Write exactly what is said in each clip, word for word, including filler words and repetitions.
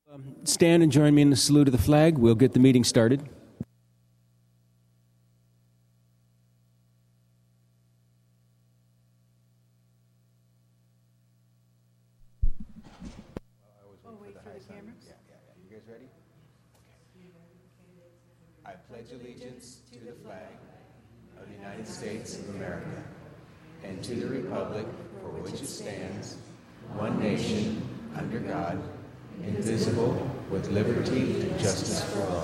Um, stand and join me in the salute of the flag. We'll get the meeting started. Oh, wait for the cameras? Yeah, yeah, yeah. You guys ready? Okay. I pledge allegiance to the flag of the United States of America and to the republic for which it stands, one nation, under God, indivisible, with liberty and justice for all.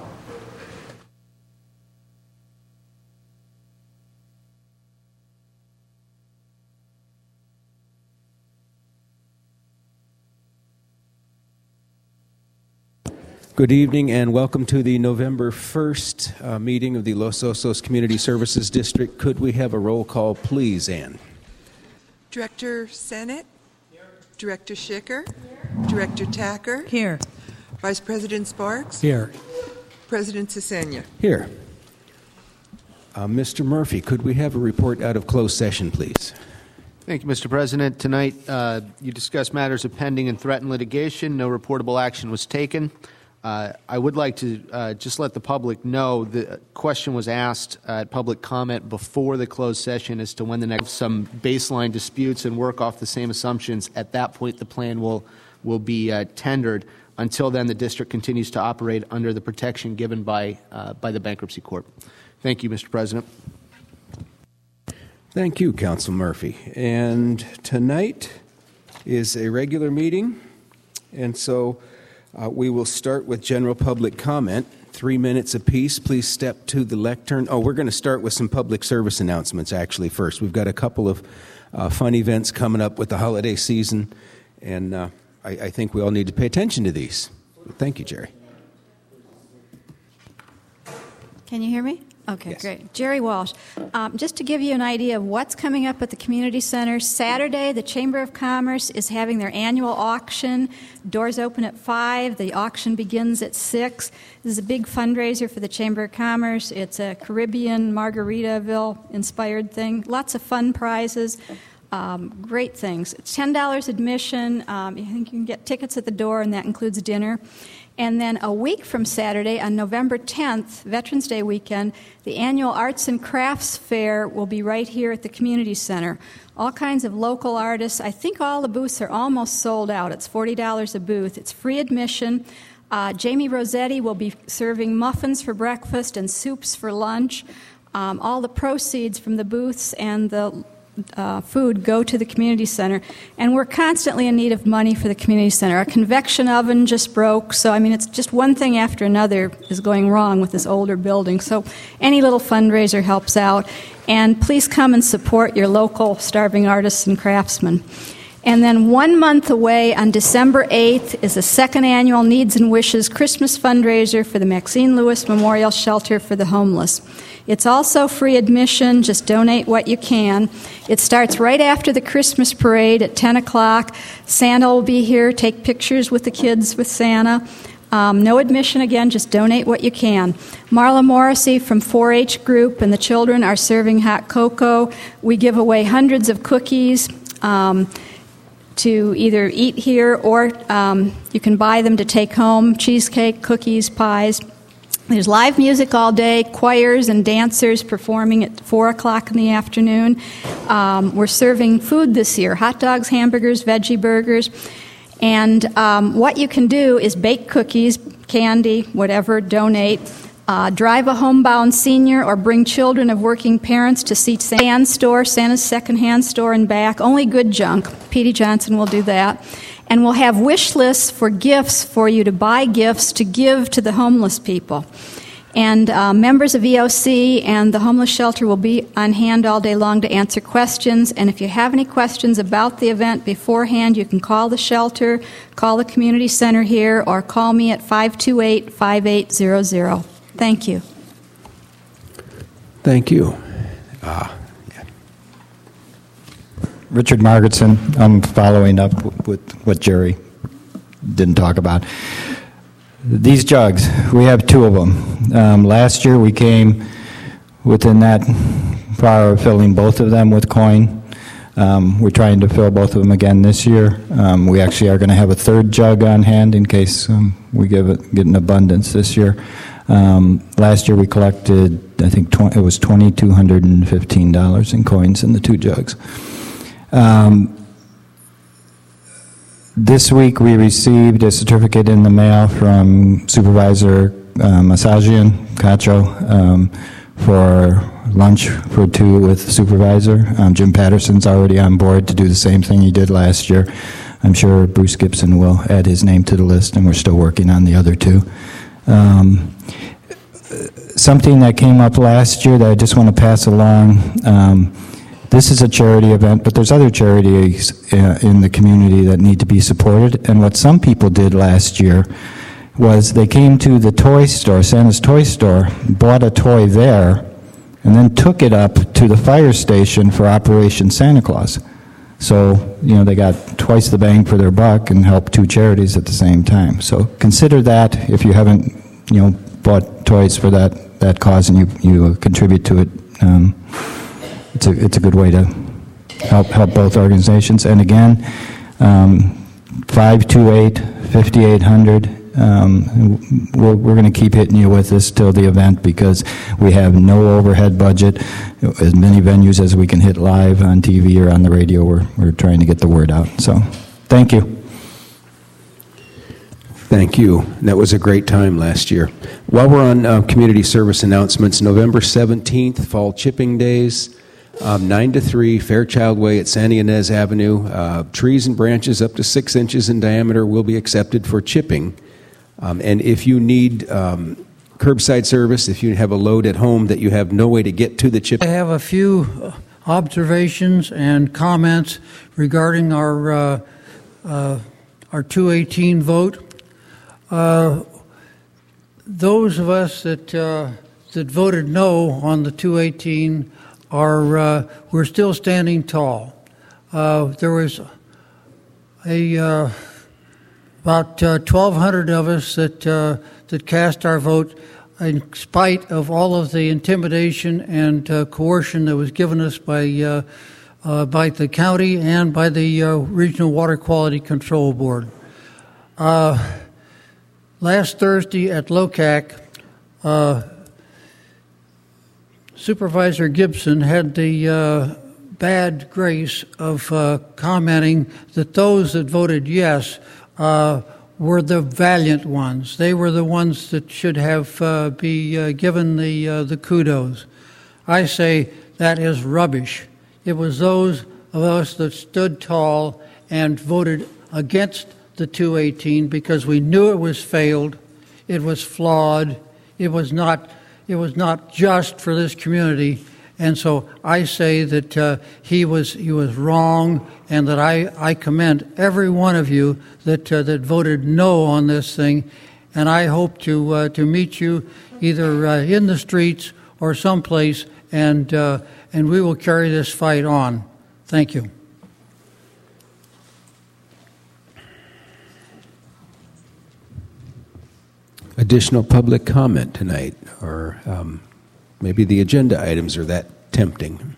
Good evening and welcome to the November first uh, meeting of the Los Osos Community Services District. Could we have a roll call, please, Ann? Director Sennett? Here. Director Schicker? Here. Director Tacker? Here. Vice President Sparks? Here. President Cesenia? Here. Uh, Mister Murphy, could we have a report out of closed session, please? Thank you, Mister President. Tonight, uh, you discussed matters of pending and threatened litigation. No reportable action was taken. Uh, I would like to uh, just let the public know the question was asked at public comment before the closed session as to when the next some baseline disputes and work off the same assumptions. At that point, the plan will will be uh, tendered. Until then, the district continues to operate under the protection given by uh, by the bankruptcy court. Thank you, Mister President. Thank you, Council Murphy. And tonight is a regular meeting, and so Uh, we will start with general public comment, three minutes apiece. Please step to the lectern. Oh, we're going to start with some public service announcements, actually, first. We've got a couple of uh, fun events coming up with the holiday season, and uh, I, I think we all need to pay attention to these. Thank you, Jerry. Can you hear me? Okay, yes. Great. Jerry Walsh. Um, just to give you an idea of what's coming up at the community center, Saturday, the Chamber of Commerce is having their annual auction. Doors open at five. The auction begins at six. This is a big fundraiser for the Chamber of Commerce. It's a Caribbean Margaritaville-inspired thing. Lots of fun prizes. Um, great things. It's ten dollars admission. Um, I think you can get tickets at the door, and that includes dinner. And then a week from Saturday, on November tenth, Veterans Day weekend, the annual Arts and Crafts Fair will be right here at the Community Center. All kinds of local artists. I think all the booths are almost sold out. It's forty dollars a booth. It's free admission. Uh, Jamie Rossetti will be serving muffins for breakfast and soups for lunch. Um, all the proceeds from the booths and the Uh, food go to the community center, and we're constantly in need of money for the community center. Our convection oven just broke, so I mean it's just one thing after another is going wrong with this older building. So any little fundraiser helps out, and please come and support your local starving artists and craftsmen. And then one month away, on December eighth, is the second annual Needs and Wishes Christmas fundraiser for the Maxine Lewis Memorial Shelter for the Homeless. It's also free admission. Just donate what you can. It starts right after the Christmas parade at ten o'clock. Santa will be here. Take pictures with the kids with Santa. Um, no admission again. Just donate what you can. Marla Morrissey from four H Group and the children are serving hot cocoa. We give away hundreds of cookies um, to either eat here or um, you can buy them to take home. Cheesecake, cookies, pies. There's live music all day, choirs and dancers performing at four o'clock in the afternoon. Um, we're serving food this year, hot dogs, hamburgers, veggie burgers. And um, what you can do is bake cookies, candy, whatever, donate. Uh, drive a homebound senior or bring children of working parents to see Santa's store, Santa's secondhand store and back. Only good junk. Petey Johnson will do that. And we'll have wish lists for gifts for you to buy gifts to give to the homeless people. And uh, members of E O C and the homeless shelter will be on hand all day long to answer questions. And if you have any questions about the event beforehand, you can call the shelter, call the community center here, or call me at five two eight, five eight zero zero. Thank you. Thank you. Uh, Richard Margetson. I'm following up with what Jerry didn't talk about. These jugs, we have two of them. Um, last year we came within that far of filling both of them with coin. Um, we're trying to fill both of them again this year. Um, we actually are going to have a third jug on hand in case um, we give it, get an abundance this year. Um, last year we collected, I think tw- it was two thousand two hundred fifteen dollars in coins in the two jugs. Um, this week we received a certificate in the mail from Supervisor uh, Masajian Cacho um, for lunch for two with the supervisor. Um, Jim Patterson's already on board to do the same thing he did last year. I'm sure Bruce Gibson will add his name to the list, and we're still working on the other two. Um, something that came up last year that I just want to pass along. Um, this is a charity event, but there's other charities uh, in the community that need to be supported. And what some people did last year was they came to the toy store, Santa's toy store, bought a toy there, and then took it up to the fire station for Operation Santa Claus. So, you know, they got twice the bang for their buck and helped two charities at the same time. So consider that if you haven't, you know, bought toys for that, that cause and you, you contribute to it. Um, it's a it's a good way to help help both organizations. And again, um, five two eight, five eight zero zero. Um, we're we're going to keep hitting you with this till the event because we have no overhead budget. As many venues as we can hit live on T V or on the radio, we're we're trying to get the word out. So, thank you. Thank you. That was a great time last year. While we're on uh, community service announcements, November seventeenth, Fall Chipping Days, um, nine to three, Fairchild Way at Santa Ynez Avenue. Uh, trees and branches up to six inches in diameter will be accepted for chipping. Um, and if you need um, curbside service, if you have a load at home that you have no way to get to the chip. I have a few observations and comments regarding our uh, uh, our two eighteen vote. Uh, those of us that uh, that voted no on the two eighteen are uh, we're still standing tall. Uh, there was a uh, about uh, twelve hundred of us that uh, that cast our vote, in spite of all of the intimidation and uh, coercion that was given us by uh, uh, by the county and by the uh, Regional Water Quality Control Board. Uh, last Thursday at LOCAC, uh, Supervisor Gibson had the uh, bad grace of uh, commenting that those that voted yes uh, were the valiant ones. They were the ones that should have uh, be uh, given the uh, the kudos. I say that is rubbish. It was those of us that stood tall and voted against the two eighteen because we knew it was failed, it was flawed, it was not it was not just for this community. And so I say that uh, he was he was wrong, and that I, I commend every one of you that uh, that voted no on this thing, and I hope to uh, to meet you either uh, in the streets or someplace, and uh, and we will carry this fight on. Thank you. Additional public comment tonight, or um, maybe the agenda items are that tempting.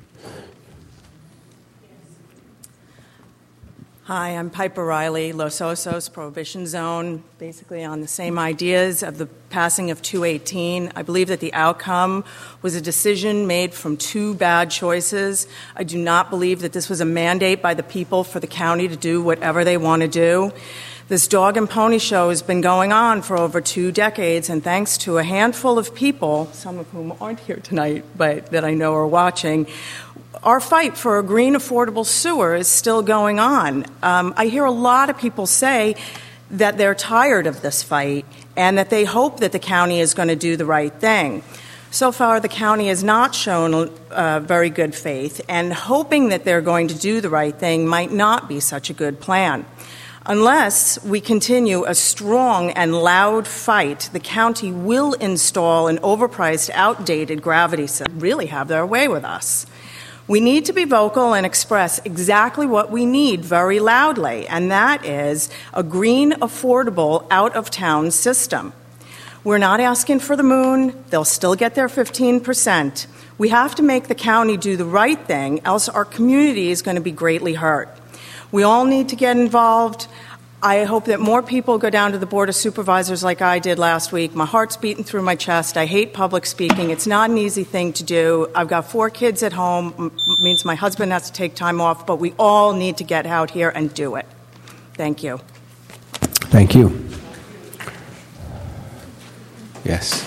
Hi, I'm Piper Riley, Los Osos, Prohibition Zone, basically on the same ideas of the passing of two eighteen. I believe that the outcome was a decision made from two bad choices. I do not believe that this was a mandate by the people for the county to do whatever they want to do. This dog and pony show has been going on for over two decades, and thanks to a handful of people, some of whom aren't here tonight, but that I know are watching, our fight for a green, affordable sewer is still going on. Um, I hear a lot of people say that they're tired of this fight and that they hope that the county is going to do the right thing. So far, the county has not shown uh, very good faith, and hoping that they're going to do the right thing might not be such a good plan. Unless we continue a strong and loud fight, the county will install an overpriced, outdated gravity system, really have their way with us. We need to be vocal and express exactly what we need very loudly, and that is a green, affordable, out-of-town system. We're not asking for the moon. They'll still get their fifteen percent. We have to make the county do the right thing, else our community is going to be greatly hurt. We all need to get involved. I hope that more people go down to the Board of Supervisors like I did last week. My heart's beating through my chest. I hate public speaking. It's not an easy thing to do. I've got four kids at home. It means my husband has to take time off, but we all need to get out here and do it. Thank you. Thank you. Yes.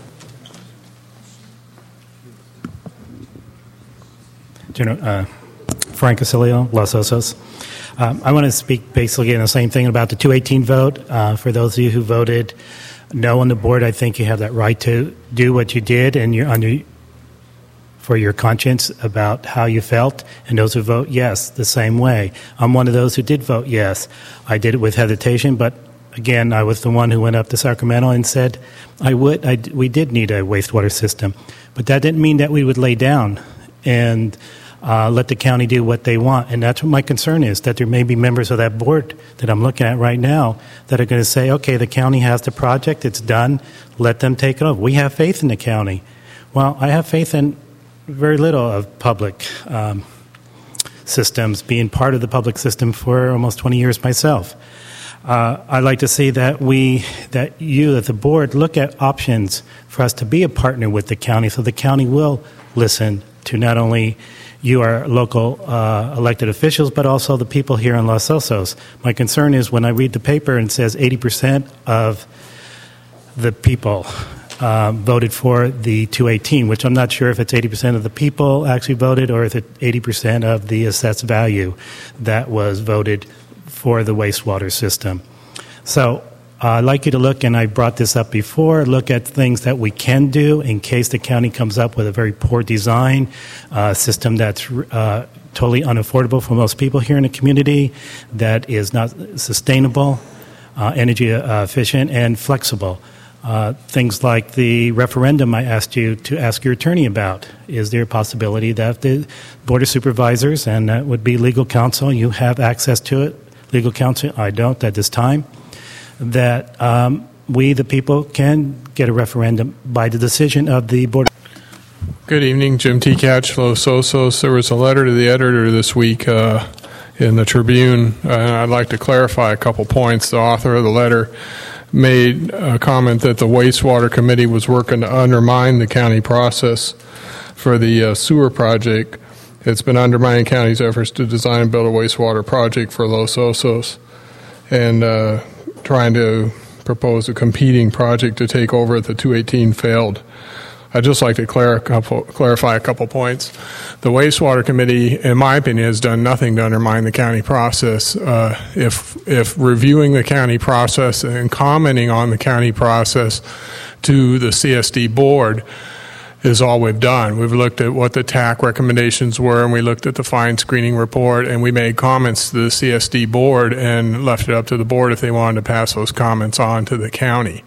General, uh, Frank Casilio, Los Osos. Um, I want to speak basically on the same thing about the two eighteen vote. Uh, for those of you who voted no on the board, I think you have that right to do what you did, and you're under for your conscience about how you felt. And those who vote yes, the same way. I'm one of those who did vote yes. I did it with hesitation, but again, I was the one who went up to Sacramento and said I would. I, we did need a wastewater system, but that didn't mean that we would lay down and Uh, let the county do what they want. And that's what my concern is, that there may be members of that board that I'm looking at right now that are going to say, okay, the county has the project, it's done, let them take it over. We have faith in the county. Well, I have faith in very little of public um, systems, being part of the public system for almost twenty years myself. Uh, I'd like to see that we, that you, that the board, look at options for us to be a partner with the county so the county will listen to not only you are local uh, elected officials, but also the people here in Los Osos. My concern is when I read the paper and it says eighty percent of the people uh, voted for the two eighteen, which I'm not sure if it's eighty percent of the people actually voted or if it's eighty percent of the assessed value that was voted for the wastewater system. So Uh, I'd like you to look, and I brought this up before, look at things that we can do in case the county comes up with a very poor design, uh, system that's uh, totally unaffordable for most people here in the community, that is not sustainable, uh, energy uh, efficient, and flexible. Uh, things like the referendum I asked you to ask your attorney about. Is there a possibility that the Board of Supervisors, and that would be legal counsel, you have access to it? Legal counsel, I don't at this time. That um, we, the people, can get a referendum by the decision of the Board. Good evening, Jim T. Catch, Los Osos. There was a letter to the editor this week uh, in the Tribune, and I'd like to clarify a couple points. The author of the letter made a comment that the wastewater committee was working to undermine the county process for the uh, sewer project. It's been undermining county's efforts to design and build a wastewater project for Los Osos, and uh, trying to propose a competing project to take over at the two eighteen failed. I'd just like to clar- a couple, clarify a couple points. The wastewater committee, in my opinion, has done nothing to undermine the county process. Uh, if if reviewing the county process and commenting on the county process to the C S D board is all we've done. We've looked at what the T A C recommendations were, and we looked at the fine screening report, and we made comments to the C S D board and left it up to the board if they wanted to pass those comments on to the county.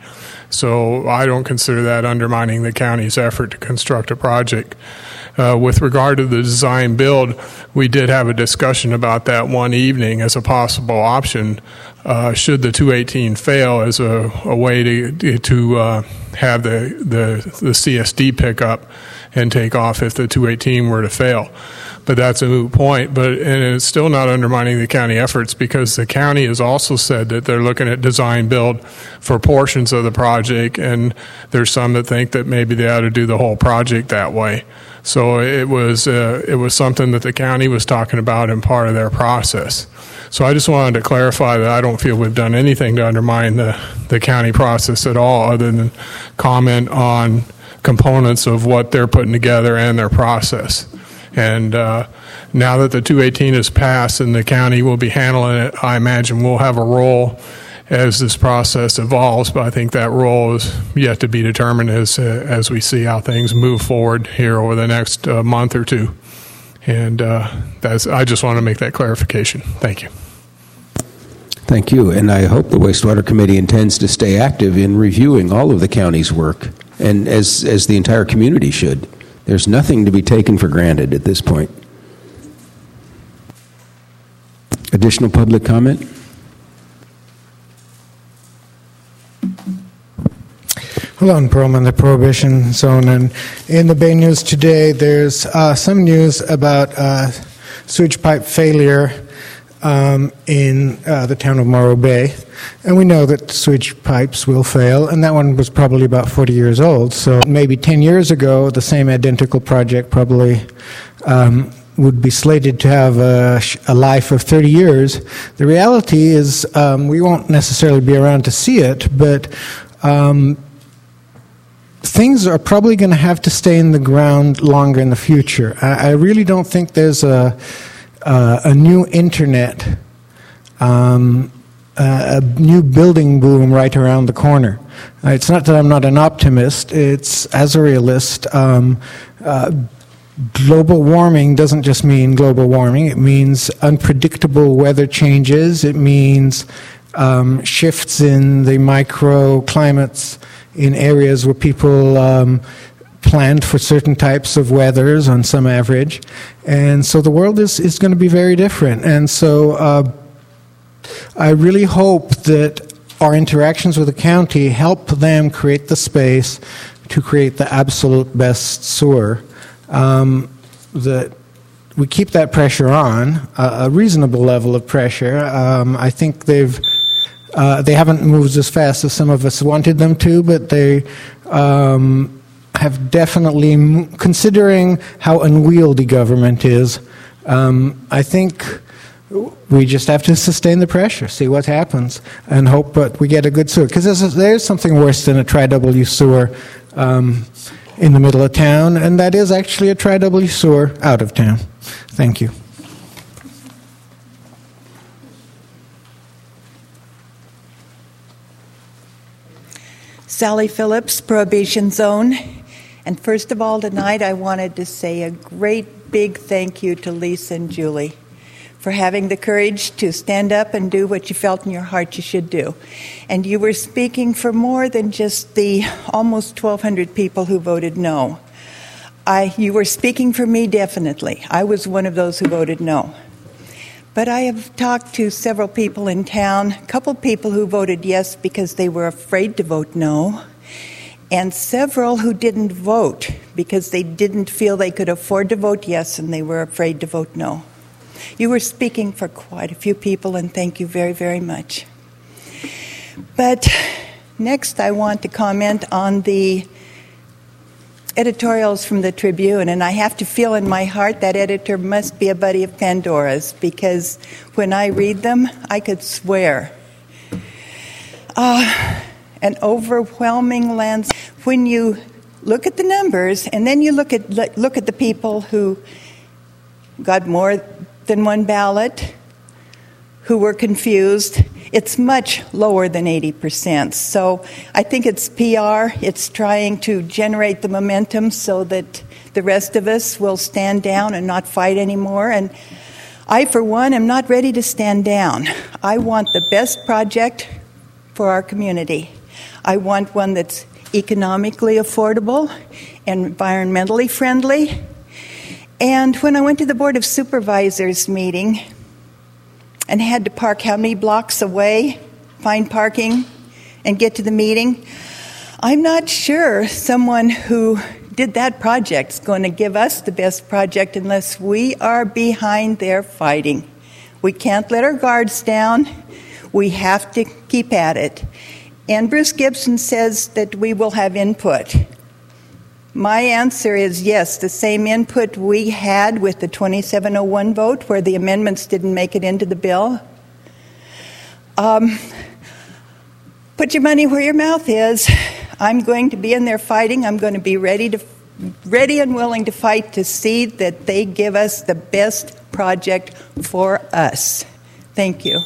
So I don't consider that undermining the county's effort to construct a project. Uh, with regard to the design build, we did have a discussion about that one evening as a possible option. Uh, should the two eighteen fail, as a, a way to to uh, have the, the the C S D pick up and take off if the two eighteen were to fail. But that's a moot point. But and it's still not undermining the county efforts, because the county has also said that they're looking at design build for portions of the project, and there's some that think that maybe they ought to do the whole project that way. So it was uh, it was something that the county was talking about in part of their process. So I just wanted to clarify that I don't feel we've done anything to undermine the, the county process at all, other than comment on components of what they're putting together and their process. And uh, now that the two eighteen is passed and the county will be handling it, I imagine we'll have a role as this process evolves, but I think that role is yet to be determined as uh, as we see how things move forward here over the next uh, month or two. And uh, that's, I just want to make that clarification. Thank you. Thank you. And I hope the Wastewater Committee intends to stay active in reviewing all of the county's work, and as, as the entire community should. There's nothing to be taken for granted at this point. Additional public comment? Hello, I'm Perlman, the Prohibition Zone, and in the Bay News today, there's uh, some news about uh, sewage pipe failure um, in uh, the town of Morro Bay, and we know that sewage pipes will fail, and that one was probably about forty years old, so maybe ten years ago, the same identical project probably um, would be slated to have a, a life of thirty years. The reality is um, we won't necessarily be around to see it, but um, things are probably going to have to stay in the ground longer in the future. I, I really don't think there's a uh, a new internet, um, a, a new building boom right around the corner. Uh, it's not that I'm not an optimist. It's, as a realist, um, uh, global warming doesn't just mean global warming. It means unpredictable weather changes. It means um, shifts in the microclimates in areas where people um, planned for certain types of weathers on some average. And so the world is, is going to be very different. And so uh, I really hope that our interactions with the county help them create the space to create the absolute best sewer. Um, that we keep that pressure on, uh, a reasonable level of pressure. Um, I think they've uh, they haven't moved as fast as some of us wanted them to, but they um, have definitely, considering how unwieldy government is, um, I think we just have to sustain the pressure, see what happens, and hope that we get a good sewer. Because there's, there's something worse than a tri-W sewer um, in the middle of town, and that is actually a tri-W sewer out of town. Thank you. Sally Phillips, Prohibition Zone. And first of all, tonight I wanted to say a great big thank you to Lisa and Julie for having the courage to stand up and do what you felt in your heart you should do. And you were speaking for more than just the almost twelve hundred people who voted no. I, you were speaking for me, definitely. I was one of those who voted no. But I have talked to several people in town, a couple people who voted yes because they were afraid to vote no, and several who didn't vote because they didn't feel they could afford to vote yes and they were afraid to vote no. You were speaking for quite a few people, and thank you very, very much. But next I want to comment on the editorials from the Tribune, and I have to feel in my heart that editor must be a buddy of Pandora's, because when I read them, I could swear. Uh, an overwhelming landscape. When you look at the numbers, and then you look at look at the people who got more than one ballot, who were confused, it's much lower than eighty percent. So I think it's P R. It's trying to generate the momentum so that the rest of us will stand down and not fight anymore. And I, for one, am not ready to stand down. I want the best project for our community. I want one that's economically affordable and environmentally friendly. And when I went to the Board of Supervisors meeting and had to park how many blocks away, find parking, and get to the meeting, I'm not sure someone who did that project is going to give us the best project unless we are behind their fighting. We can't let our guards down. We have to keep at it. And Bruce Gibson says that we will have input. My answer is yes, the same input we had with the twenty-seven oh one vote where the amendments didn't make it into the bill. Um, put your money where your mouth is. I'm going to be in there fighting. I'm going to be ready to, ready and willing to fight to see that they give us the best project for us. Thank you.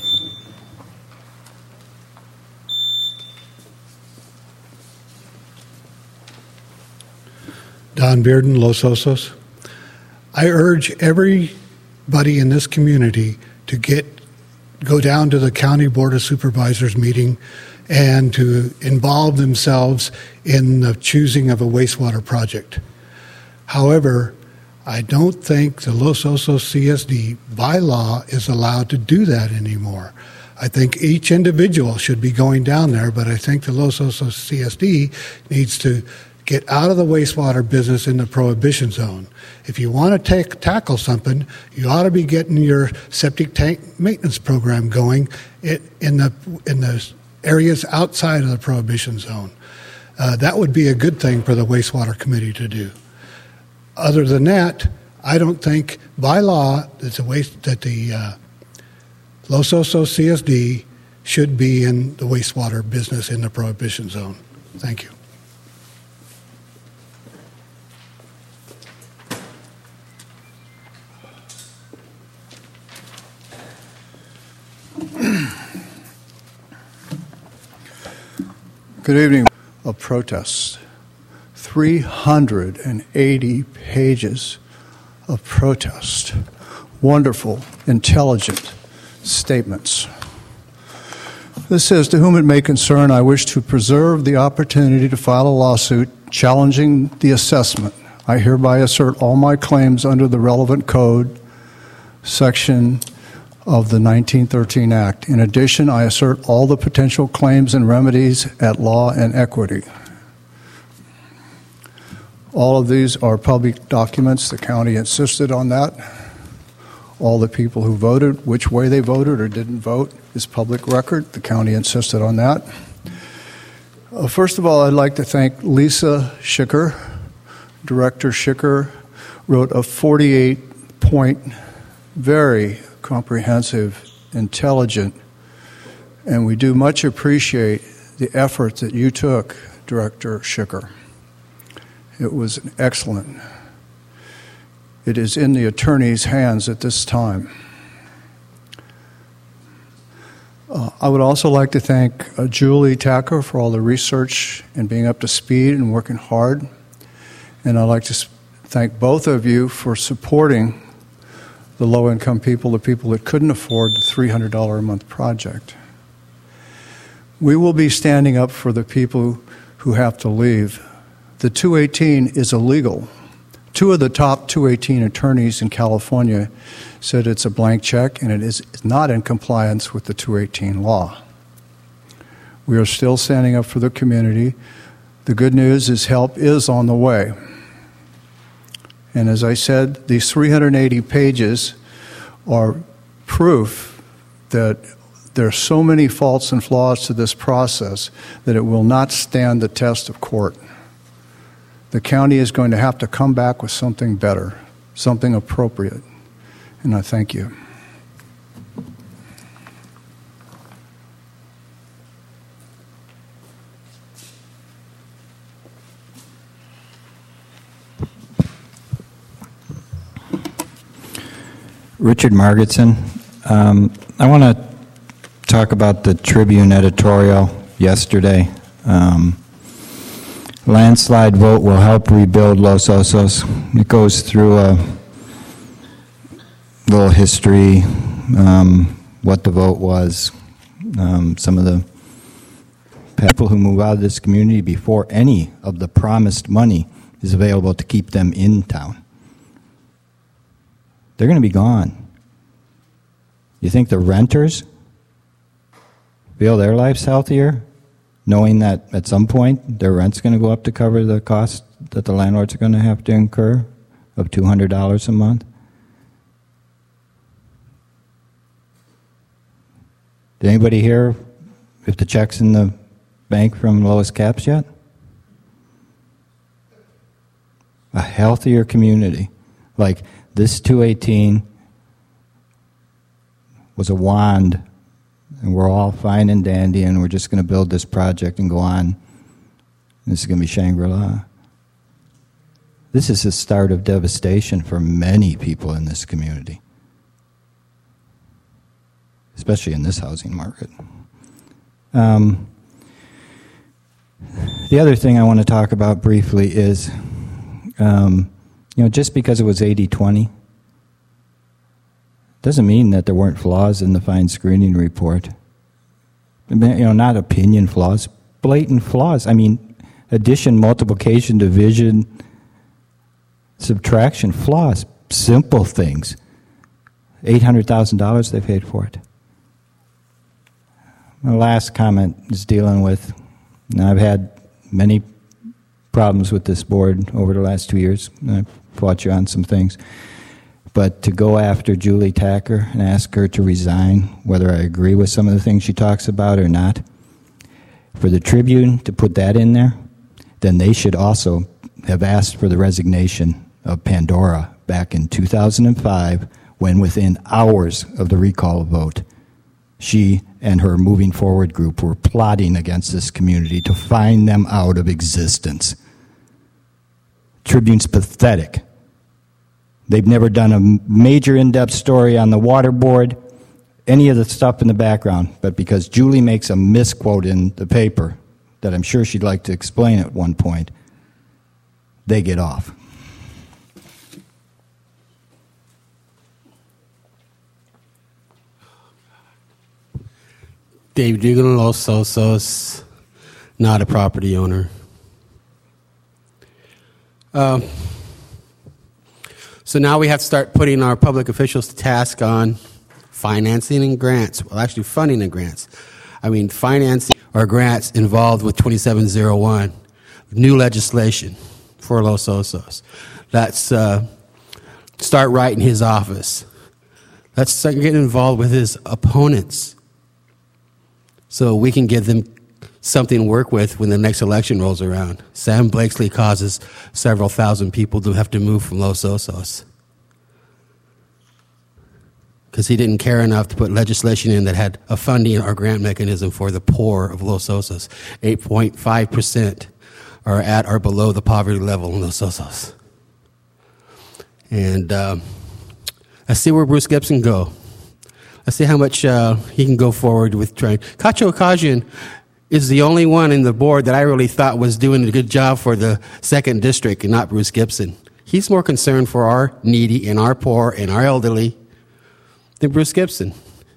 Don Bearden, Los Osos. I urge everybody in this community to get go down to the County Board of Supervisors meeting and to involve themselves in the choosing of a wastewater project. However, I don't think the Los Osos C S D bylaw is allowed to do that anymore. I think each individual should be going down there, but I think the Los Osos C S D needs to get out of the wastewater business in the prohibition zone. If you want to take, tackle something, you ought to be getting your septic tank maintenance program going in the in the areas outside of the prohibition zone. Uh, that would be a good thing for the wastewater committee to do. Other than that, I don't think by law that the waste that the uh, Los Osos C S D should be in the wastewater business in the prohibition zone. Thank you. Good evening. Of protests. three hundred eighty pages of protest. Wonderful, intelligent statements. This says, to whom it may concern, I wish to preserve the opportunity to file a lawsuit challenging the assessment. I hereby assert all my claims under the relevant code section of the nineteen thirteen Act. In addition, I assert all the potential claims and remedies at law and equity. All of these are public documents. The county insisted on that. All the people who voted, which way they voted or didn't vote, is public record. The county insisted on that. Uh, first of all, I'd like to thank Lisa Schicker. Director Schicker wrote a forty-eight point, very comprehensive, intelligent, and we do much appreciate the effort that you took, Director Schicker. It was excellent. It is in the attorney's hands at this time. Uh, I would also like to thank uh, Julie Tacker for all the research and being up to speed and working hard. And I'd like to sp- thank both of you for supporting the low-income people, the people that couldn't afford the three hundred dollars a month project. We will be standing up for the people who have to leave. The two eighteen is illegal. Two of the top two eighteen attorneys in California said it's a blank check and it is not in compliance with the two eighteen law. We are still standing up for the community. The good news is help is on the way. And as I said, these three hundred eighty pages are proof that there are so many faults and flaws to this process that it will not stand the test of court. The county is going to have to come back with something better, something appropriate. And I thank you. Richard Margetson. Um, I want to talk about the Tribune editorial yesterday. Um, landslide vote will help rebuild Los Osos. It goes through a little history, um, what the vote was, um, some of the people who move out of this community before any of the promised money is available to keep them in town. They're going to be gone. You think the renters feel their life's healthier, knowing that at some point their rent's going to go up to cover the cost that the landlords are going to have to incur of two hundred dollars a month? Did anybody hear if the check's in the bank from Lois Caps yet? A healthier community. Like this two eighteen was a wand, and we're all fine and dandy, and we're just going to build this project and go on. This is going to be Shangri-La. This is the start of devastation for many people in this community, especially in this housing market. Um, the other thing I want to talk about briefly is, um, you know, just because it was eighty twenty doesn't mean that there weren't flaws in the fine screening report. You know, not opinion flaws, blatant flaws. I mean, addition, multiplication, division, subtraction, flaws, simple things. eight hundred thousand dollars they paid for it. my last comment is dealing with, and I've had many problems with this board over the last two years. I've fought you on some things. But to go after Julie Tacker and ask her to resign, whether I agree with some of the things she talks about or not, for the Tribune to put that in there, then they should also have asked for the resignation of Pandora back in two thousand five, when within hours of the recall vote, she and her Moving Forward group were plotting against this community to find them out of existence. Tribune's pathetic. They've never done a major in-depth story on the water board, any of the stuff in the background, but because Julie makes a misquote in the paper that I'm sure she'd like to explain at one point, they get off. Dave Dugan, Los Osos, not a property owner. Um, so now we have to start putting our public officials to task on financing and grants. Well, actually funding and grants. I mean, financing or grants involved with twenty-seven oh one, new legislation for Los Osos. Let's uh, start right in his office. Let's start getting involved with his opponents so we can give them something to work with when the next election rolls around. Sam Blakesley causes several thousand people to have to move from Los Osos because he didn't care enough to put legislation in that had a funding or grant mechanism for the poor of Los Osos. eight point five percent are at or below the poverty level in Los Osos. And um, let's see where Bruce Gibson go. Let's see how much uh, he can go forward with trying. Cacho Okajian is the only one in the board that I really thought was doing a good job for the second district and not Bruce Gibson. He's more concerned for our needy and our poor and our elderly than Bruce Gibson.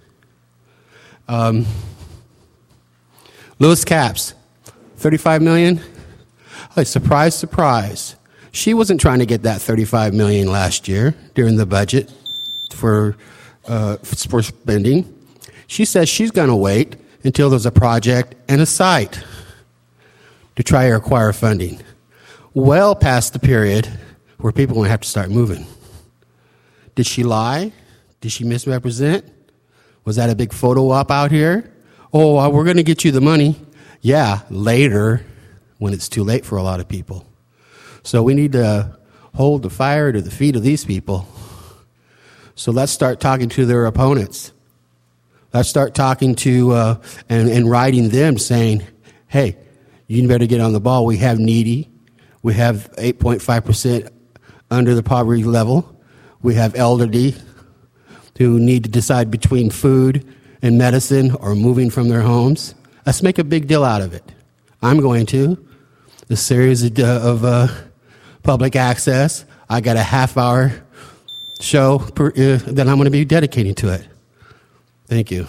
Um, Lewis Capps, thirty-five million dollars. Oh, surprise, surprise. She wasn't trying to get that thirty-five million dollars last year during the budget for, uh, for spending. She says she's going to wait until there's a project and a site to try to acquire funding, well past the period where people will have to start moving. Did she lie? Did she misrepresent? Was that a big photo op out here? Oh, well, we're going to get you the money. Yeah, later, when it's too late for a lot of people. So we need to hold the fire to the feet of these people. So let's start talking to their opponents. Let's start talking to uh, and, and writing them saying, hey, you better get on the ball. We have needy. We have eight point five percent under the poverty level. We have elderly who need to decide between food and medicine or moving from their homes. Let's make a big deal out of it. I'm going to. A series of, uh, of uh, public access. I got a half hour show per, uh, that I'm going to be dedicating to it. Thank you.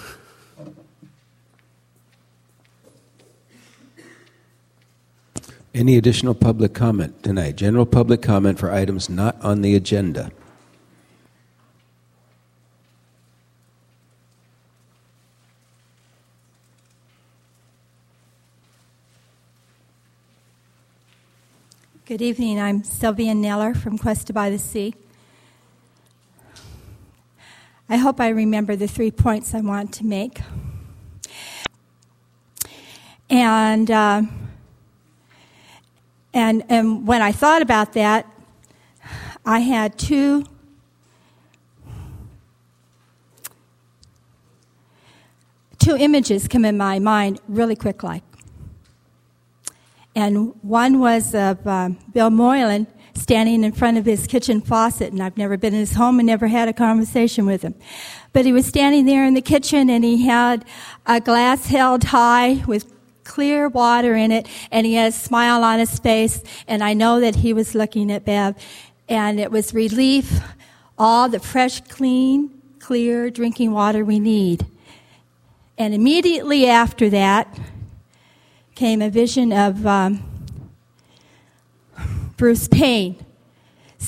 Any additional public comment tonight? General public comment for items not on the agenda. Good evening. I'm Sylvia Neller from Cuesta by the Sea. I hope I remember the three points I want to make. And uh, and and when I thought about that, I had two two images come in my mind really quick like. And one was of uh, Bill Moylan standing in front of his kitchen faucet, and I've never been in his home and never had a conversation with him. But he was standing there in the kitchen, and he had a glass held high with clear water in it, and he had a smile on his face, and I know that he was looking at Bev, and it was relief, all the fresh, clean, clear drinking water we need. And immediately after that came a vision of um, Bruce Payne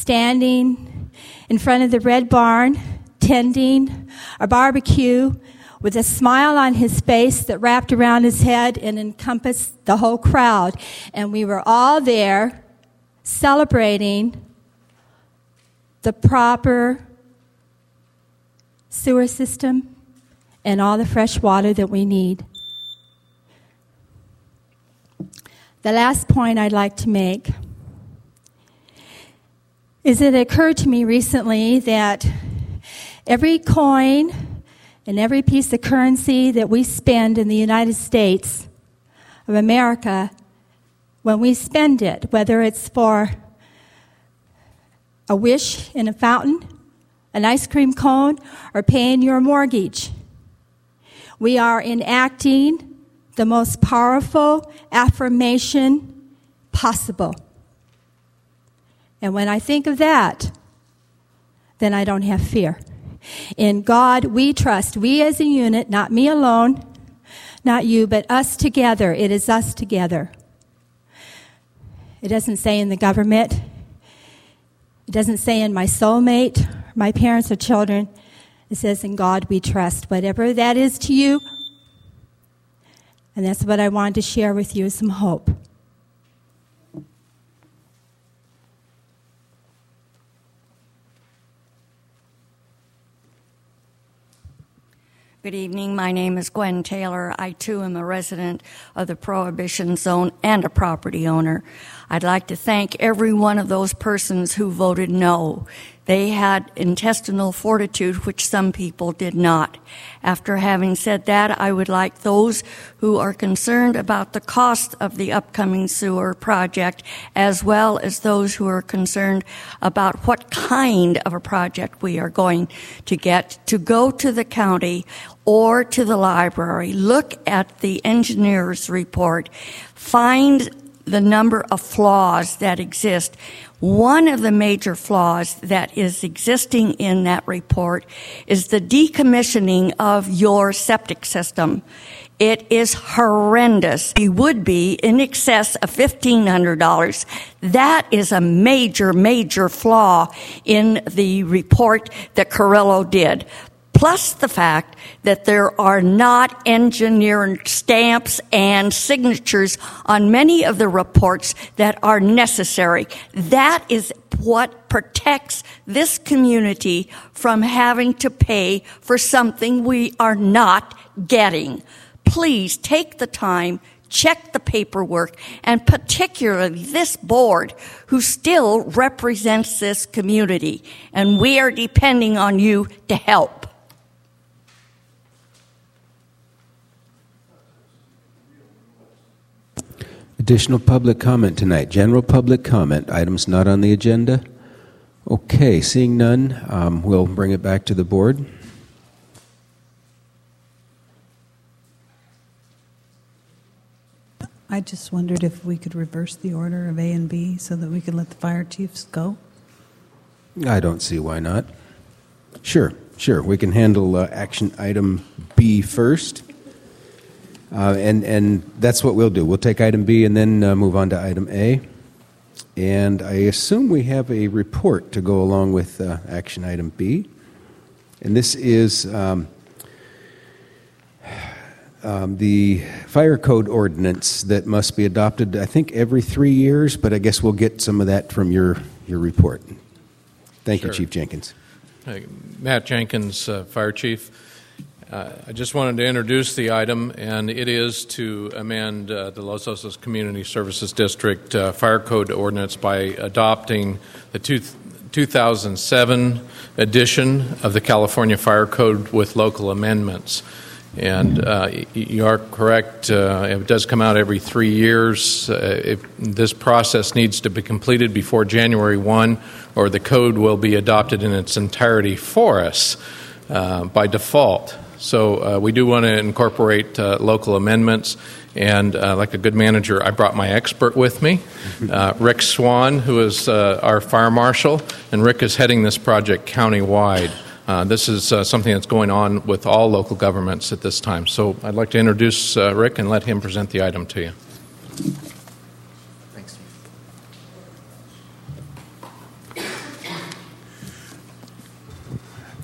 standing in front of the Red Barn, tending a barbecue with a smile on his face that wrapped around his head and encompassed the whole crowd. And we were all there celebrating the proper sewer system and all the fresh water that we need. The last point I'd like to make is it occurred to me recently that every coin and every piece of currency that we spend in the United States of America, when we spend it, whether it's for a wish in a fountain, an ice cream cone, or paying your mortgage, we are enacting the most powerful affirmation possible. And when I think of that, then I don't have fear. In God we trust. We as a unit, not me alone, not you, but us together. It is us together. It doesn't say in the government. It doesn't say in my soulmate, my parents or children. It says in God we trust. Whatever that is to you. And that's what I wanted to share with you, some hope. Good evening. My name is Gwen Taylor. I, too, am a resident of the Prohibition Zone and a property owner. I'd like to thank every one of those persons who voted no. They had intestinal fortitude, which some people did not. After having said that, I would like those who are concerned about the cost of the upcoming sewer project, as well as those who are concerned about what kind of a project we are going to get, to go to the county or to the library, look at the engineer's report, find the number of flaws that exist. One of the major flaws that is existing in that report is the decommissioning of your septic system. It is horrendous. It would be in excess of fifteen hundred dollars. That is a major, major flaw in the report that Carrillo did. Plus the fact that there are not engineering stamps and signatures on many of the reports that are necessary. That is what protects this community from having to pay for something we are not getting. Please take the time, check the paperwork, and particularly this board who still represents this community. And we are depending on you to help. Additional public comment tonight. General public comment. Items not on the agenda. Okay, seeing none, um, we'll bring it back to the board. I just wondered if we could reverse the order of A and B so that we could let the fire chiefs go. I don't see why not. Sure, sure. We can handle uh, action item B first. Uh, and, and that's what we'll do. We'll take item B and then uh, move on to item A. And I assume we have a report to go along with uh, action item B. And this is um, um, the fire code ordinance that must be adopted, I think, every three years, but I guess we'll get some of that from your, your report. Thank Sure. you, Chief Jenkins. Hey, Matt Jenkins, uh, Fire Chief. Uh, I just wanted to introduce the item, and it is to amend uh, the Los Osos Community Services District uh, Fire Code Ordinance by adopting the two, two thousand seven edition of the California Fire Code with local amendments. And uh, you are correct, uh, it does come out every three years. Uh, if this process needs to be completed before January first, or the code will be adopted in its entirety for us uh, by default. So uh, we do want to incorporate uh, local amendments, and uh, like a good manager, I brought my expert with me, uh, Rick Swan, who is uh, our fire marshal, and Rick is heading this project countywide. Uh, this is uh, something that's going on with all local governments at this time. So I'd like to introduce uh, Rick and let him present the item to you. Thanks.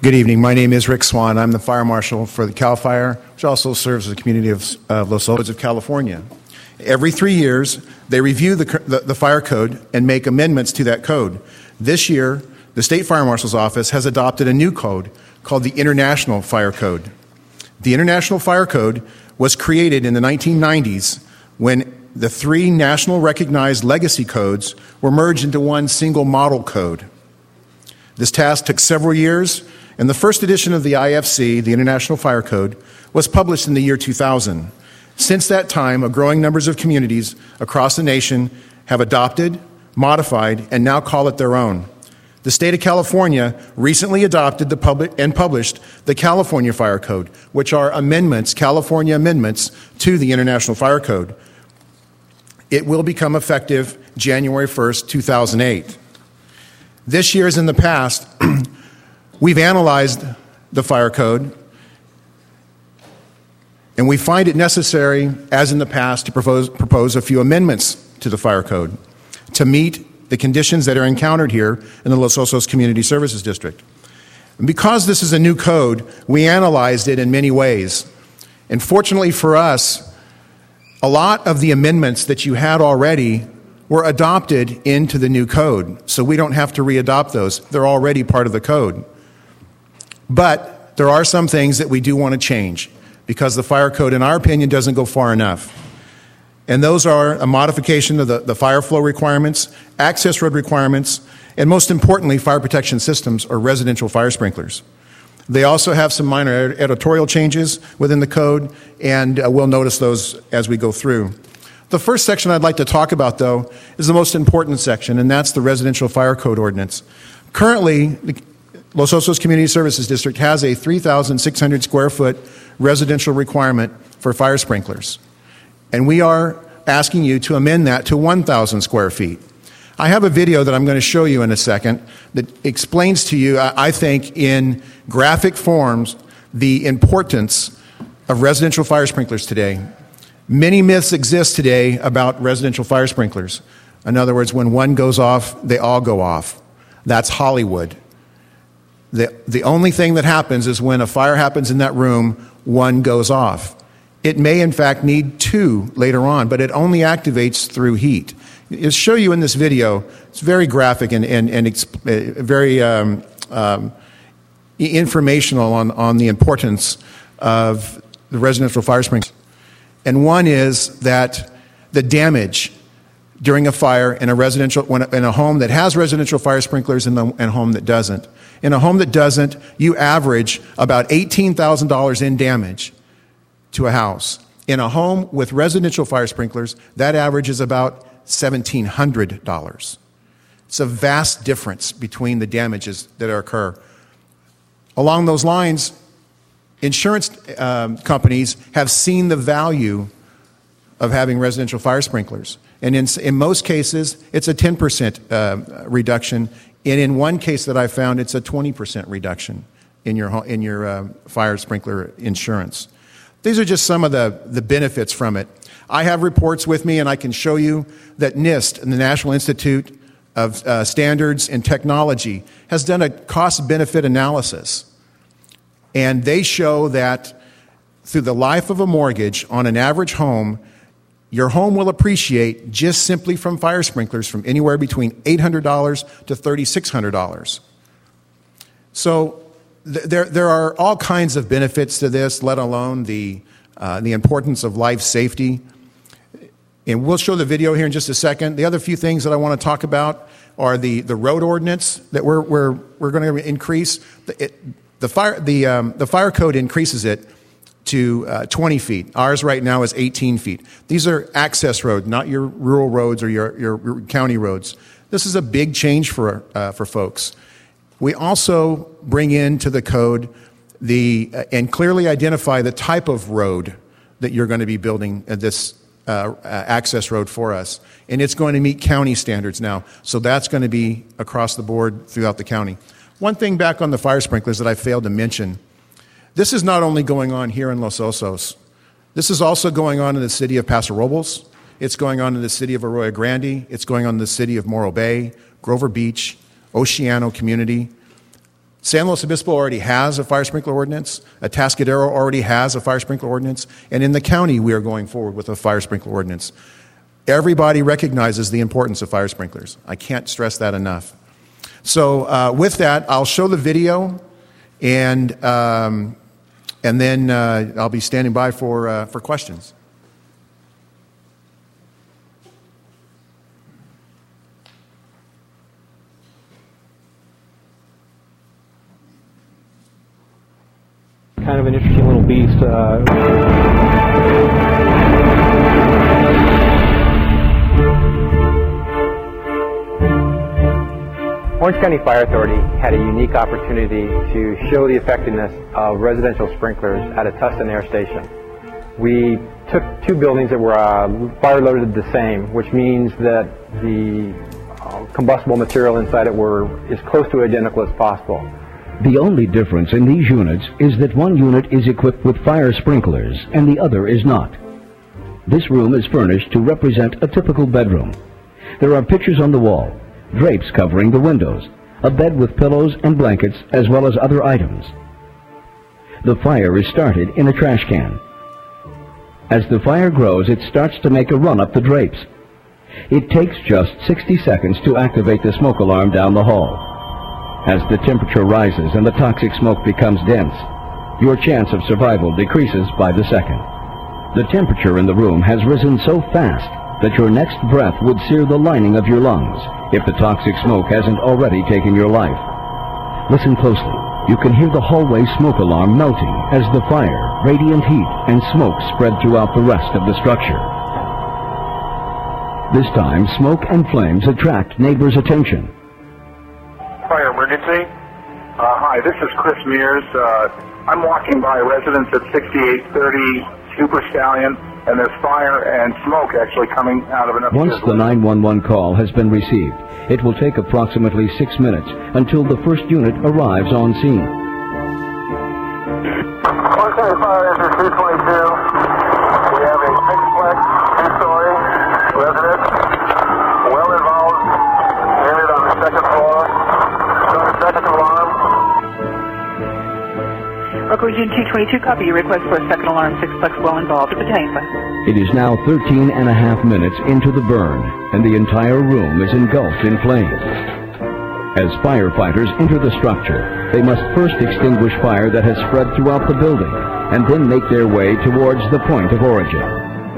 Good evening. My name is Rick Swan. I'm the fire marshal for the CAL FIRE, which also serves the community of, of Los Altos of California. Every three years, they review the, the, the fire code and make amendments to that code. This year, the State Fire Marshal's Office has adopted a new code called the International Fire Code. The International Fire Code was created in the nineteen nineties when the three national recognized legacy codes were merged into one single model code. This task took several years, and the first edition of the I F C, the International Fire Code, was published in the year two thousand. Since that time, a growing numbers of communities across the nation have adopted, modified, and now call it their own. The state of California recently adopted the public and published the California Fire Code, which are amendments, California amendments to the International Fire Code. It will become effective January first, two thousand eight. This year, as in the past, we've analyzed the fire code, and we find it necessary, as in the past, to propose, propose a few amendments to the fire code to meet the conditions that are encountered here in the Los Altos Community Services District. And because this is a new code, we analyzed it in many ways. And fortunately for us, a lot of the amendments that you had already were adopted into the new code, so we don't have to re-adopt those. They're already part of the code. But there are some things that we do want to change because the fire code, in our opinion, doesn't go far enough. And those are a modification of the, the fire flow requirements, access road requirements, and most importantly, fire protection systems or residential fire sprinklers. They also have some minor editorial changes within the code, and uh, we'll notice those as we go through. The first section I'd like to talk about, though, is the most important section, and that's the Residential Fire Code Ordinance. Currently, the Los Altos Community Services District has a three thousand six hundred square foot residential requirement for fire sprinklers, and we are asking you to amend that to one thousand square feet. I have a video that I'm going to show you in a second that explains to you, I think, in graphic forms, the importance of residential fire sprinklers today. Many myths exist today about residential fire sprinklers. In other words, when one goes off, they all go off. That's Hollywood. The, the only thing that happens is when a fire happens in that room, one goes off. It may, in fact, need two later on, but it only activates through heat. I'll show you in this video. It's very graphic and, and, and exp- very um, um, informational on, on the importance of the residential fire sprinklers. And one is that the damage during a fire in a residential, when, in a home that has residential fire sprinklers and a home that doesn't. In a home that doesn't, you average about eighteen thousand dollars in damage to a house. In a home with residential fire sprinklers, that average is about seventeen hundred dollars. It's a vast difference between the damages that occur. Along those lines, insurance um, companies have seen the value of having residential fire sprinklers. And in, in most cases, it's a ten percent uh, reduction. And in one case that I found, it's a twenty percent reduction in your, in your uh, fire sprinkler insurance. These are just some of the, the benefits from it. I have reports with me, and I can show you that NIST, the National Institute of uh, Standards and Technology, has done a cost-benefit analysis. And they show that through the life of a mortgage on an average home, your home will appreciate just simply from fire sprinklers from anywhere between eight hundred dollars to three thousand six hundred dollars. So th- there, there are all kinds of benefits to this, let alone the, uh, the importance of life safety. And we'll show the video here in just a second. The other few things that I want to talk about are the, the road ordinance that we're, we're, we're going to increase. The, it, the, fire, the, um, the fire code increases it to uh, twenty feet. Ours right now is eighteen feet. These are access roads, not your rural roads or your, your county roads. This is a big change for, uh, for folks. We also bring into the code the, uh, and clearly identify the type of road that you're going to be building uh, this uh, uh, access road for us. And it's going to meet county standards now. So that's going to be across the board throughout the county. One thing back on the fire sprinklers that I failed to mention. This is not only going on here in Los Altos. This is also going on in the city of Paso Robles. It's going on in the city of Arroyo Grande. It's going on in the city of Morro Bay, Grover Beach, Oceano Community. San Luis Obispo already has a fire sprinkler ordinance. Atascadero already has a fire sprinkler ordinance. And in the county, we are going forward with a fire sprinkler ordinance. Everybody recognizes the importance of fire sprinklers. I can't stress that enough. So uh, with that, I'll show the video, and um, and then uh, I'll be standing by for uh, for questions. Kind of an interesting little beast. Uh, Orange County Fire Authority had a unique opportunity to show the effectiveness of residential sprinklers at a Tustin Air Station. We took two buildings that were uh, fire loaded the same, which means that the uh, combustible material inside it were is close to identical as possible. The only difference in these units is that one unit is equipped with fire sprinklers and the other is not. This room is furnished to represent a typical bedroom. There are pictures on the wall, drapes covering the windows, a bed with pillows and blankets, as well as other items. The fire is started in a trash can. As the fire grows, it starts to make a run up the drapes. It takes just sixty seconds to activate the smoke alarm down the hall. As the temperature rises and the toxic smoke becomes dense, your chance of survival decreases by the second. The temperature in the room has risen so fast that your next breath would sear the lining of your lungs if the toxic smoke hasn't already taken your life. Listen closely. You can hear the hallway smoke alarm melting as the fire, radiant heat, and smoke spread throughout the rest of the structure. This time, smoke and flames attract neighbors' attention. Fire emergency. Uh, hi, this is Chris Mears. Uh, I'm walking by residence at sixty-eight thirty Super Stallion, and there's fire and smoke actually coming out of an upstairs. Once the nine one one call has been received, it will take approximately six minutes until the first unit arrives on scene. Orange County Fire Engine two twenty-two. We have a six-plex, two-story residence, well involved unit on the second floor. Second alarm. Local Region two twenty-two, copy your request for a second alarm, six-plex well involved at the tank. It is now thirteen and a half minutes into the burn, and the entire room is engulfed in flames. As firefighters enter the structure, they must first extinguish fire that has spread throughout the building, and then make their way towards the point of origin.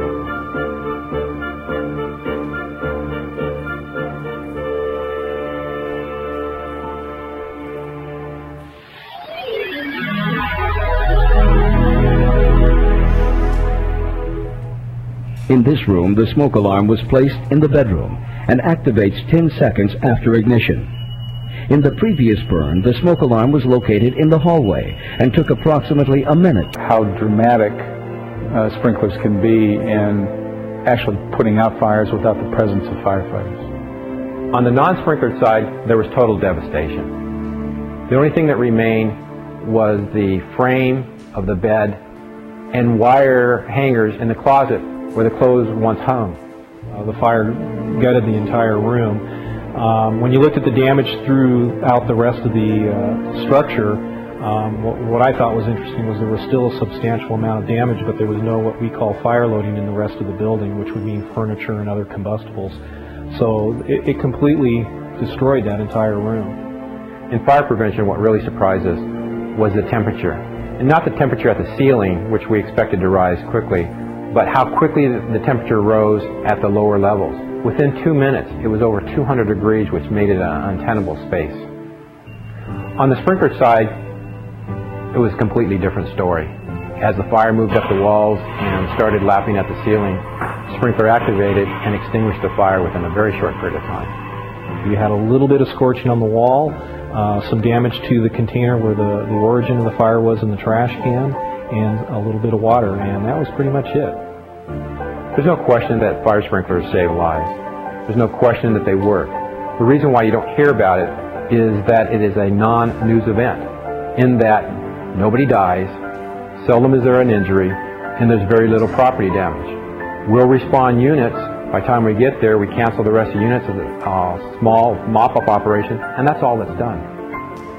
In this room, the smoke alarm was placed in the bedroom and activates ten seconds after ignition. In the previous burn, the smoke alarm was located in the hallway and took approximately a minute. How dramatic uh, sprinklers can be in actually putting out fires without the presence of firefighters. On the non-sprinklered side, there was total devastation. The only thing that remained was the frame of the bed and wire hangers in the closet where the clothes once hung. Uh, the fire gutted the entire room. Um, when you looked at the damage throughout the rest of the uh, structure, um, what, what I thought was interesting was there was still a substantial amount of damage, but there was no what we call fire loading in the rest of the building, which would mean furniture and other combustibles. So it, it completely destroyed that entire room. In fire prevention, what really surprised us was the temperature. And not the temperature at the ceiling, which we expected to rise quickly, but how quickly the temperature rose at the lower levels. Within two minutes, it was over two hundred degrees, which made it an untenable space. On the sprinkler side, it was a completely different story. As the fire moved up the walls and started lapping at the ceiling, the sprinkler activated and extinguished the fire within a very short period of time. You had a little bit of scorching on the wall, uh, some damage to the container where the, the origin of the fire was in the trash can, and a little bit of water, and that was pretty much it. There's no question that fire sprinklers save lives. There's no question that they work. The reason why you don't hear about it is that it is a non-news event, in that nobody dies, seldom is there an injury, and there's very little property damage. We'll respond units. By the time we get there, we cancel the rest of the units as a uh, small mop-up operation, and that's all that's done.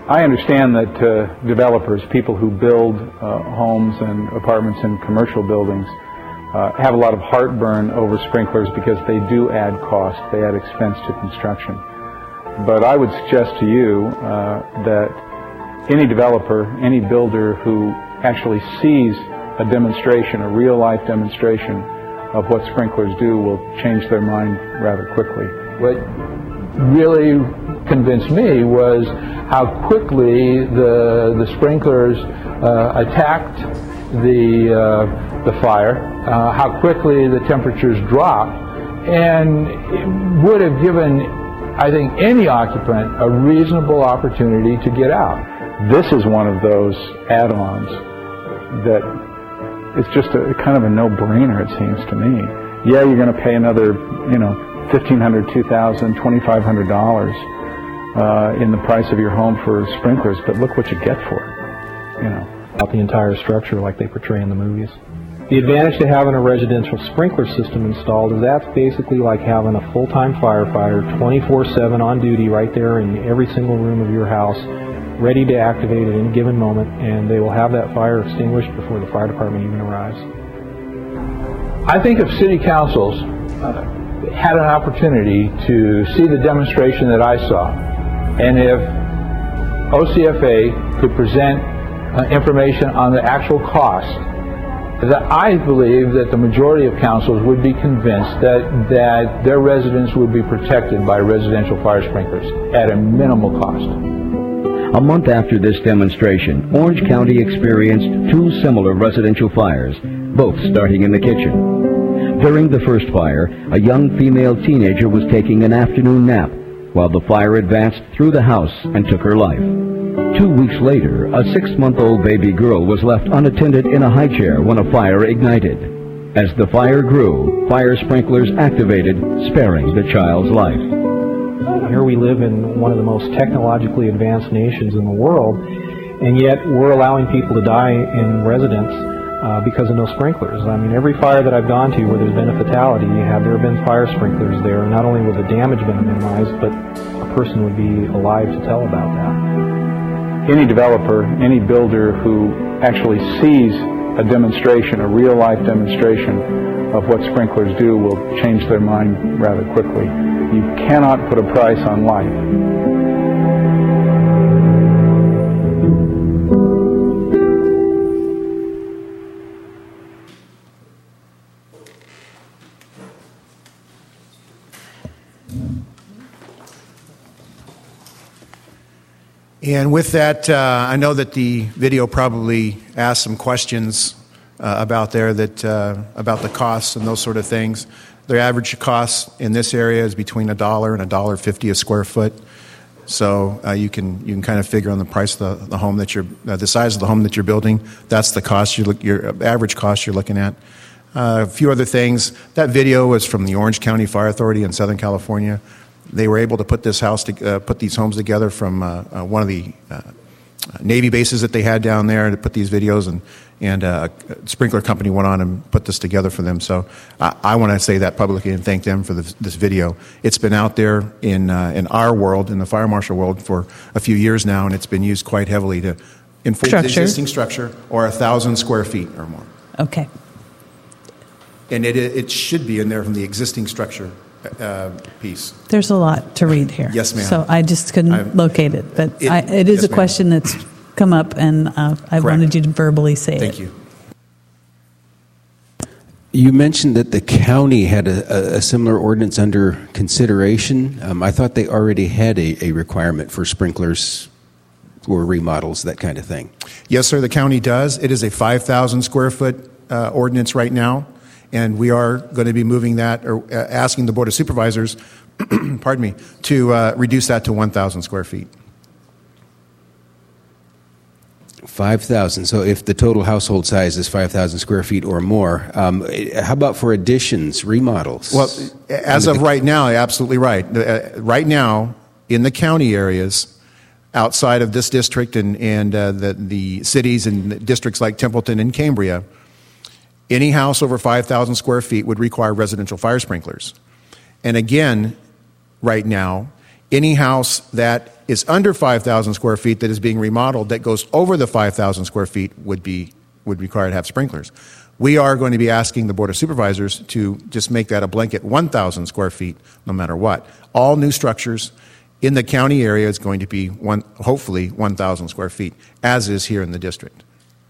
I understand that uh, developers, people who build uh, homes and apartments and commercial buildings, uh, have a lot of heartburn over sprinklers because they do add cost, they add expense to construction. But I would suggest to you uh, that any developer, any builder who actually sees a demonstration, a real-life demonstration of what sprinklers do will change their mind rather quickly. What really convinced me was how quickly the the sprinklers uh, attacked the uh, the fire, uh, how quickly the temperatures dropped, and it would have given, I think, any occupant a reasonable opportunity to get out. This is one of those add-ons that it's just a kind of a no-brainer, it seems to me. Yeah, you're going to pay another, you know, fifteen hundred dollars, two thousand dollars, twenty-five hundred dollars uh, in the price of your home for sprinklers, but look what you get for it, you know. About the entire structure like they portray in the movies. The advantage to having a residential sprinkler system installed is that's basically like having a full-time firefighter twenty-four seven on duty right there in every single room of your house, ready to activate at any given moment, and they will have that fire extinguished before the fire department even arrives. I think if city councils uh, had an opportunity to see the demonstration that I saw, and if O C F A could present uh, information on the actual cost, that I believe that the majority of councils would be convinced that, that their residents would be protected by residential fire sprinklers at a minimal cost. A month after this demonstration, Orange County experienced two similar residential fires, both starting in the kitchen. During the first fire, a young female teenager was taking an afternoon nap while the fire advanced through the house and took her life. Two weeks later, a six-month-old baby girl was left unattended in a high chair when a fire ignited. As the fire grew, fire sprinklers activated, sparing the child's life. Here we live in one of the most technologically advanced nations in the world, and yet we're allowing people to die in residence uh, because of no sprinklers. I mean, every fire that I've gone to where there's been a fatality, have there been fire sprinklers there, not only would the damage been minimized, but a person would be alive to tell about that. Any developer, any builder who actually sees a demonstration, a real-life demonstration of what sprinklers do will change their mind rather quickly. You cannot put a price on life. And with that, uh, I know that the video probably asked some questions uh, about there that uh, about the costs and those sort of things. The average cost in this area is between a dollar and a dollar fifty a square foot. So uh, you can you can kind of figure on the price of the, the home that you're uh, the size of the home that you're building. That's the cost you look your average cost you're looking at. Uh, a few other things. That video was from the Orange County Fire Authority in Southern California. They were able to put this house, to, uh, put these homes together from uh, uh, one of the uh, Navy bases that they had down there to put these videos, and and uh, a sprinkler company went on and put this together for them. So I, I want to say that publicly and thank them for the, this video. It's been out there in uh, in our world, in the fire marshal world, for a few years now, and it's been used quite heavily to enforce the existing structure or a thousand square feet or more. Okay. And it it should be in there from the existing structure. Uh, piece. There's a lot to read here. Yes, ma'am. So I just couldn't I'm, locate it, but it, I, it is yes, a question ma'am. that's come up, and uh, I Correct. wanted you to verbally say Thank it. you. You mentioned that the county had a, a similar ordinance under consideration. Um, I thought they already had a, a requirement for sprinklers or remodels, that kind of thing. Yes, sir, the county does. It is a five thousand square foot uh, ordinance right now. And we are going to be moving that, or uh, asking the Board of Supervisors, pardon me, to uh, reduce that to one thousand square feet. five thousand. So if the total household size is five thousand square feet or more, um, how about for additions, remodels? Well, as of right now, absolutely right. Uh, right now, in the county areas, outside of this district and, and uh, the, the cities and districts like Templeton and Cambria, any house over five thousand square feet would require residential fire sprinklers. And again, right now, Any house that is under five thousand square feet that is being remodeled that goes over the five thousand square feet would be would require to have sprinklers. We are going to be asking the Board of Supervisors to just make that a blanket one thousand square feet no matter what. All new structures in the county area is going to be one, hopefully one thousand square feet, as is here in the district.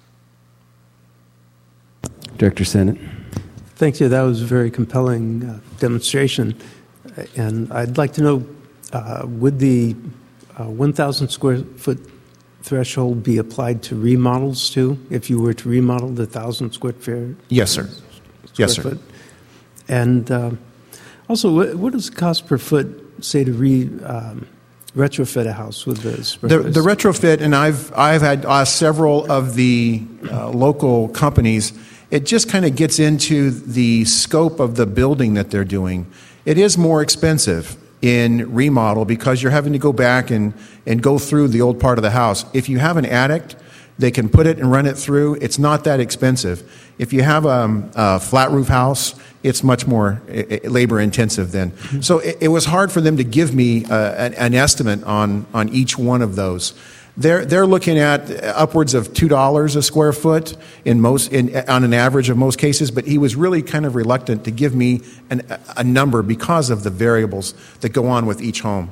Director Sennett. Thank you. That was a very compelling uh, demonstration. And I'd like to know, uh, would the uh, one thousand square foot threshold be applied to remodels too, if you were to remodel the one thousand square feet? Yes, sir. Yes, sir. Foot? And uh, also, what, what does the cost per foot say to re, um, retrofit a house with the sprinklers? The, the retrofit, and I've, I've had uh, several of the uh, local companies, it just kind of gets into the scope of the building that they're doing. It is more expensive in remodel because you're having to go back and, and go through the old part of the house. If you have an attic, they can put it and run it through. It's not that expensive. If you have a, a flat roof house, it's much more labor intensive then. Mm-hmm. So it, it was hard for them to give me uh, an, an estimate on, on each one of those. They're, they're looking at upwards of two dollars a square foot in most, in, on an average of most cases, but he was really kind of reluctant to give me an, a number because of the variables that go on with each home.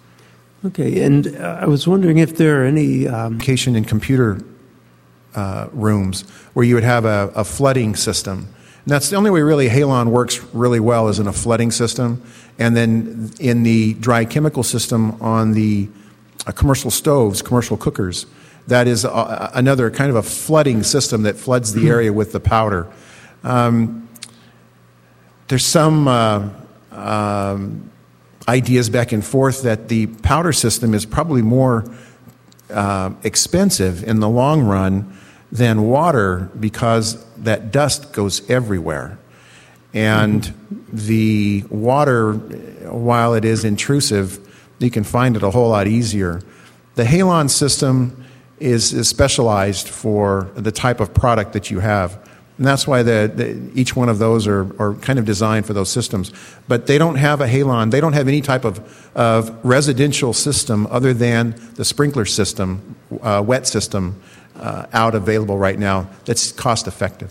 Okay, and uh, I was wondering if there are any... Um... Education and computer uh, rooms where you would have a, a flooding system. And that's the only way really Halon works really well is in a flooding system. And then in the dry chemical system on the Uh, commercial stoves, commercial cookers. That is uh, another kind of a flooding system that floods the area with the powder. Um, there's some uh, um, ideas back and forth that the powder system is probably more uh, expensive in the long run than water because that dust goes everywhere. And mm-hmm. the water, while it is intrusive, you can find it a whole lot easier. The Halon system is, is specialized for the type of product that you have. And that's why the, the, each one of those are, are kind of designed for those systems. But they don't have a Halon. They don't have any type of, of residential system other than the sprinkler system, uh, wet system, uh, out available right now that's cost effective.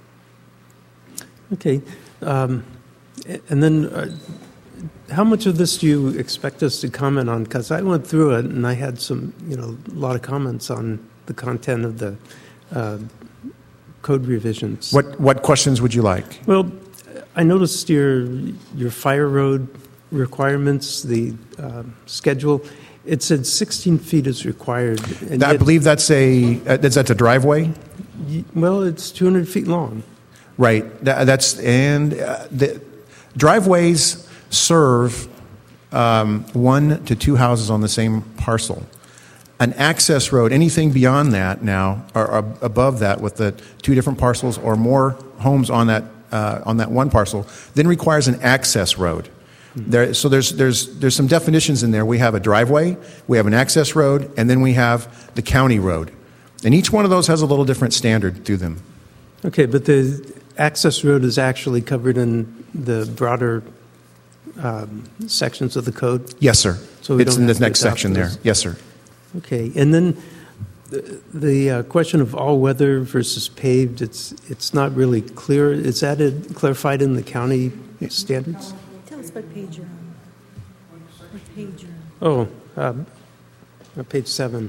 Okay. Um, and then... Uh, How much of this do you expect us to comment on? Because I went through it and I had some, you know, a lot of comments on the content of the uh, code revisions. What what questions would you like? Well, I noticed your your fire road requirements, the uh, schedule. It said sixteen feet is required. And I yet, believe that's a uh, is that a driveway? Y- well, it's two hundred feet long. Right. That, that's and uh, the driveways serve um, one to two houses on the same parcel. An access road, anything beyond that now, or, or above that with the two different parcels or more homes on that uh, on that one parcel, then requires an access road. Mm-hmm. There, so there's there's there's some definitions in there. We have a driveway, we have an access road, and then we have the county road. And each one of those has a little different standard to them. Okay, but the access road is actually covered in the broader Um, sections of the code? Yes, sir. So we it's don't in the have to next section there. Yes, sir. Okay, and then the, the uh, question of all weather versus paved, it's it's not really clear. Is that it clarified in the county standards? Tell us what page you're on. What page you're on. Oh, um, page seven.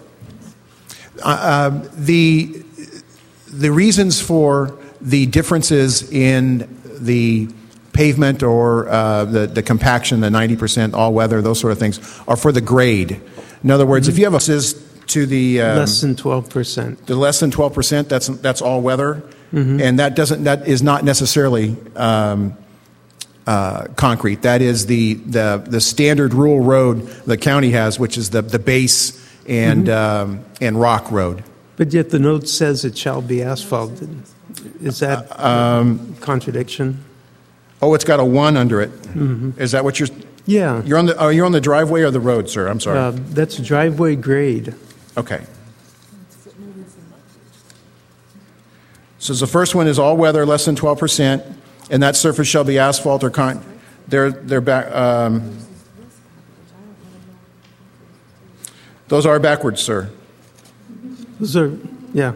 Uh, um, the the reasons for the differences in the pavement or uh, the, the compaction, the ninety percent all-weather, those sort of things, are for the grade. In other words, mm-hmm. if you have a is to the um, less than twelve percent, the less than twelve percent, that's that's all-weather, mm-hmm. and that doesn't that is not necessarily um, uh, concrete. That is the, the the standard rural road the county has, which is the the base and mm-hmm. um, and rock road. But yet the note says it shall be asphalted. Is that uh, um, contradiction? Oh, it's got a one under it. Mm-hmm. Is that what you're? Yeah. You're on the. Are you on the driveway or the road, sir? I'm sorry. Uh, that's driveway grade. Okay. So the first one is all weather, less than twelve percent, and that surface shall be asphalt or con. They're they're back. Um, Those are backwards, sir. Those are, yeah.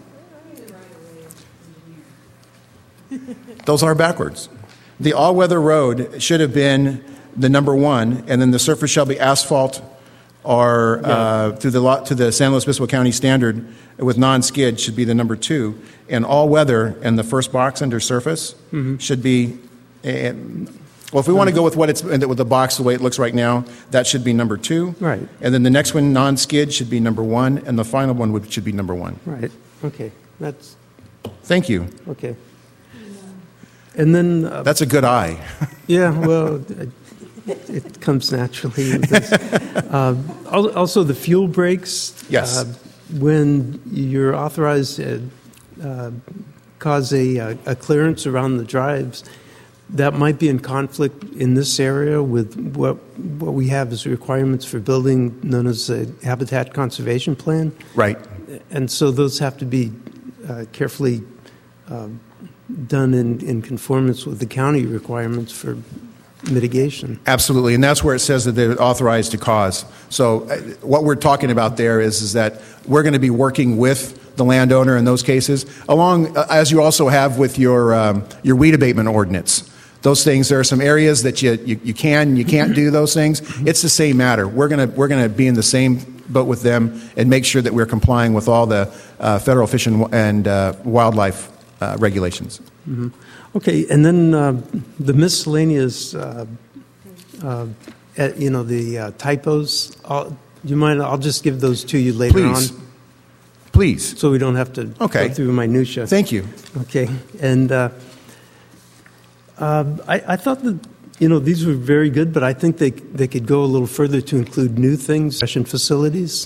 Those are backwards. The all-weather road should have been the number one, and then the surface shall be asphalt or uh, to the lot, to the San Luis Obispo County standard with non-skid should be the number two, and all-weather and the first box under surface Mm-hmm. should be. Uh, well, if we want to go with what it's with the box the way it looks right now, that should be number two. Right. And then the next one, non-skid, should be number one, and the final one would, should be number one. Right. Okay. That's Thank you. okay. And then uh, That's a good eye. yeah. Well, it, it comes naturally with this. uh, al- also, the fuel breaks. Yes. Uh, when you're authorized to uh, cause a, uh, a clearance around the drives, that might be in conflict in this area with what what we have as requirements for building known as a habitat conservation plan. Right. And so those have to be uh, carefully um, done in, in conformance with the county requirements for mitigation. Absolutely, and that's where it says that they're authorized to cause. So uh, what we're talking about there is, is that we're going to be working with the landowner in those cases, along uh, as you also have with your um, your weed abatement ordinance. Those things, there are some areas that you, you, you can and you can't do those things. It's the same matter. We're going to we're going to be in the same boat with them and make sure that we're complying with all the uh, federal fish and, and uh, wildlife uh, regulations. Mm-hmm. Okay, and then uh, the miscellaneous, uh, uh, uh, you know, the uh, typos. I'll, you mind? I'll just give those to you later Please. on. Please. So we don't have to Okay. go through minutia. Thank you. Okay, and uh, uh, I, I thought that you know these were very good, but I think they they could go a little further to include new things, session facilities.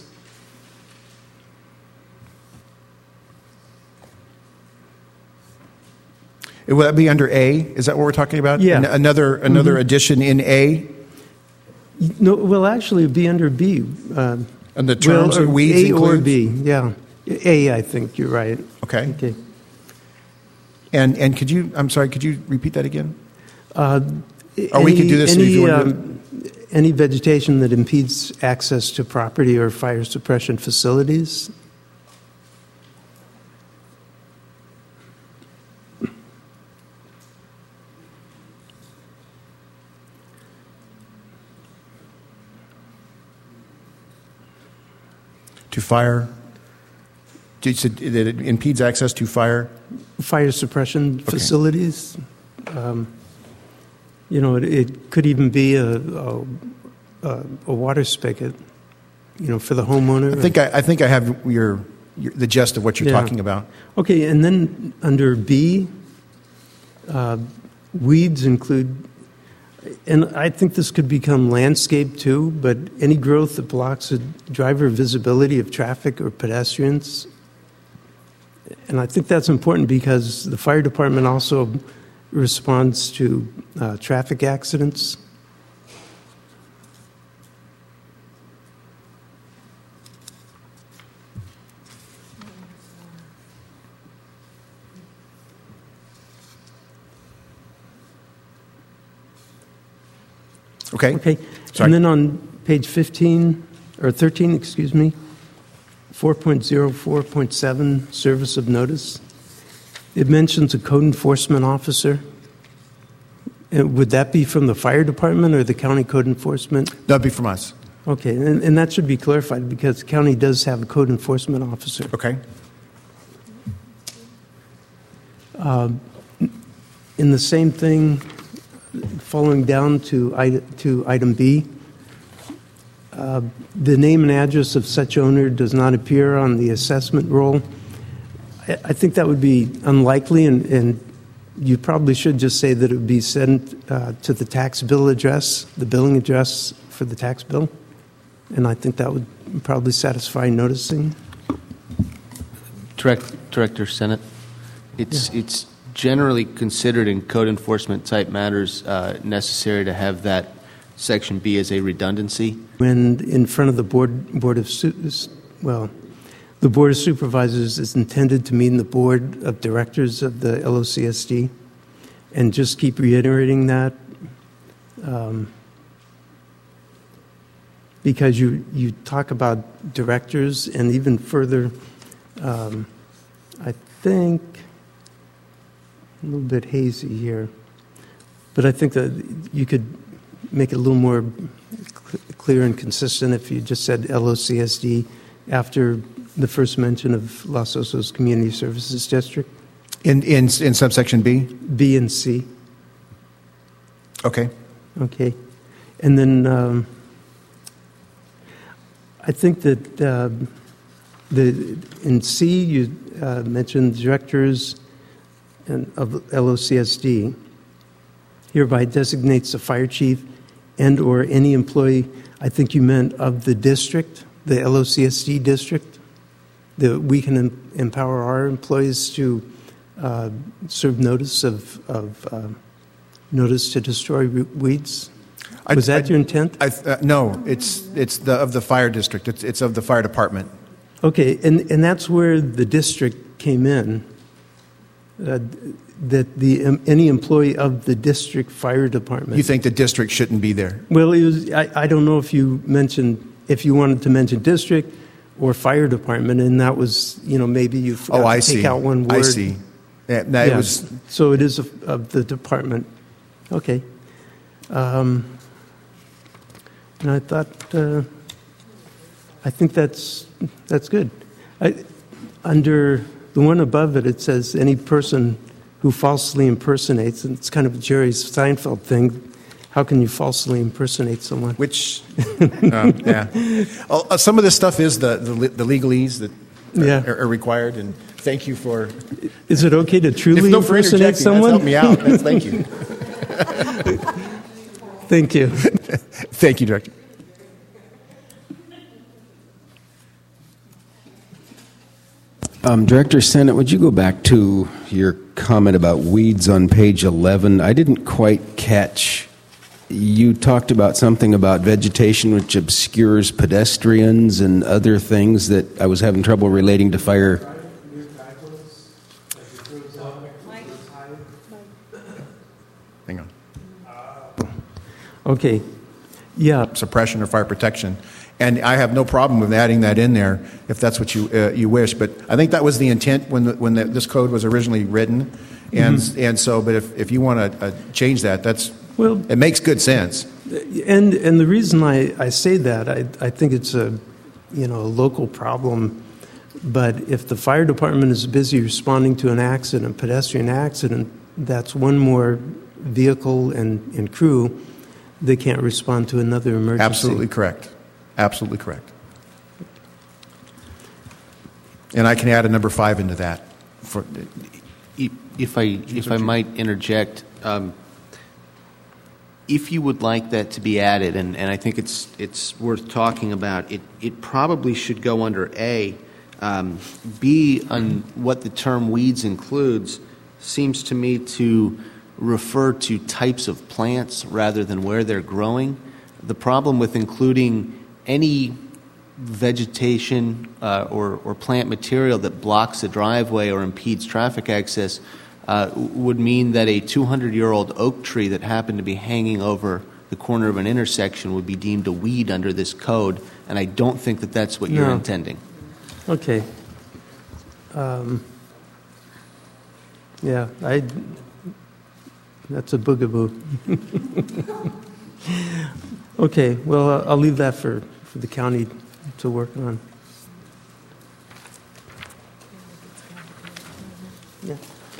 Will that be under A? Is that what we're talking about? Yeah. An- another another Mhm. addition in A? No, well, actually, it'd be under B. Uh, And the terms well, of weeds A or includes? B, yeah. A, I think you're right. Okay. Okay. And and could you? I'm sorry. Could you repeat that again? Uh, Or we could do this if Any, you want to do um, any vegetation that impedes access to property or fire suppression facilities. To fire? You said that it impedes access to fire? Fire suppression facilities. Um, you know, it, it could even be a, a, a, a water spigot, you know, for the homeowner. I think I, I think I have your, your the gist of what you're Yeah. talking about. Okay, and then under B, uh, weeds include, and I think this could become landscape too, but any growth that blocks a driver visibility of traffic or pedestrians. And I think that's important because the fire department also responds to uh, traffic accidents. Okay. Okay. Sorry. And then on page fifteen, or thirteen, excuse me, four point oh four point seven, service of notice, it mentions a code enforcement officer. And would that be from the fire department or the county code enforcement? That'd be from us. Okay, and, and that should be clarified because the county does have a code enforcement officer. Okay. Uh, in the same thing, following down to, item, to item B, uh, the name and address of such owner does not appear on the assessment roll. I, I think that would be unlikely, and, and you probably should just say that it would be sent uh, to the tax bill address, the billing address for the tax bill, and I think that would probably satisfy noticing. Direct, Director Senate, it's Yeah. it's generally considered in code enforcement type matters uh, necessary to have that section B as a redundancy. When in front of the board, board of Su- well, the board of supervisors is intended to mean the board of directors of the L O C S D, and just keep reiterating that. Um, because you, you talk about directors and even further, um, I think, a little bit hazy here, but I think that you could make it a little more cl- clear and consistent if you just said L O C S D after the first mention of Los Osos Community Services District. In, in, in subsection B? B and C. Okay. Okay. And then um, I think that uh, the in C you uh, mentioned directors and of L O C S D hereby designates the fire chief and or any employee, I think you meant of the district, the L O C S D district, that we can em- empower our employees to uh, serve notice of, of uh, notice to destroy weeds. Was I, that I, your intent? I, uh, no, it's it's the of the fire district. It's it's of the fire department. Okay, and and that's where the district came in. Uh, that the um, any employee of the district fire department. You think the district shouldn't be there? Well, it was. I, I don't know if you mentioned if you wanted to mention district or fire department, and that was you know maybe you forgot oh, I to see. take out one word. I see. Yeah, no, yeah. It was. So it is of, of the department. Okay. Um, and I thought, uh, I think that's that's good. I, under the one above it, it says any person who falsely impersonates, and it's kind of a Jerry Seinfeld thing. How can you falsely impersonate someone? Which, uh, yeah. Uh, some of this stuff is the the, the legalese that yeah. are, are required, and thank you for. Is it okay to truly if, no, impersonate someone? That's helped me out. That's, thank you. Thank you. Thank you, Director. Um, Director Sennett, would you go back to your comment about weeds on page eleven? I didn't quite catch. You talked about something about vegetation which obscures pedestrians and other things that I was having trouble relating to fire. Hang on. Okay. Yeah. Suppression or fire protection. And I have no problem with adding that in there if that's what you uh, you wish. But I think that was the intent when the, when the, this code was originally written, and mm-hmm. and so. But if, if you want to uh, change that, that's well, it makes good sense. And and the reason I, I say that I I think it's a you know a local problem. But if the fire department is busy responding to an accident, a pedestrian accident, that's one more vehicle and, and crew. They can't respond to another emergency. Absolutely correct. Absolutely correct. And I can add a number five into that. For, if I if I might interject, um, if you would like that to be added, and, and I think it's it's worth talking about, it it probably should go under A. Um, B, on what the term weeds includes, seems to me to refer to types of plants rather than where they're growing. The problem with including any vegetation uh, or, or plant material that blocks a driveway or impedes traffic access uh, would mean that a two hundred year old oak tree that happened to be hanging over the corner of an intersection would be deemed a weed under this code, and I don't think that that's what you're no. intending. Okay. Um, yeah, I. That's a boogaboo. Okay, well, uh, I'll leave that for, for the county to work on. Yeah.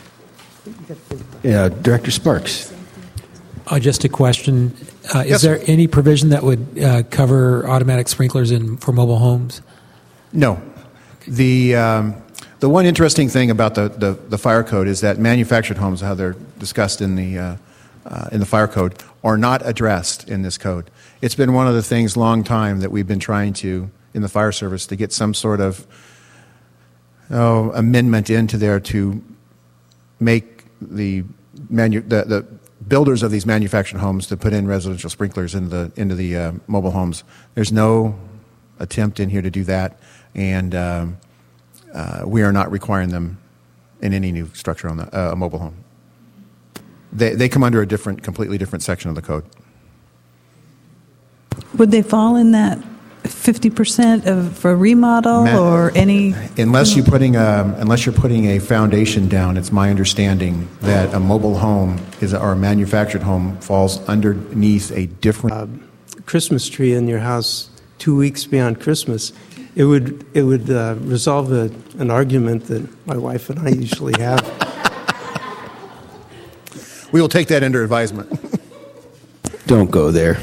Yeah, Director Sparks. Uh, just a question. Uh, is Yes, there sir. any provision that would uh, cover automatic sprinklers in for mobile homes? No. The um, the one interesting thing about the, the, the fire code is that manufactured homes, how they're discussed in the uh, uh, in the fire code, are not addressed in this code. It's been one of the things long time that we've been trying to in the fire service to get some sort of oh, amendment into there to make the manu- the, the builders of these manufactured homes to put in residential sprinklers into the into the uh, mobile homes. There's no attempt in here to do that, and um, uh, we are not requiring them in any new structure on the, uh, a mobile home. They they come under a different, completely different section of the code. Would they fall in that fifty percent of for remodel Ma- or any? Unless you're putting a, unless you're putting a foundation down, it's my understanding that a mobile home is or a manufactured home falls underneath a different uh, Christmas tree in your house two weeks beyond Christmas. It would it would uh, resolve a, an argument that my wife and I usually have. We will take that under advisement. Don't go there.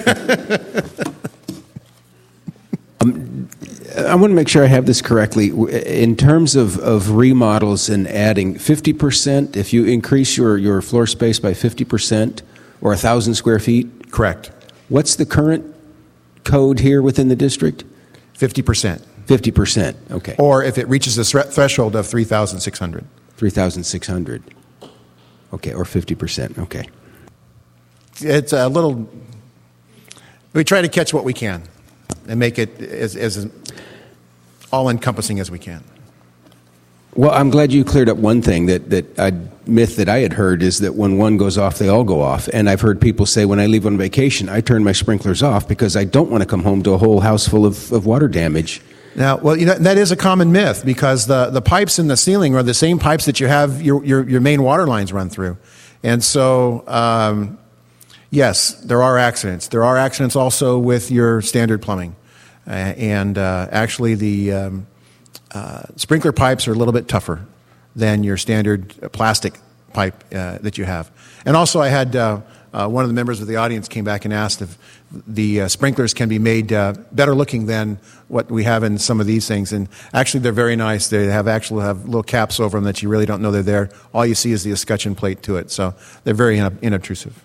um, I want to make sure I have this correctly. In terms of, of remodels and adding fifty percent, if you increase your, your floor space by fifty percent or one thousand square feet? Correct. What's the current code here within the district? fifty percent. fifty percent, okay. Or if it reaches the thre- threshold of three thousand six hundred. three thousand six hundred. Okay, or fifty percent, okay. It's a little, we try to catch what we can and make it as, as all-encompassing as we can. Well, I'm glad you cleared up one thing, that, that a myth that I had heard is that when one goes off, they all go off. And I've heard people say when I leave on vacation, I turn my sprinklers off because I don't want to come home to a whole house full of, of water damage. Now, well, you know, that is a common myth because the, the pipes in the ceiling are the same pipes that you have your, your, your main water lines run through. And so, um, yes, there are accidents. There are accidents also with your standard plumbing. Uh, and uh, actually, the um, uh, sprinkler pipes are a little bit tougher than your standard plastic pipe uh, that you have. And also, I had uh, uh, one of the members of the audience came back and asked if the uh, sprinklers can be made uh, better looking than what we have in some of these things. And actually, they're very nice. They have actually have little caps over them that you really don't know they're there. All you see is the escutcheon plate to it. So they're very in- inobtrusive.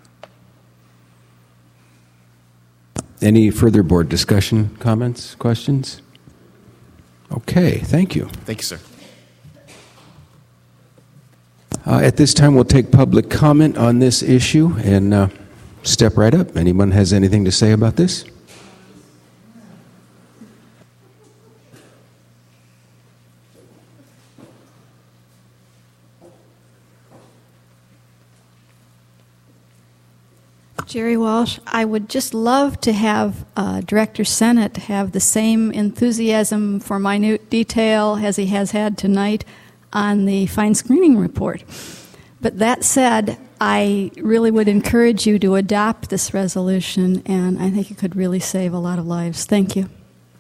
Any further board discussion, comments, questions? Okay, thank you. Thank you, sir. Uh, at this time, we'll take public comment on this issue and uh, step right up. Anyone has anything to say about this? Jerry Walsh, I would just love to have uh, Director Sennett have the same enthusiasm for minute detail as he has had tonight on the fine screening report. But that said, I really would encourage you to adopt this resolution, and I think it could really save a lot of lives. Thank you.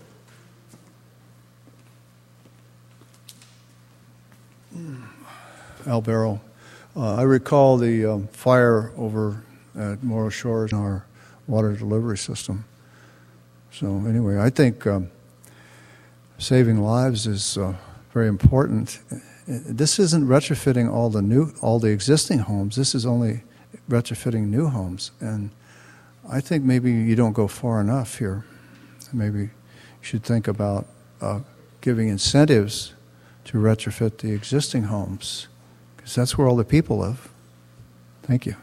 Al Barrow. Uh, I recall the um, fire over at Morro Shores in our water delivery system. So anyway, I think um, saving lives is uh, very important. This isn't retrofitting all the new, all the existing homes. This is only retrofitting new homes, and I think maybe you don't go far enough here. Maybe you should think about uh, giving incentives to retrofit the existing homes, because that's where all the people live. Thank you.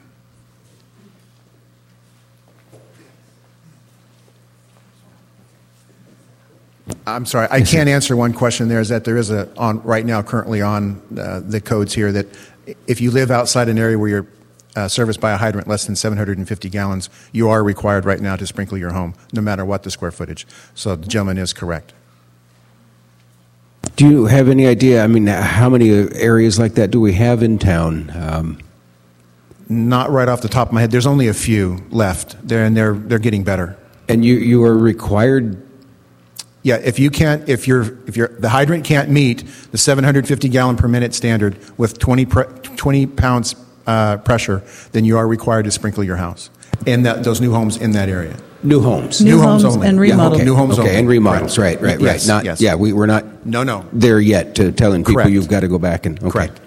I'm sorry, I can't answer one question there. Is that there is a on right now currently on uh, the codes here that if you live outside an area where you're uh, serviced by a hydrant less than seven hundred fifty gallons, you are required right now to sprinkle your home, no matter what the square footage. So the gentleman is correct. Do you have any idea, I mean, how many areas like that do we have in town? Um, Not right off the top of my head. There's only a few left there, and they're they're getting better. And you you are required. Yeah, if you can't, if you're, if you're, the hydrant can't meet the seven hundred fifty gallon per minute standard with twenty, pre, twenty pounds uh, pressure, then you are required to sprinkle your house in that, those new homes in that area. New homes, new, new homes, homes only, and remodels. Yeah, okay. New homes okay, only. and remodels, right, right, right. Yes, Not, yes. Yeah, we, we're not. No, no. There yet to telling people Correct. you've got to go back and. Okay. Correct.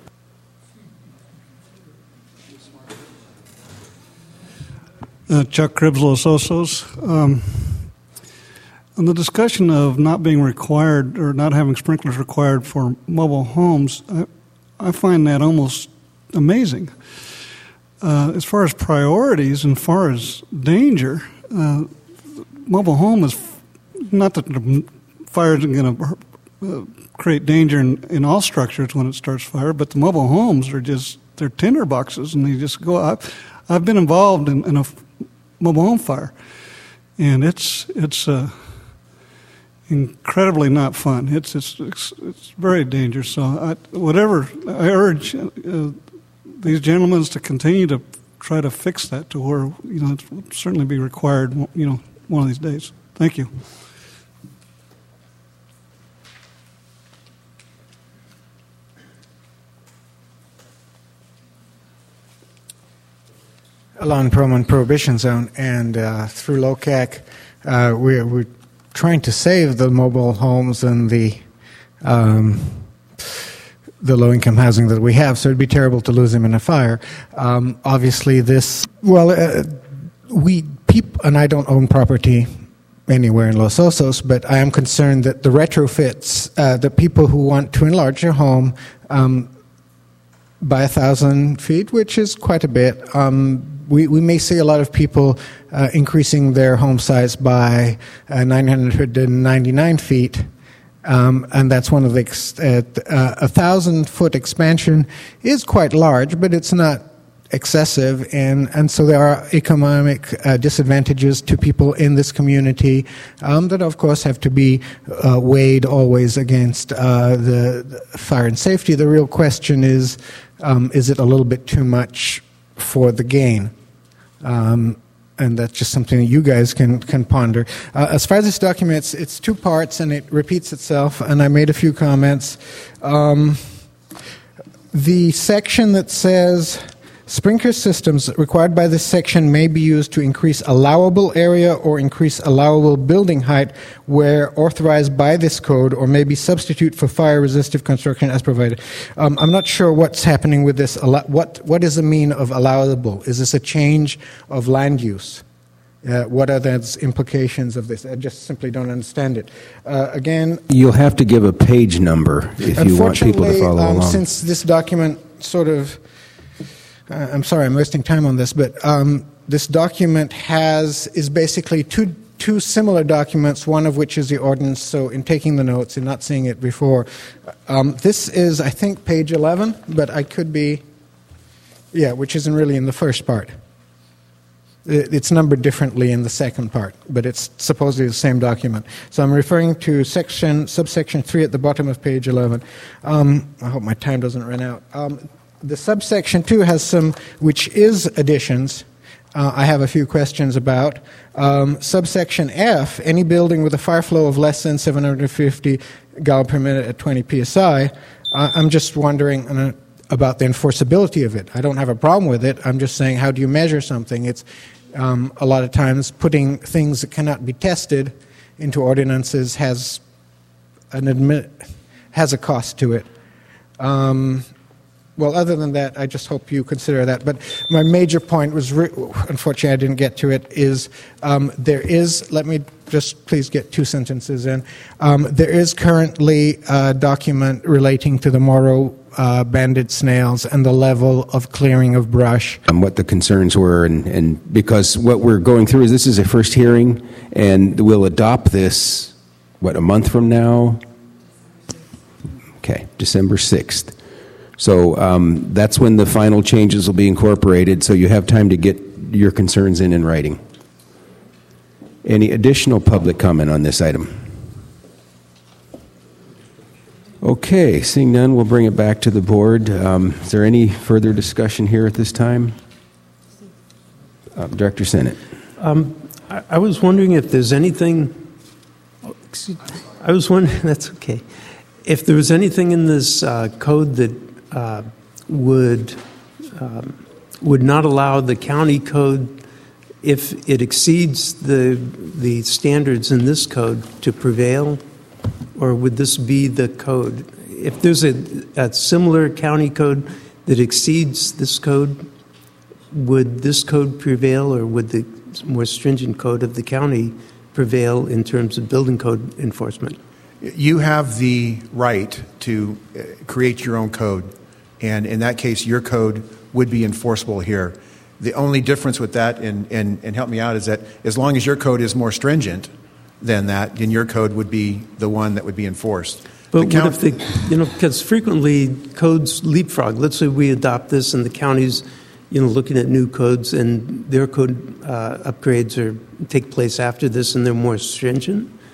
Uh, Chuck Cribbs, Los Osos. Um, on the discussion of not being required or not having sprinklers required for mobile homes, I, I find that almost amazing. Uh, as far as priorities and far as danger, uh, mobile home is f- not that the fire isn't going to uh, create danger in, in all structures when it starts fire, but the mobile homes are just, they're tinder boxes and they just go up. I've been involved in, in a mobile home fire, and it's it's uh, incredibly not fun. It's it's it's, it's very dangerous. So I, whatever, I urge uh, these gentlemen to continue to try to fix that to where, you know, it will certainly be required, you know, one of these days. Thank you. Along Perlman Prohibition Zone and uh, through L O C A C, uh, we're, we're trying to save the mobile homes and the um, the low-income housing that we have, so it'd be terrible to lose them in a fire. Um, obviously, this, well, uh, we, peop, and I don't own property anywhere in Los Osos, but I am concerned that the retrofits, uh, the people who want to enlarge their home um, by a thousand feet, which is quite a bit, um, We, we may see a lot of people uh, increasing their home size by uh, nine hundred ninety-nine feet, um, and that's one of the ex- uh, uh, a thousand foot expansion is quite large, but it's not excessive, and, and so there are economic uh, disadvantages to people in this community um, that, of course, have to be uh, weighed always against uh, the, the fire and safety. The real question is, um, is it a little bit too much for the gain? Um, and that's just something that you guys can, can ponder. Uh, as far as this document, it's, it's two parts and it repeats itself, and I made a few comments. Um, the section that says sprinkler systems required by this section may be used to increase allowable area or increase allowable building height where authorized by this code, or may be substitute for fire resistive construction as provided. Um, I'm not sure what's happening with this. What what is the mean of allowable? Is this a change of land use? Uh, what are the implications of this? I just simply don't understand it. Uh, again, you'll have to give a page number if you want people to follow um, along. Since this document sort of Uh, I'm sorry, I'm wasting time on this, but um, this document has is basically two two similar documents, one of which is the ordinance. So in taking the notes and not seeing it before, um, this is, I think, page eleven, but I could be, yeah, which isn't really in the first part. It, it's numbered differently in the second part, but it's supposedly the same document. So I'm referring to section subsection three at the bottom of page eleven. Um, I hope my time doesn't run out. Um, The subsection two has some, which is additions. Uh, I have a few questions about. Um, subsection F, any building with a fire flow of less than seven hundred fifty gallons per minute at twenty P S I. Uh, I'm just wondering uh, about the enforceability of it. I don't have a problem with it. I'm just saying, how do you measure something? It's um, a lot of times putting things that cannot be tested into ordinances has an admit has a cost to it. Um, Well, other than that, I just hope you consider that. But my major point was, re- unfortunately, I didn't get to it, is um, there is, let me just please get two sentences in. Um, there is currently a document relating to the Moro uh, banded snails and the level of clearing of brush. And what the concerns were, and, and because what we're going through is this is a first hearing, and we'll adopt this, what, a month from now? Okay, December sixth. So um, that's when the final changes will be incorporated, so you have time to get your concerns in in writing. Any additional public comment on this item? Okay, seeing none, we'll bring it back to the board. Um, is there any further discussion here at this time? Uh, Director Sennett. Um, I, I was wondering if there's anything, oh, excuse, I was wondering, that's okay, if there was anything in this uh, code that Uh, would um, would not allow the county code, if it exceeds the the standards in this code, to prevail, or would this be the code? If there's a, a similar county code that exceeds this code, would this code prevail, or would the more stringent code of the county prevail in terms of building code enforcement? You have the right to create your own code, and in that case, your code would be enforceable here. The only difference with that, and, and, and help me out, is that as long as your code is more stringent than that, then your code would be the one that would be enforced. But the what count- if the, you know, because frequently codes leapfrog. Let's say we adopt this and the county's, you know, looking at new codes and their code uh, upgrades are take place after this and they're more stringent.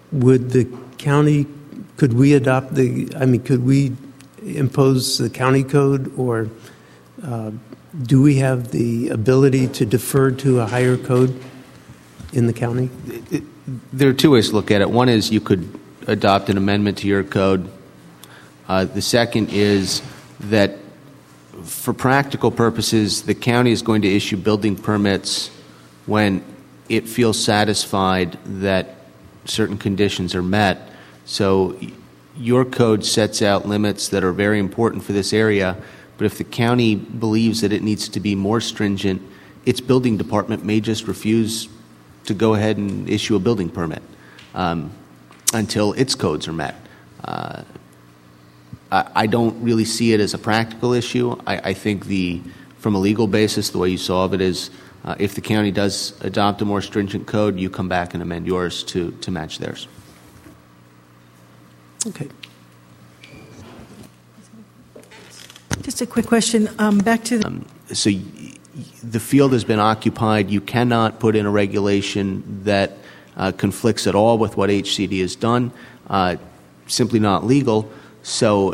would the county, could we adopt the, I mean, could we impose the county code, or uh, do we have the ability to defer to a higher code in the county? It, it, there are two ways to look at it. One is you could adopt an amendment to your code. Uh, the second is that for practical purposes, the county is going to issue building permits when it feels satisfied that certain conditions are met. So your code sets out limits that are very important for this area, but if the county believes that it needs to be more stringent, its building department may just refuse to go ahead and issue a building permit um, until its codes are met. Uh, I, I don't really see it as a practical issue. I, I think the, from a legal basis, the way you solve it is uh, if the county does adopt a more stringent code, you come back and amend yours to, to match theirs. Okay. Just a quick question. Um, back to the. Um, so y- the field has been occupied. You cannot put in a regulation that uh, conflicts at all with what H C D has done. Uh, simply not legal. So,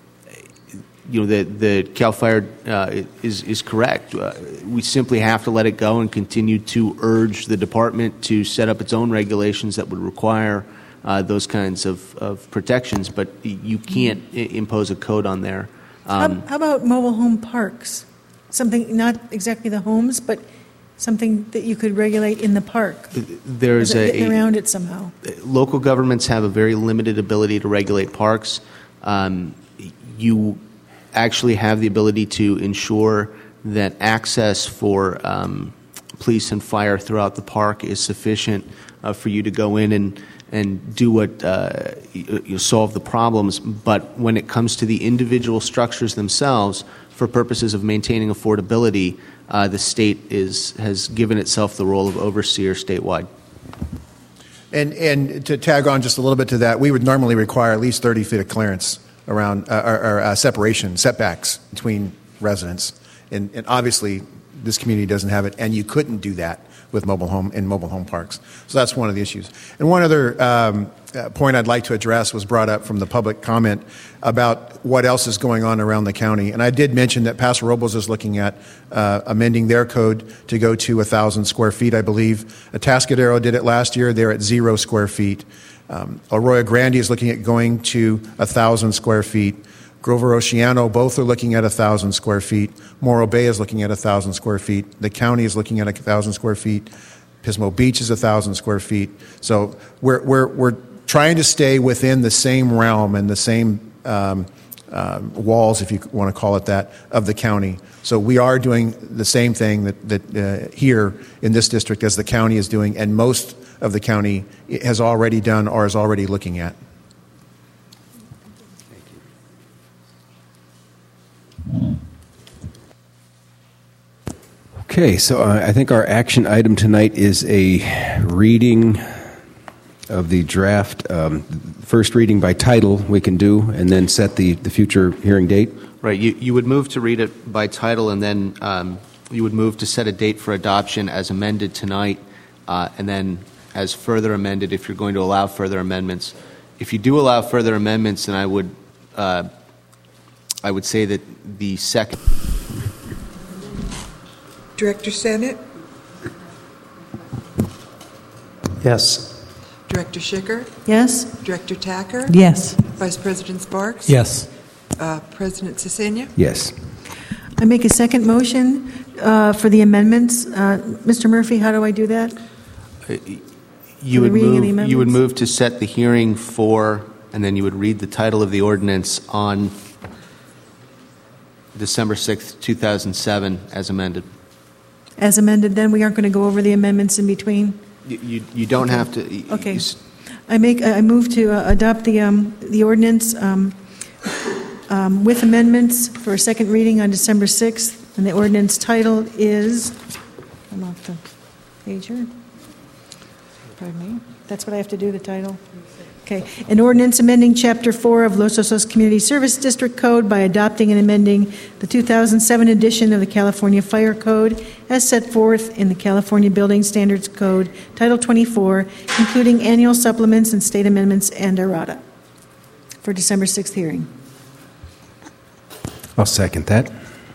you know, the the Cal Fire uh, is is correct. Uh, we simply have to let it go and continue to urge the department to set up its own regulations that would require uh, those kinds of, of protections. But you can't I- impose a code on there. Um, how, how about mobile home parks? Something, not exactly the homes, but something that you could regulate in the park. There's a getting around it somehow. Local governments have a very limited ability to regulate parks. Um, you actually have the ability to ensure that access for um, police and fire throughout the park is sufficient uh, for you to go in and and do what uh, you, you solve the problems. But when it comes to the individual structures themselves, for purposes of maintaining affordability, uh, the state is has given itself the role of overseer statewide. And and to tag on just a little bit to that, we would normally require at least thirty feet of clearance around uh, or, or uh, separation, setbacks between residents. And, and obviously, this community doesn't have it, and you couldn't do that with mobile home in mobile home parks. So that's one of the issues. And one other um, uh, point I'd like to address was brought up from the public comment about what else is going on around the county. And I did mention that Paso Robles is looking at uh, amending their code to go to one thousand square feet, I believe. Atascadero did it last year. They're at zero square feet. Um, Arroyo Grande is looking at going to one thousand square feet. Grover Oceano, both are looking at one thousand square feet. Morro Bay is looking at one thousand square feet. The county is looking at one thousand square feet. Pismo Beach is one thousand square feet. So we're, we're, we're trying to stay within the same realm and the same um, uh, walls, if you want to call it that, of the county. So we are doing the same thing that, that uh, here in this district as the county is doing, and most of the county has already done or is already looking at. Okay, so uh, I think our action item tonight is a reading of the draft, um, first reading by title we can do, and then set the, the future hearing date. Right. You, you would move to read it by title, and then um, you would move to set a date for adoption as amended tonight, uh, and then as further amended if you're going to allow further amendments. If you do allow further amendments, then I would uh, I would say that the second. Director Sennett? Yes. Director Schicker? Yes. Director Tacker? Yes. Vice President Sparks? Yes. Uh, President Cicenia? Yes. I make a second motion uh, for the amendments. Uh, Mister Murphy, how do I do that? You would reading of the move. You would amendments? move to set the hearing for, and then you would read the title of the ordinance on December sixth, two thousand seven, as amended. As amended, then we aren't going to go over the amendments in between? You, you, you don't Okay. have to. you- Okay. you s- I make, I move to uh, adopt the, um, the ordinance um, um, with amendments for a second reading on December sixth, and the ordinance title is, I'm off the page here. Pardon me. That's what I have to do, the title? Okay. An ordinance amending Chapter four of Los Osos Community Service District Code by adopting and amending the two thousand seven edition of the California Fire Code as set forth in the California Building Standards Code, Title twenty-four, including annual supplements and state amendments and errata, for December sixth hearing. I'll second that.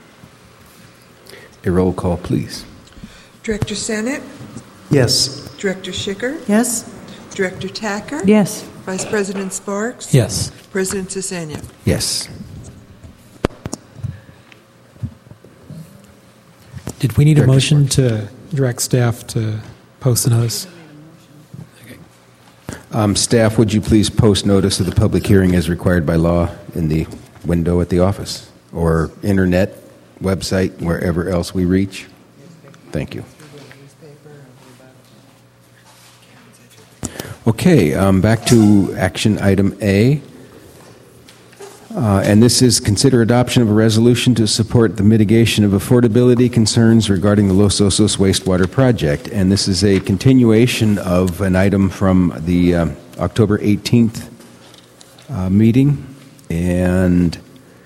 A roll call, please. Director Senate? Yes. Director Schicker? Yes. Director Tacker? Yes. Vice President Sparks? Yes. President Cesenia? Yes. Did we need a Director motion to direct staff to post the notice? Um, staff, would you please post notice of the public hearing as required by law in the window at the office or internet, website, wherever else we reach? Thank you. Okay, um, back to action item A. Uh, and this is consider adoption of a resolution to support the mitigation of affordability concerns regarding the Los Osos wastewater project. And this is a continuation of an item from the um, October eighteenth uh, meeting. And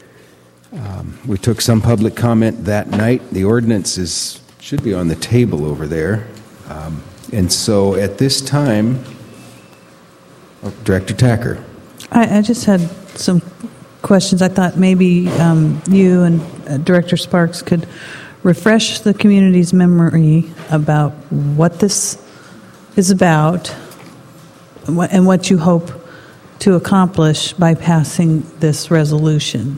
um, we took some public comment that night. The ordinance is should be on the table over there. Um, and so at this time, oh, Director Tacker. I, I just had some questions. I thought maybe um, you and uh, Director Sparks could refresh the community's memory about what this is about and what, and what you hope to accomplish by passing this resolution.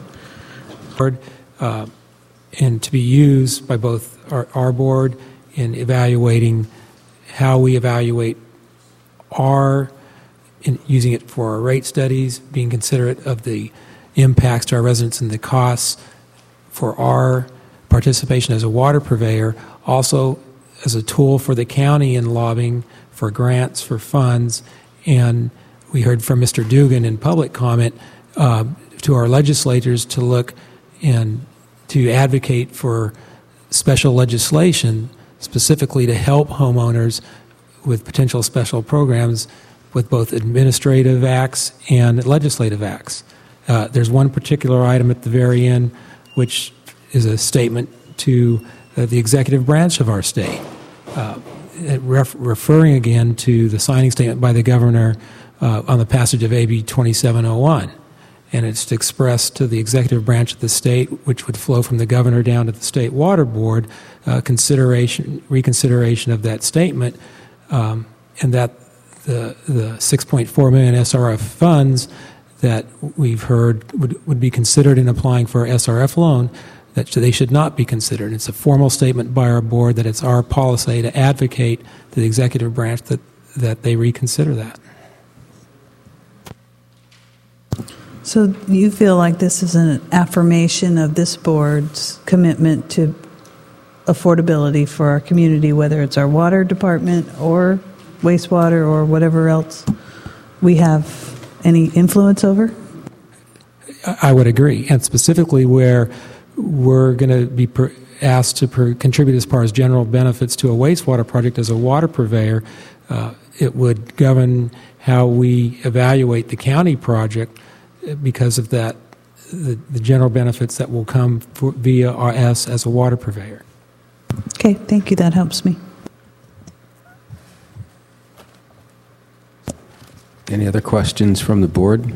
Uh, and to be used by both our, our board in evaluating how we evaluate our, in using it for our rate studies, being considerate of the impacts to our residents and the costs for our participation as a water purveyor, also as a tool for the county in lobbying for grants, for funds. And we heard from Mister Dugan in public comment uh, to our legislators to look and to advocate for special legislation specifically to help homeowners with potential special programs with both administrative acts and legislative acts. Uh, there's one particular item at the very end which is a statement to uh, the executive branch of our state, uh, ref- referring again to the signing statement by the governor uh, on the passage of A B twenty-seven oh one. And it's expressed to the executive branch of the state, which would flow from the governor down to the state water board, uh, consideration, reconsideration of that statement, um, and that the the six point four million S R F funds that we've heard would, would be considered in applying for an S R F loan, that they should not be considered. It's a formal statement by our board that it's our policy to advocate to the executive branch that, that they reconsider that. So you feel like this is an affirmation of this board's commitment to affordability for our community, whether it's our water department or wastewater or whatever else we have any influence over? I would agree, and specifically where we're going to be per, asked to per, contribute as far as general benefits to a wastewater project as a water purveyor, uh, it would govern how we evaluate the county project because of that, the, the general benefits that will come for, via us as a water purveyor. Okay, thank you. That helps me. Any other questions from the board?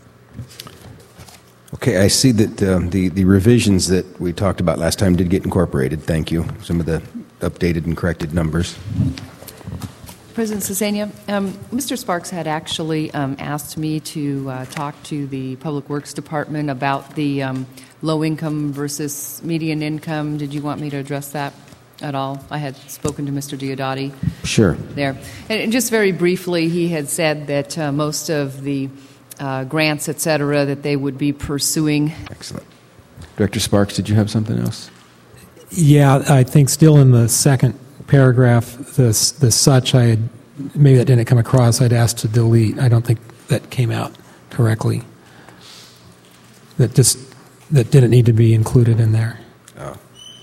Okay, I see that um, the, the revisions that we talked about last time did get incorporated. Thank you. Some of the updated and corrected numbers. President Cesenia, um, Mister Sparks had actually um, asked me to uh, talk to the Public Works Department about the um, low income versus median income. Did you want me to address that at all? I had spoken to Mister Diodati. Sure. There. And just very briefly, he had said that uh, most of the uh, grants, et cetera, that they would be pursuing. Excellent. Director Sparks, did you have something else? Yeah, I think still in the second paragraph, the, the such, I had, maybe that didn't come across, I'd asked to delete. I don't think that came out correctly. That just, that didn't need to be included in there. Oh.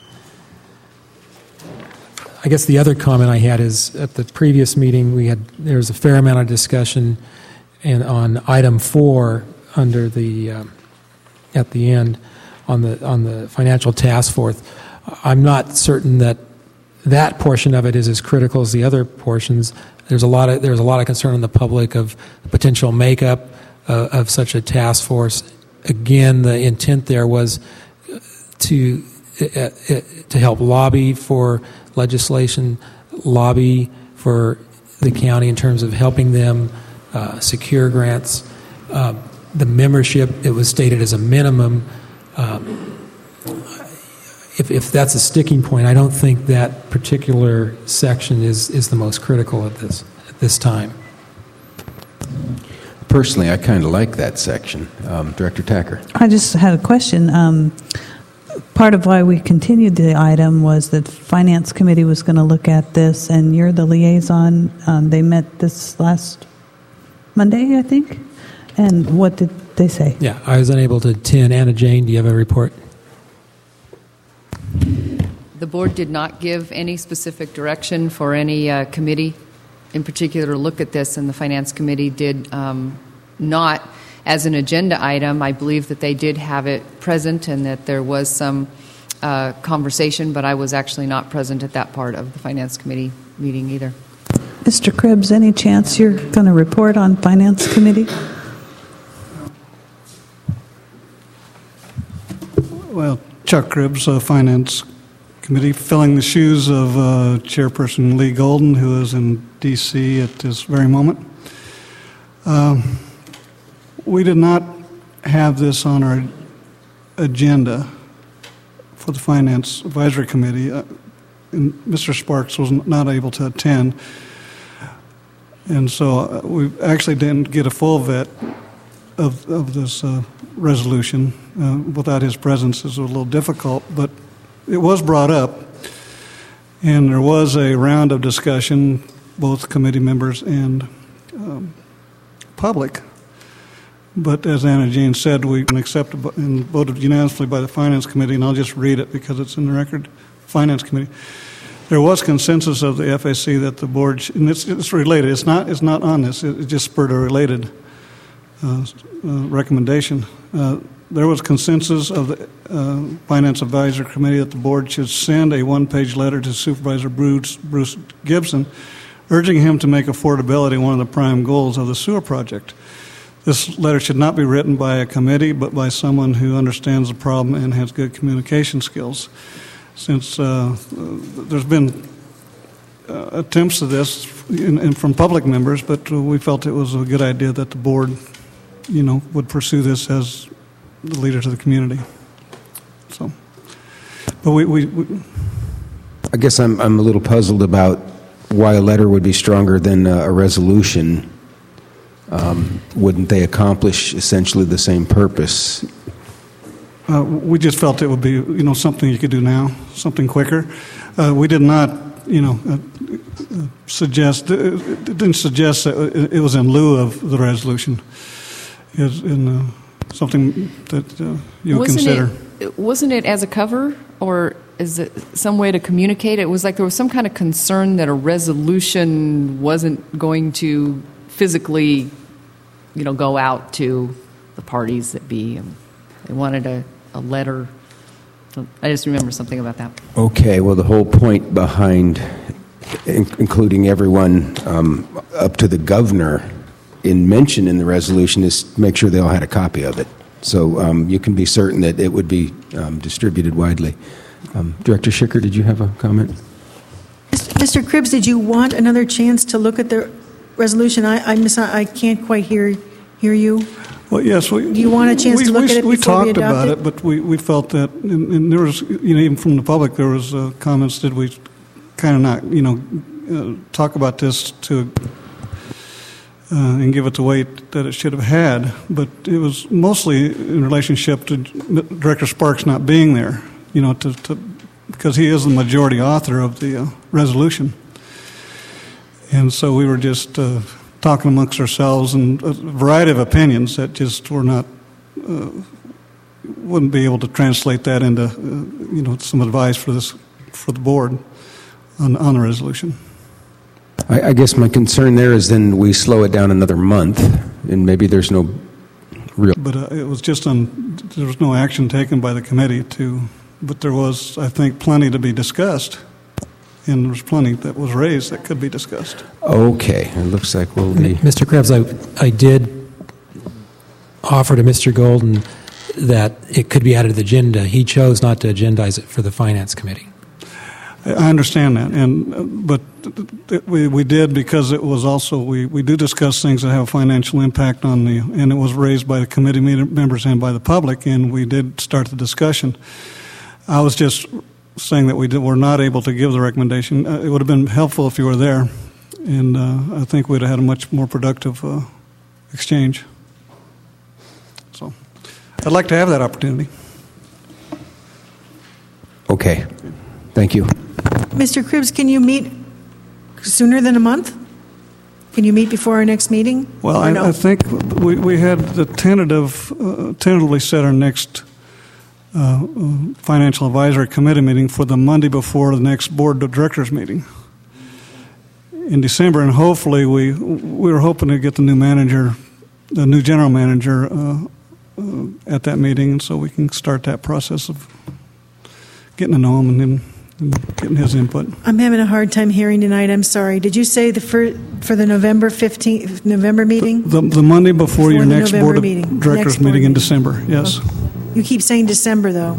I guess the other comment I had is at the previous meeting we had there was a fair amount of discussion and on item four under the um, at the end on the on the financial task force, I'm not certain that that portion of it is as critical as the other portions. There's a lot of there's a lot of concern in the public of the potential makeup uh, of such a task force. Again, the intent there was to uh, to help lobby for legislation, lobby for the county in terms of helping them uh, secure grants. Uh, the membership, it was stated as a minimum. Um, if, if that's a sticking point, I don't think that particular section is, is the most critical at this at this time. Personally, I kind of like that section. Um, Director Tacker. I just had a question. Um, part of why we continued the item was that Finance Committee was going to look at this, and you're the liaison. Um, they met this last Monday, I think. And what did they say? Yeah, I was unable to attend. Anna Jane, do you have a report? The board did not give any specific direction for any uh, committee in particular to look at this, and the Finance Committee did um, not as an agenda item. I believe that they did have it present and that there was some uh, conversation, but I was actually not present at that part of the Finance Committee meeting either. Mister Cribbs, any chance you're going to report on Finance Committee? Well, Chuck Cribbs, uh, Finance Committee, filling the shoes of uh, Chairperson Lee Golden, who is in D C at this very moment. Um, we did not have this on our agenda for the Finance Advisory Committee, uh, and Mister Sparks was not able to attend, and so uh, we actually didn't get a full vet of, of this uh, resolution. Uh, without his presence is a little difficult, but it was brought up, and there was a round of discussion, both committee members and um, public. But as Anna Jane said, we accepted and voted unanimously by the Finance Committee, and I'll just read it because it's in the record. Finance Committee. There was consensus of the F A C that the board, sh- and it's, it's related. It's not. It's not on this. It, it just spurred a related uh, uh, recommendation. Uh, there was consensus of the uh, Finance Advisory Committee that the board should send a one-page letter to Supervisor Bruce, Bruce Gibson, urging him to make affordability one of the prime goals of the sewer project. This letter should not be written by a committee, but by someone who understands the problem and has good communication skills. Since uh, there's been uh, attempts to this in, in from public members, but uh, we felt it was a good idea that the board, you know, would pursue this as the leader to the community. So, but we, we, we I guess I'm I'm a little puzzled about why a letter would be stronger than a resolution. Um, wouldn't they accomplish essentially the same purpose? Uh, we just felt it would be, you know, something you could do now, something quicker. Uh, we did not, you know, uh, uh, suggest. Uh, it didn't suggest that it was in lieu of the resolution. It's in uh, something that uh, you would wasn't consider. It, wasn't it as a cover, or is it some way to communicate? It was like there was some kind of concern that a resolution wasn't going to physically, you know, go out to the parties that be. Um, they wanted a, a letter. I just remember something about that. Okay, well, the whole point behind in, including everyone um, up to the governor in mention in the resolution is make sure they all had a copy of it. So um, you can be certain that it would be um, distributed widely. Um, Director Schicker, did you have a comment? Mister Cribbs, did you want another chance to look at the resolution? I I, miss, I can't quite hear hear you. Well, yes. We, Do you want a chance we, to look we, at it we before we talked adopt about it? it, but we, we felt that, and, and there was, you know, even from the public, there was uh, comments that we kind of not, you know, uh, talk about this to uh, and give it the weight that it should have had. But it was mostly in relationship to Director Sparks not being there, you know, to, to because he is the majority author of the uh, resolution. And so we were just uh, talking amongst ourselves and a variety of opinions that just were not, uh, wouldn't be able to translate that into, uh, you know, some advice for this, for the board on, on the resolution. I, I guess my concern there is then we slow it down another month, and maybe there's no real. But uh, it was just on. There was no action taken by the committee to. But there was, I think, plenty to be discussed, and there was plenty that was raised that could be discussed. Okay, it looks like we'll be. Mister Krebs, I I did offer to Mister Golden that it could be added to the agenda. He chose not to agendize it for the Finance Committee. I understand that, and uh, but we we did because it was also we, we do discuss things that have financial impact on the, and it was raised by the committee members and by the public, and we did start the discussion. I was just saying that we did, were not able to give the recommendation. Uh, it would have been helpful if you were there, and uh, I think we'd have had a much more productive uh, exchange. So I'd like to have that opportunity. Okay. Thank you. Mister Cribbs, can you meet sooner than a month? Can you meet before our next meeting? Well, I, no? I think we, we had the tentative, uh, tentatively set our next uh, Financial Advisory Committee meeting for the Monday before the next Board of Directors meeting in December, and hopefully we we were hoping to get the new manager, the new general manager, uh, uh, at that meeting, and so we can start that process of getting to know him and then and getting his input. I'm having a hard time hearing tonight. I'm sorry. Did you say the for, for the November fifteenth November meeting? The, the Monday before, before your next November Board of meeting. Directors meeting, meeting in December, yes. Okay. You keep saying December, though.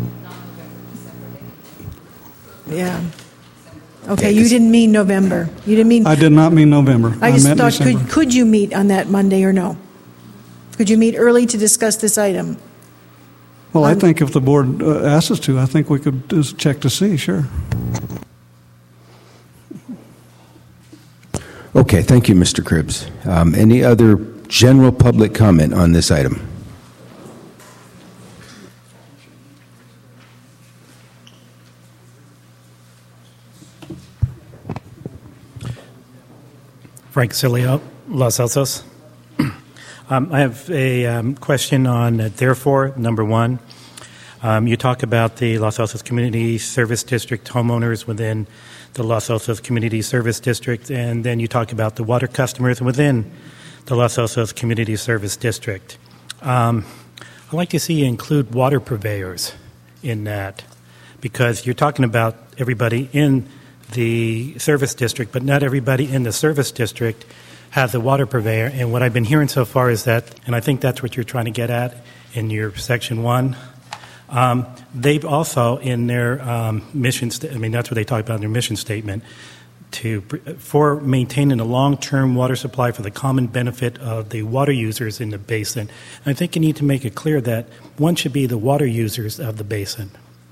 Yeah. Okay, you didn't mean November. You didn't mean. I did not mean November. I just I meant thought, December. could, could you meet on that Monday or no? Could you meet early to discuss this item? Well, I think if the board uh, asks us to, I think we could just check to see, sure. Okay, thank you, Mister Cribbs. Um, any other general public comment on this item? Frank Cilio, Los Altos. Um, I have a um, question on uh, therefore, number one. Um, you talk about the Los Altos Community Service District homeowners within the Los Altos Community Service District, and then you talk about the water customers within the Los Altos Community Service District. Um, I'd like to see you include water purveyors in that, because you're talking about everybody in the service district, but not everybody in the service district has a water purveyor. And what I've been hearing so far is that, and I think that's what you're trying to get at in your section one, um, they've also in their um, mission, st- I mean, that's what they talk about in their mission statement, to for maintaining a long-term water supply for the common benefit of the water users in the basin. And I think you need to make it clear that one should be the water users of the basin.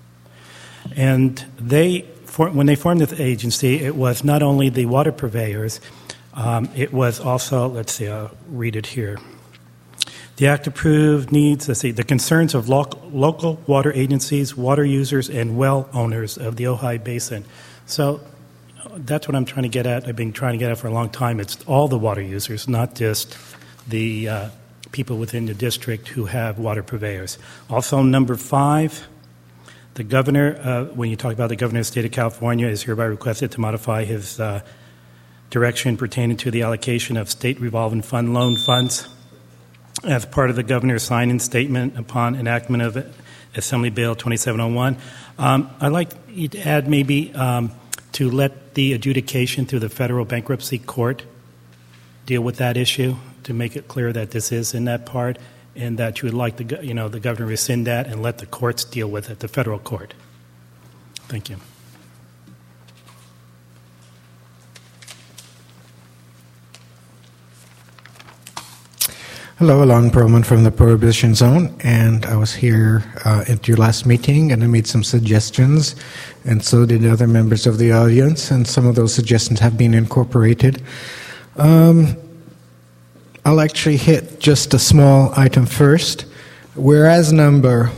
And they, for, when they formed this agency, it was not only the water purveyors, um, it was also, let's see, I'll read it here. The act approved needs, let's see, the concerns of lo- local water agencies, water users, and well owners of the Ojai Basin. So that's what I'm trying to get at. I've been trying to get at for a long time. It's all the water users, not just the uh, people within the district who have water purveyors. Also, number five, the governor, uh, when you talk about the governor of the state of California, is hereby requested to modify his uh, direction pertaining to the allocation of state revolving fund loan funds as part of the governor's signing statement upon enactment of Assembly Bill twenty-seven oh one. Um, I'd like you to add maybe um, to let the adjudication through the federal bankruptcy court deal with that issue, to make it clear that this is in that part, and that you would like the, you know, the governor rescind that and let the courts deal with it, the federal court. Thank you. Hello, Alon Perlman from the Prohibition Zone, and I was here uh, at your last meeting, and I made some suggestions, and so did other members of the audience, and some of those suggestions have been incorporated. Um, I'll actually hit just a small item first. Whereas number,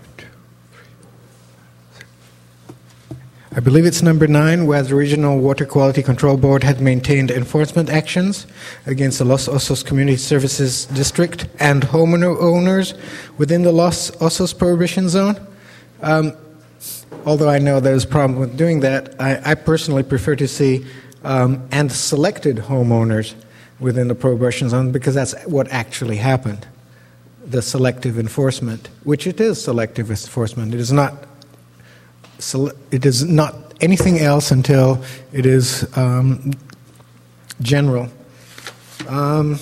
I believe it's number nine, where the Regional Water Quality Control Board had maintained enforcement actions against the Los Osos Community Services District and homeowner owners within the Los Osos Prohibition Zone. Um, although I know there's a problem with doing that, I, I personally prefer to see um, and selected homeowners within the prohibition zone, because that's what actually happened, the selective enforcement, which it is selective enforcement. It is not, it is not anything else until it is um, general. Um,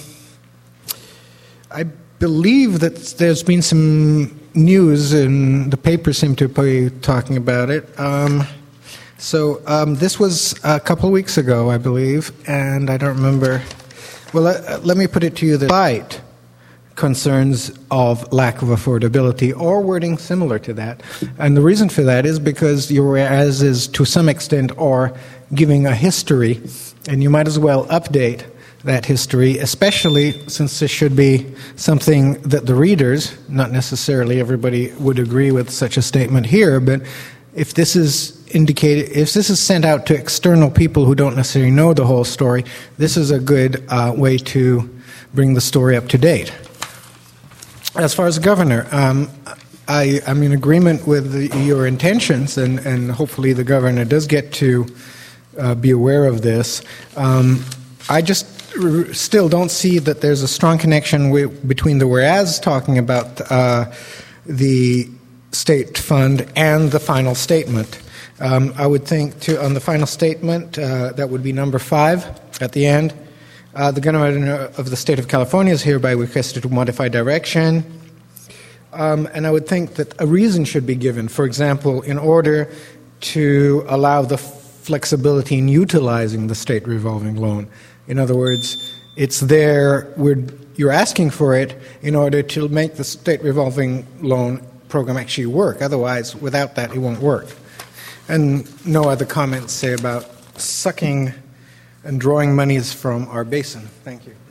I believe that there's been some news, and the papers seem to be talking about it. Um, so um, this was a couple of weeks ago, I believe, and I don't remember. Well, uh, let me put it to you: despite concerns of lack of affordability, or wording similar to that, and the reason for that is because your whereas is to some extent or giving a history, and you might as well update that history, especially since this should be something that the readers, not necessarily everybody would agree with such a statement here, but if this is indicated, if this is sent out to external people who don't necessarily know the whole story, this is a good uh, way to bring the story up to date. As far as the governor, um, I, I'm in agreement with the, your intentions, and, and hopefully the governor does get to uh, be aware of this. Um, I just r- still don't see that there's a strong connection with, between the whereas talking about uh, the state fund and the final statement. Um, I would think to, on the final statement, uh, that would be number five at the end. Uh, the governor of the state of California is hereby requested to modify direction. Um, and I would think that a reason should be given. For example, in order to allow the flexibility in utilizing the state revolving loan. In other words, it's there, we're, you're asking for it in order to make the state revolving loan program actually work. Otherwise, without that, it won't work. And no other comments say about sucking and drawing monies from our basin. Thank you.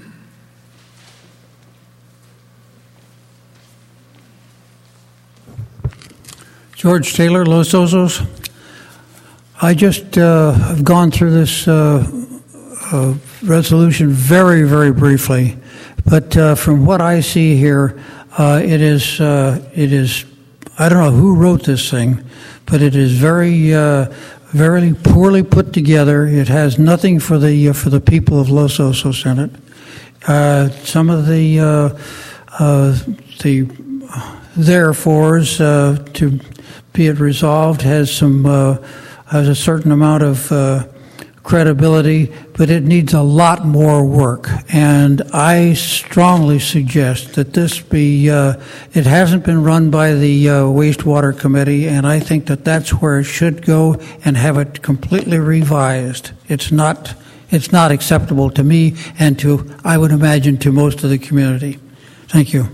George Taylor, Los Osos. I just uh, have gone through this uh, uh, resolution very, very briefly, but uh, from what I see here, uh, it is uh, it is I don't know who wrote this thing, but it is very uh, very poorly put together. It has nothing for the uh, for the people of Los Osos in it. Uh, some of the uh, uh, the therefores uh, to be it resolved has some uh, has a certain amount of uh, credibility, but it needs a lot more work. And I strongly suggest that this be. Uh, it hasn't been run by the uh, wastewater committee, and I think that that's where it should go and have it completely revised. It's not. It's not acceptable to me and to, I would imagine, to most of the community. Thank you.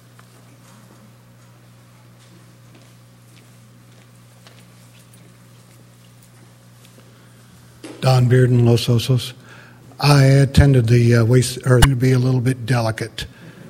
Don Bearden, Los Osos. I attended the uh, waste, or to be a little bit delicate.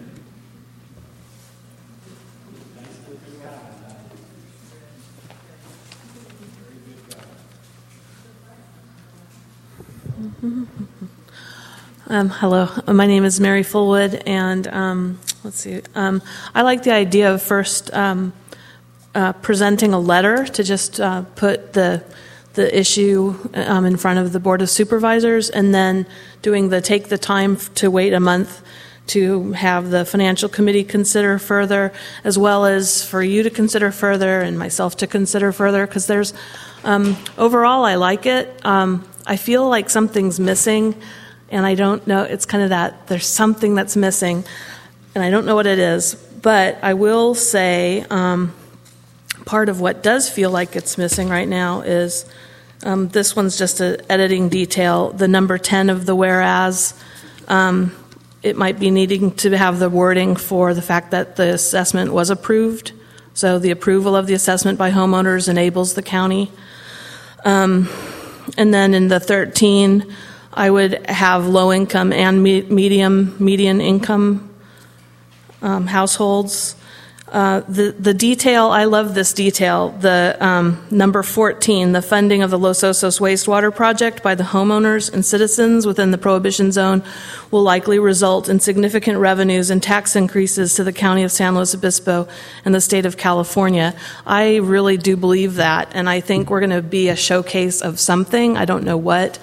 Um, hello, my name is Mary Fullwood, and um, let's see. Um, I like the idea of first um, uh, presenting a letter to just uh, put the the issue um, in front of the Board of Supervisors, and then doing the take the time to wait a month to have the Financial Committee consider further, as well as for you to consider further and myself to consider further, because there's um, overall I like it. Um, I feel like something's missing, and I don't know, it's kind of that there's something that's missing, and I don't know what it is, but I will say um, part of what does feel like it's missing right now is um, this one's just an editing detail, the number ten of the whereas. Um, it might be needing to have the wording for the fact that the assessment was approved. So the approval of the assessment by homeowners enables the county. Um, and then in the thirteen, I would have low income and me- medium, median income um, households. Uh, the, the detail, I love this detail. The um, number fourteen, the funding of the Los Osos wastewater project by the homeowners and citizens within the prohibition zone will likely result in significant revenues and tax increases to the county of San Luis Obispo and the state of California. I really do believe that, and I think we're going to be a showcase of something. I don't know what,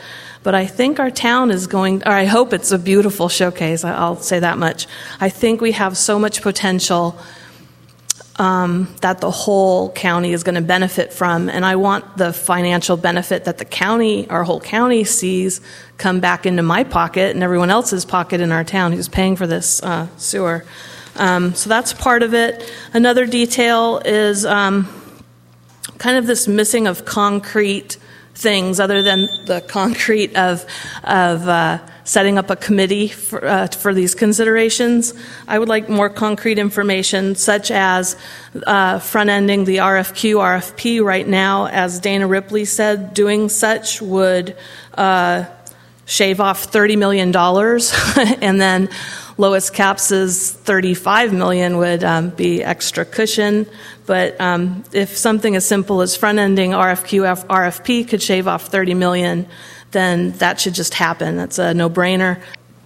But I think our town is going, or I hope it's a beautiful showcase, I'll say that much. I think we have so much potential um, that the whole county is going to benefit from, and I want the financial benefit that the county, our whole county sees, come back into my pocket and everyone else's pocket in our town who's paying for this uh, sewer. Um, so that's part of it. Another detail is um, kind of this missing of concrete things other than the concrete of of uh, setting up a committee for, uh, for these considerations. I would like more concrete information, such as uh, front-ending the R F Q, R F P right now. As Dana Ripley said, doing such would uh, shave off thirty million dollars, and then Lois Caps's thirty-five million dollars would um, be extra cushion. But um, if something as simple as front-ending R F Q, R F P could shave off thirty million dollars, then that should just happen. That's a no-brainer.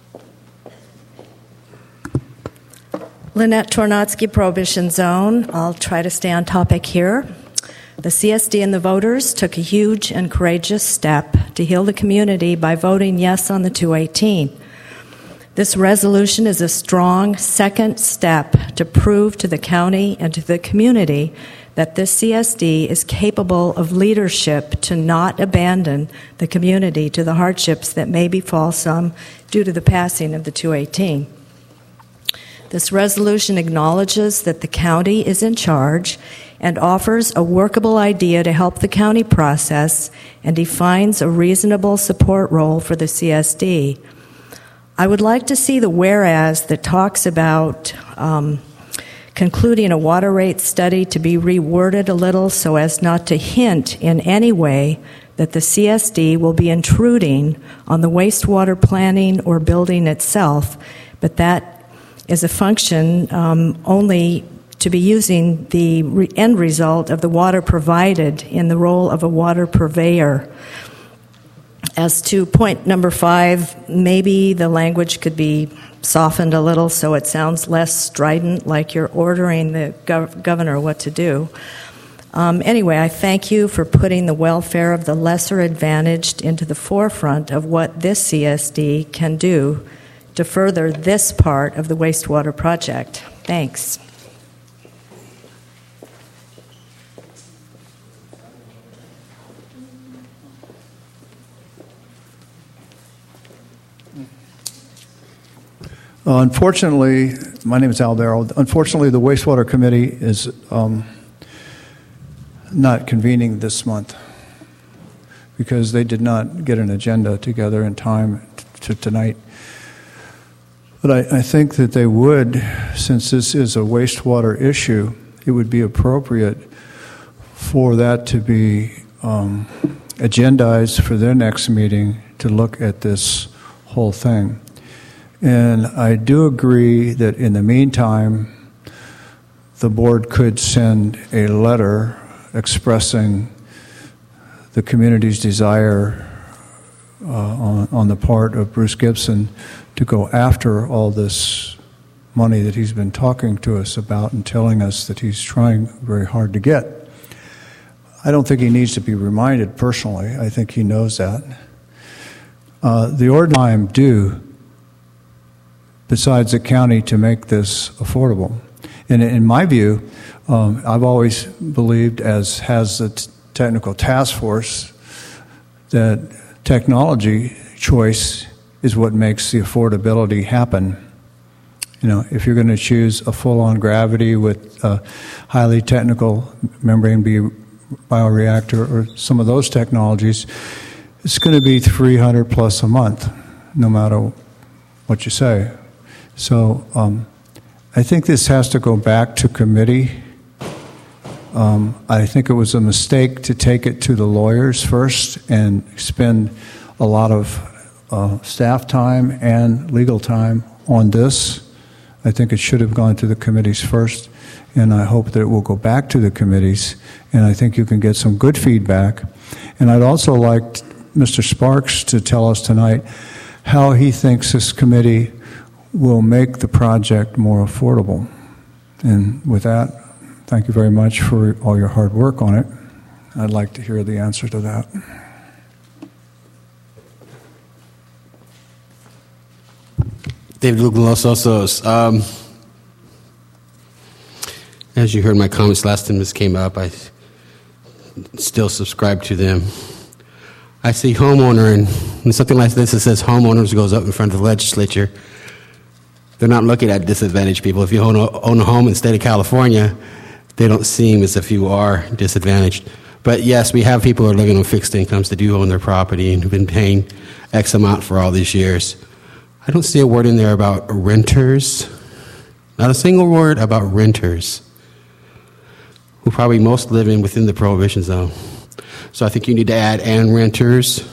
Lynette Tornotsky, Prohibition Zone. I'll try to stay on topic here. The C S D and the voters took a huge and courageous step to heal the community by voting yes on the two eighteen. This resolution is a strong second step to prove to the county and to the community that this C S D is capable of leadership to not abandon the community to the hardships that may befall some due to the passing of the two eighteen. This resolution acknowledges that the county is in charge and offers a workable idea to help the county process and defines a reasonable support role for the C S D. I would like to see the whereas that talks about um, concluding a water rate study to be reworded a little so as not to hint in any way that the C S D will be intruding on the wastewater planning or building itself, but that is a function um, only to be using the re- end result of the water provided in the role of a water purveyor. As to point number five, maybe the language could be softened a little so it sounds less strident, like you're ordering the gov- governor what to do. Um, anyway, I thank you for putting the welfare of the lesser advantaged into the forefront of what this C S D can do to further this part of the wastewater project. Thanks. Uh, unfortunately, my name is Al Barrow. Unfortunately, the Wastewater Committee is um, not convening this month because they did not get an agenda together in time t- to tonight. But I, I think that they would, since this is a wastewater issue, it would be appropriate for that to be um, agendized for their next meeting to look at this whole thing. And I do agree that in the meantime, the board could send a letter expressing the community's desire uh, on, on the part of Bruce Gibson to go after all this money that he's been talking to us about and telling us that he's trying very hard to get. I don't think he needs to be reminded personally. I think he knows that. Uh, the ordinary time due besides the county to make this affordable. And in my view, um, I've always believed, as has the t- technical task force, that technology choice is what makes the affordability happen. You know, if you're going to choose a full-on gravity with a highly technical membrane bioreactor or some of those technologies, it's going to be three hundred plus a month, no matter what you say. So um, I think this has to go back to committee. Um, I think it was a mistake to take it to the lawyers first and spend a lot of uh, staff time and legal time on this. I think it should have gone to the committees first, and I hope that it will go back to the committees, and I think you can get some good feedback. And I'd also like Mister Sparks to tell us tonight how he thinks this committee will make the project more affordable. And with that, thank you very much for all your hard work on it. I'd like to hear the answer to that. David Lugan, Los Osos. Um, as you heard my comments last time this came up, I still subscribe to them. I see homeowner, and when something like this that says homeowners goes up in front of the legislature, they're not looking at disadvantaged people. If you own a, own a home in the state of California, they don't seem as if you are disadvantaged. But yes, we have people who are living on fixed incomes that do own their property and have been paying X amount for all these years. I don't see a word in there about renters. Not a single word about renters, who probably most live in within the prohibition zone. So I think you need to add and renters.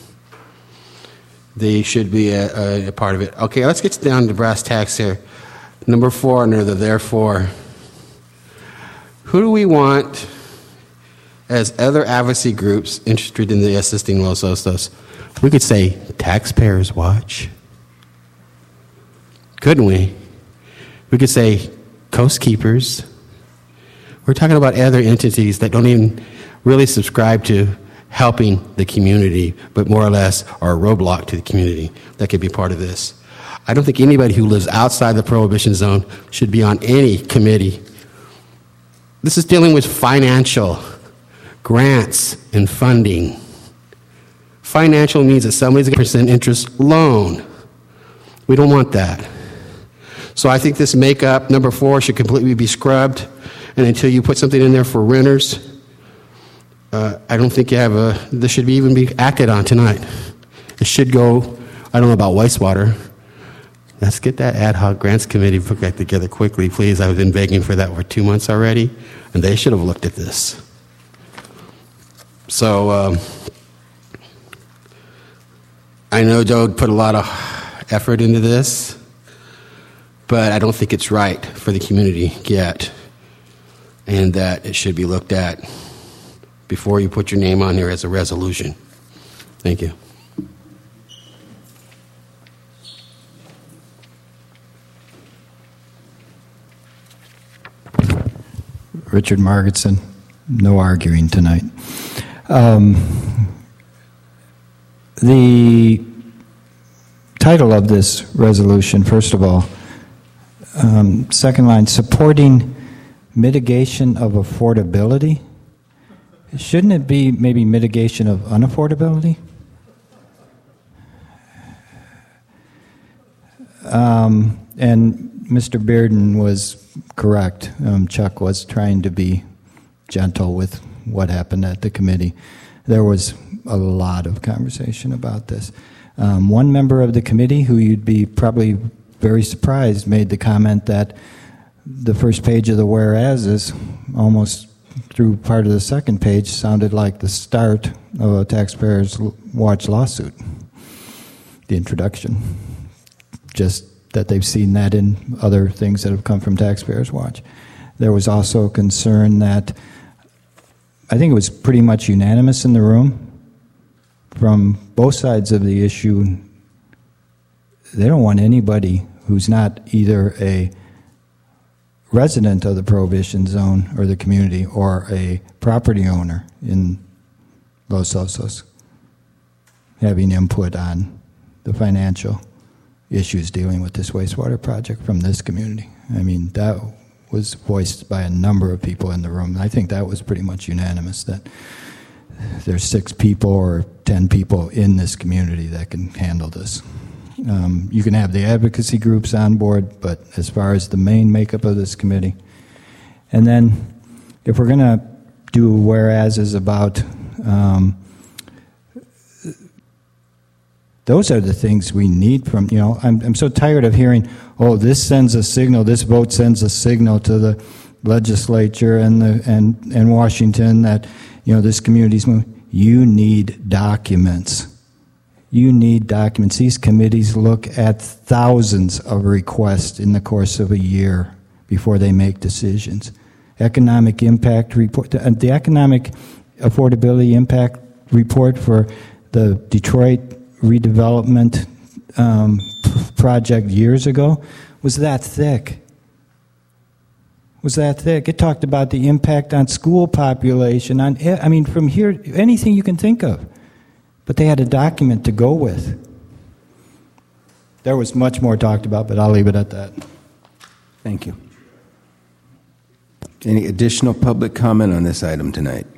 They should be a, a, a part of it. Okay, let's get down to brass tacks here. Number four under the therefore. Who do we want as other advocacy groups interested in the assisting Los Osos? We could say Taxpayers Watch. Couldn't we? We could say Coast Keepers. We're talking about other entities that don't even really subscribe to helping the community, but more or less are a roadblock to the community that could be part of this. I don't think anybody who lives outside the prohibition zone should be on any committee. This is dealing with financial grants and funding. Financial means that somebody's going to percent interest loan. We don't want that. So I think this makeup, number four, should completely be scrubbed. And until you put something in there for renters, uh, I don't think you have a, this should be even be acted on tonight. It should go, I don't know about wastewater. Let's get that ad hoc grants committee put back together quickly, please. I've been begging for that for two months already, and they should have looked at this. So um, I know Joe put a lot of effort into this, but I don't think it's right for the community yet, and that it should be looked at before you put your name on here as a resolution. Thank you. Richard Margetson, no arguing tonight. Um, the title of this resolution, first of all, um, second line, supporting mitigation of affordability. Shouldn't it be maybe mitigation of unaffordability? Um, and Mister Bearden was correct. Um, Chuck was trying to be gentle with what happened at the committee. There was a lot of conversation about this. Um, one member of the committee, who you'd be probably very surprised, made the comment that the first page of the whereases, almost through part of the second page, sounded like the start of a Taxpayers Watch lawsuit. The introduction. Just that they've seen that in other things that have come from Taxpayers Watch. There was also concern that, I think it was pretty much unanimous in the room, from both sides of the issue. They don't want anybody who's not either a resident of the prohibition zone or the community or a property owner in Los Osos having input on the financial issues dealing with this wastewater project from this community. I mean, that was voiced by a number of people in the room. I think that was pretty much unanimous, that there's six people or ten people in this community that can handle this. Um, you can have the advocacy groups on board, but as far as the main makeup of this committee, and then if we're going to do whereases about um, those are the things we need from, you know, I'm, I'm so tired of hearing, oh, this sends a signal, this vote sends a signal to the legislature and the and, and Washington that, you know, this community's moving. You need documents. You need documents. These committees look at thousands of requests in the course of a year before they make decisions. Economic impact report, the, the economic affordability impact report for the Detroit redevelopment um, project years ago was that thick. Was that thick. It talked about the impact on school population, on, I mean, from here, anything you can think of. But they had a document to go with. there was much more talked about, but I'll leave it at that. Thank you. Any additional public comment on this item tonight?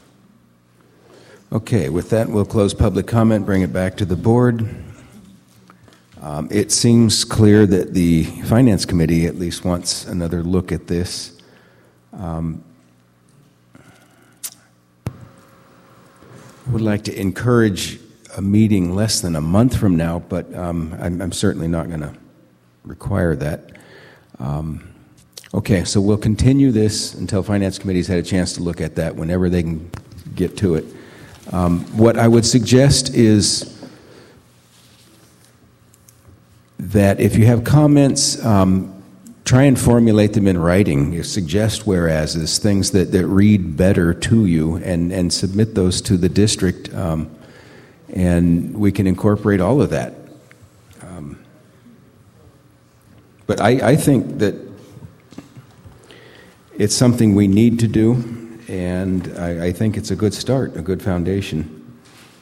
Okay, with that, we'll close public comment, bring it back to the board. Um, it seems clear that the Finance Committee at least wants another look at this. Um, would like to encourage a meeting less than a month from now, but um, I'm, I'm certainly not going to require that. Um, okay, so we'll continue this until Finance Committee's had a chance to look at that whenever they can get to it. Um, what I would suggest is that if you have comments, um, try and formulate them in writing. You suggest whereases, things that, that read better to you, and, and submit those to the district, um, and we can incorporate all of that. Um, but I, I think that it's something we need to do, and I, I think it's a good start, a good foundation.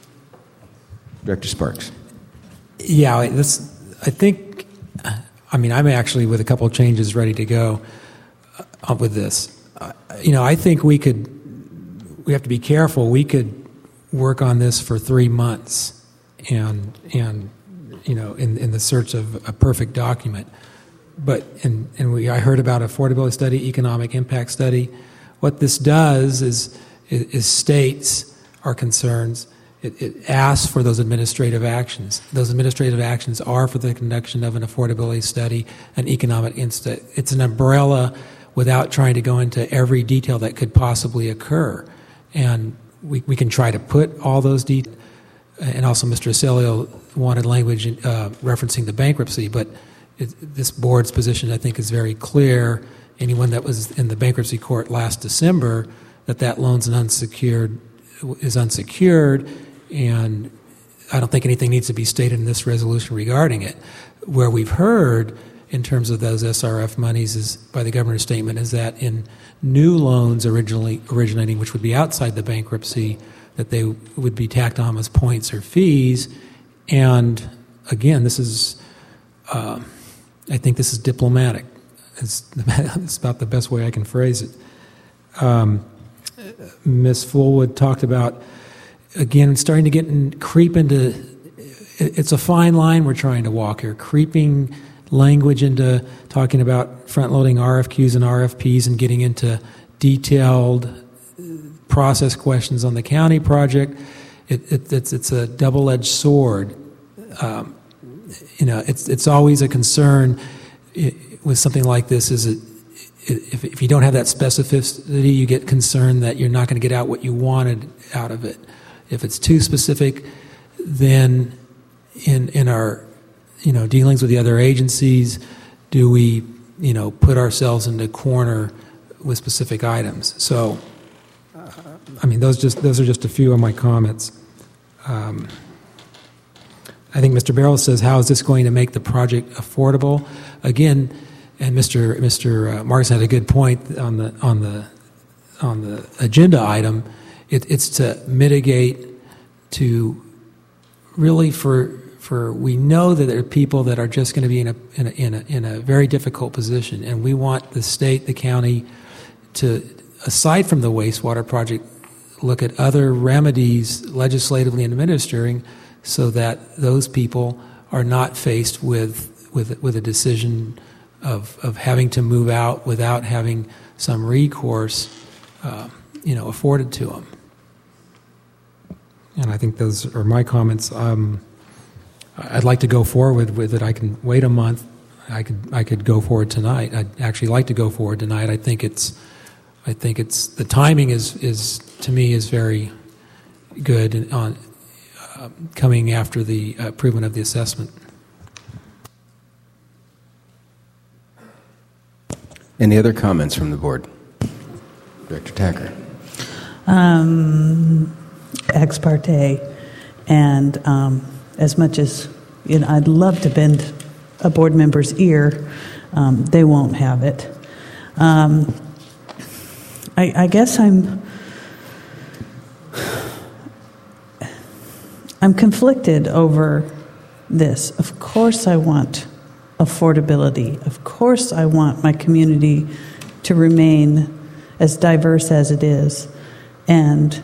Director Sparks. Yeah, this, I think, I mean, I'm actually with a couple of changes ready to go uh, with this. Uh, you know, I think we could, we have to be careful. We could work on this for three months and, and you know, in, in the search of a perfect document. But, and, and we, I heard about affordability study, economic impact study. What this does is, is, is states our concerns. It, it asks for those administrative actions. Those administrative actions are for the conduction of an affordability study, an economic insta. It's an umbrella without trying to go into every detail that could possibly occur. And we, we can try to put all those details. And also Mister Aselio wanted language uh, referencing the bankruptcy, but it, this board's position, I think, is very clear. Anyone that was in the bankruptcy court last December, that that loan's an unsecured, is unsecured, and I don't think anything needs to be stated in this resolution regarding it. Where we've heard in terms of those S R F monies is by the governor's statement is that in new loans originally originating, which would be outside the bankruptcy, that they would be tacked on as points or fees. And again, this is, uh, I think this is diplomatic. It's, it's about the best way I can phrase it. Um, Miz Fullwood talked about, again, starting to get in, creep into, it's a fine line we're trying to walk here, creeping language into talking about front-loading R F Qs and R F Ps and getting into detailed process questions on the county project. It, it, it's, it's a double-edged sword. Um, you know, it's, it's always a concern it, with something like this is it, if, if you don't have that specificity, you get concerned that you're not going to get out what you wanted out of it. If it's too specific, then in in our you know dealings with the other agencies, do we you know put ourselves into a corner with specific items? So, uh, I mean, those just those are just a few of my comments. Um, I think Mister Barrow says, "How is this going to make the project affordable?" Again, and Mister Mister Marks had a good point on the on the on the agenda item. It, it's to mitigate, to really for for we know that there are people that are just going to be in a in a in a, in a very difficult position, and we want the state, the county, to aside from the wastewater project, look at other remedies legislatively and administering, so that those people are not faced with with with a decision of of having to move out without having some recourse, uh, you know, afforded to them. And I think those are my comments. Um, I'd like to go forward with it. I can wait a month. I could I could go forward tonight. I'd actually like to go forward tonight. I think it's I think it's the timing is is to me is very good on uh, coming after the approval of the assessment. Any other comments from the board? Director Tacker. Um, ex parte, and um, as much as you know, I'd love to bend a board member's ear, um, they won't have it. Um, I, I guess I'm I'm conflicted over this. Of course, I want affordability. Of course, I want my community to remain as diverse as it is. And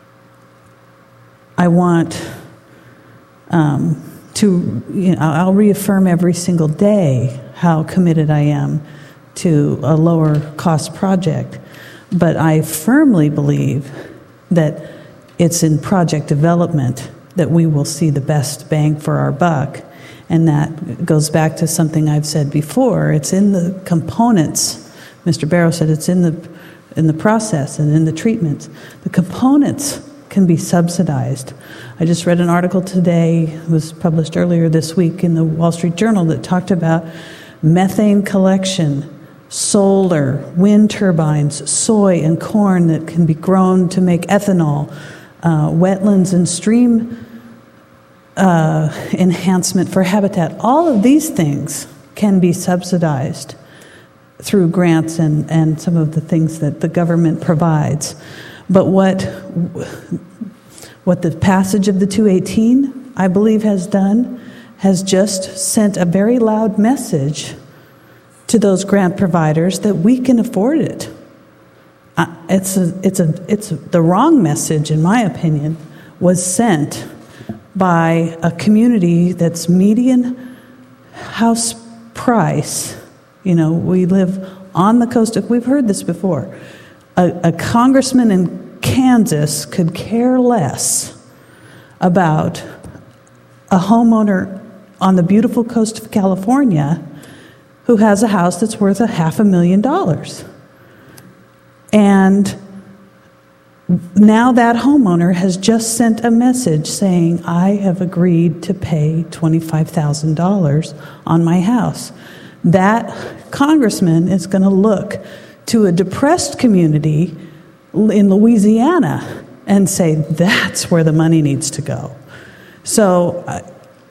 I want um, to, you know, I'll reaffirm every single day how committed I am to a lower cost project. But I firmly believe that it's in project development that we will see the best bang for our buck. And that goes back to something I've said before. It's in the components. Mister Barrow said it's in the in the process and in the treatments. The components can be subsidized. I just read an article today, it was published earlier this week in the Wall Street Journal, that talked about methane collection, solar, wind turbines, soy and corn that can be grown to make ethanol, uh, wetlands and stream uh, enhancement for habitat. All of these things can be subsidized through grants and, and some of the things that the government provides. But what, what the passage of the two eighteen, I believe, has done, has just sent a very loud message to those grant providers that we can afford it. Uh, it's a, it's a, it's a, the wrong message, in my opinion, was sent by a community that's median house price. You know, we live on the coast of, we've heard this before. A, a congressman in Kansas could care less about a homeowner on the beautiful coast of California who has a house that's worth a half a million dollars. And now that homeowner has just sent a message saying, I have agreed to pay twenty-five thousand dollars on my house. That congressman is going to look to a depressed community in Louisiana and say, that's where the money needs to go. So, uh,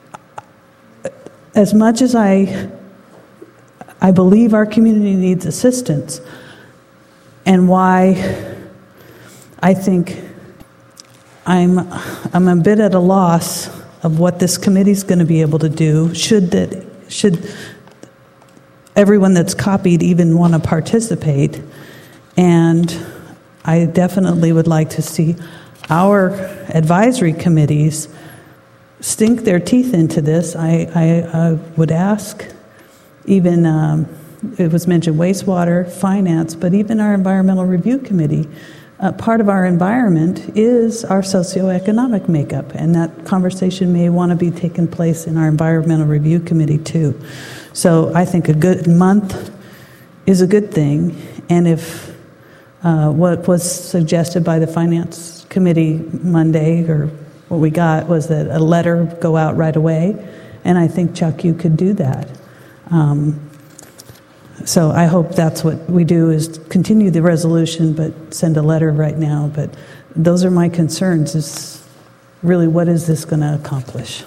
as much as I, I believe our community needs assistance, and why I think I'm, I'm a bit at a loss of what this committee's going to be able to do, should that, should everyone that's copied even want to participate. And I definitely would like to see our advisory committees sink their teeth into this. I, I, I would ask, even, um, it was mentioned wastewater, finance, but even our environmental review committee. Uh, part of our environment is our socioeconomic makeup, and that conversation may want to be taking place in our environmental review committee too. So I think a good month is a good thing, and if uh, what was suggested by the Finance Committee Monday, or what we got, was that a letter go out right away, and I think, Chuck, you could do that. Um, so I hope that's what we do, is continue the resolution, but send a letter right now. But those are my concerns, is really what is this going to accomplish?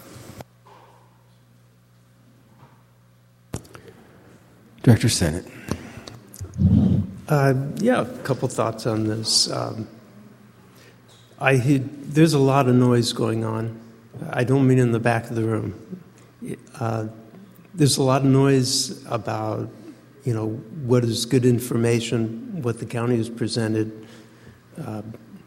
Director Sennett. Uh, yeah, a couple thoughts on this. Um, I there's a lot of noise going on. I don't mean in the back of the room. Uh, there's a lot of noise about, you know, what is good information, what the county has presented, uh,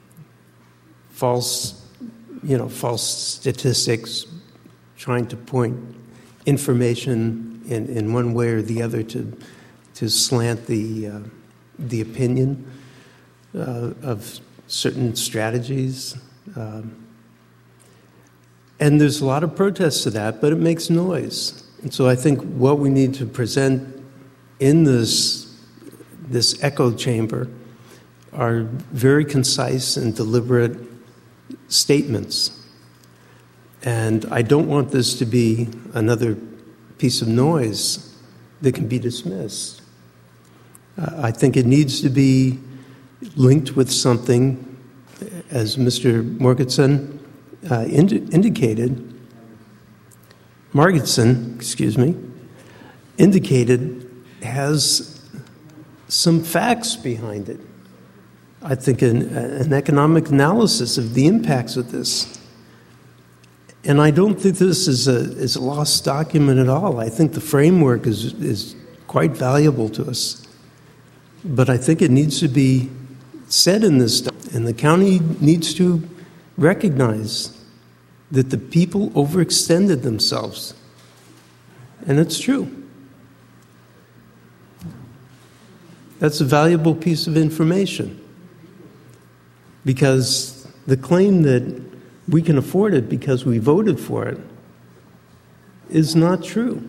false, you know, false statistics, trying to point information in, in one way or the other to to slant the uh, the opinion uh, of certain strategies. Um, and there's a lot of protests to that, but it makes noise. And so I think what we need to present in this this echo chamber are very concise and deliberate statements. And I don't want this to be another piece of noise that can be dismissed. Uh, I think it needs to be linked with something, as Mister Morgensen uh, ind- indicated, Margetson, excuse me, indicated has some facts behind it. I think an, an economic analysis of the impacts of this. And I don't think this is a, is a lost document at all. I think the framework is, is quite valuable to us. But I think it needs to be said in this stuff, and the county needs to recognize that the people overextended themselves. And it's true. That's a valuable piece of information. Because the claim that we can afford it because we voted for it is not true.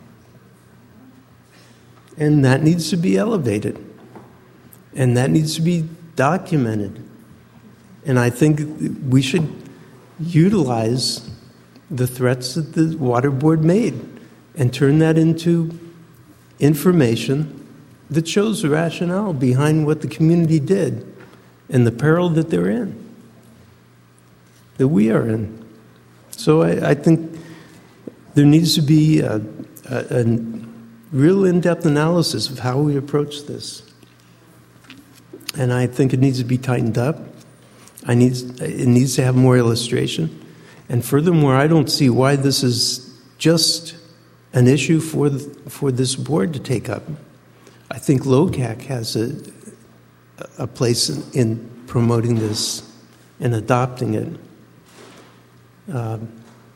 And that needs to be elevated. And that needs to be documented. And I think we should utilize the threats that the Water Board made and turn that into information that shows the rationale behind what the community did and the peril that they're in, that we are in. So I, I think there needs to be a, a, a real in-depth analysis of how we approach this. And I think it needs to be tightened up. I need, it needs to have more illustration. And furthermore, I don't see why this is just an issue for, the, for this board to take up. I think L O C A C has a, a place in, in promoting this and adopting it. Um,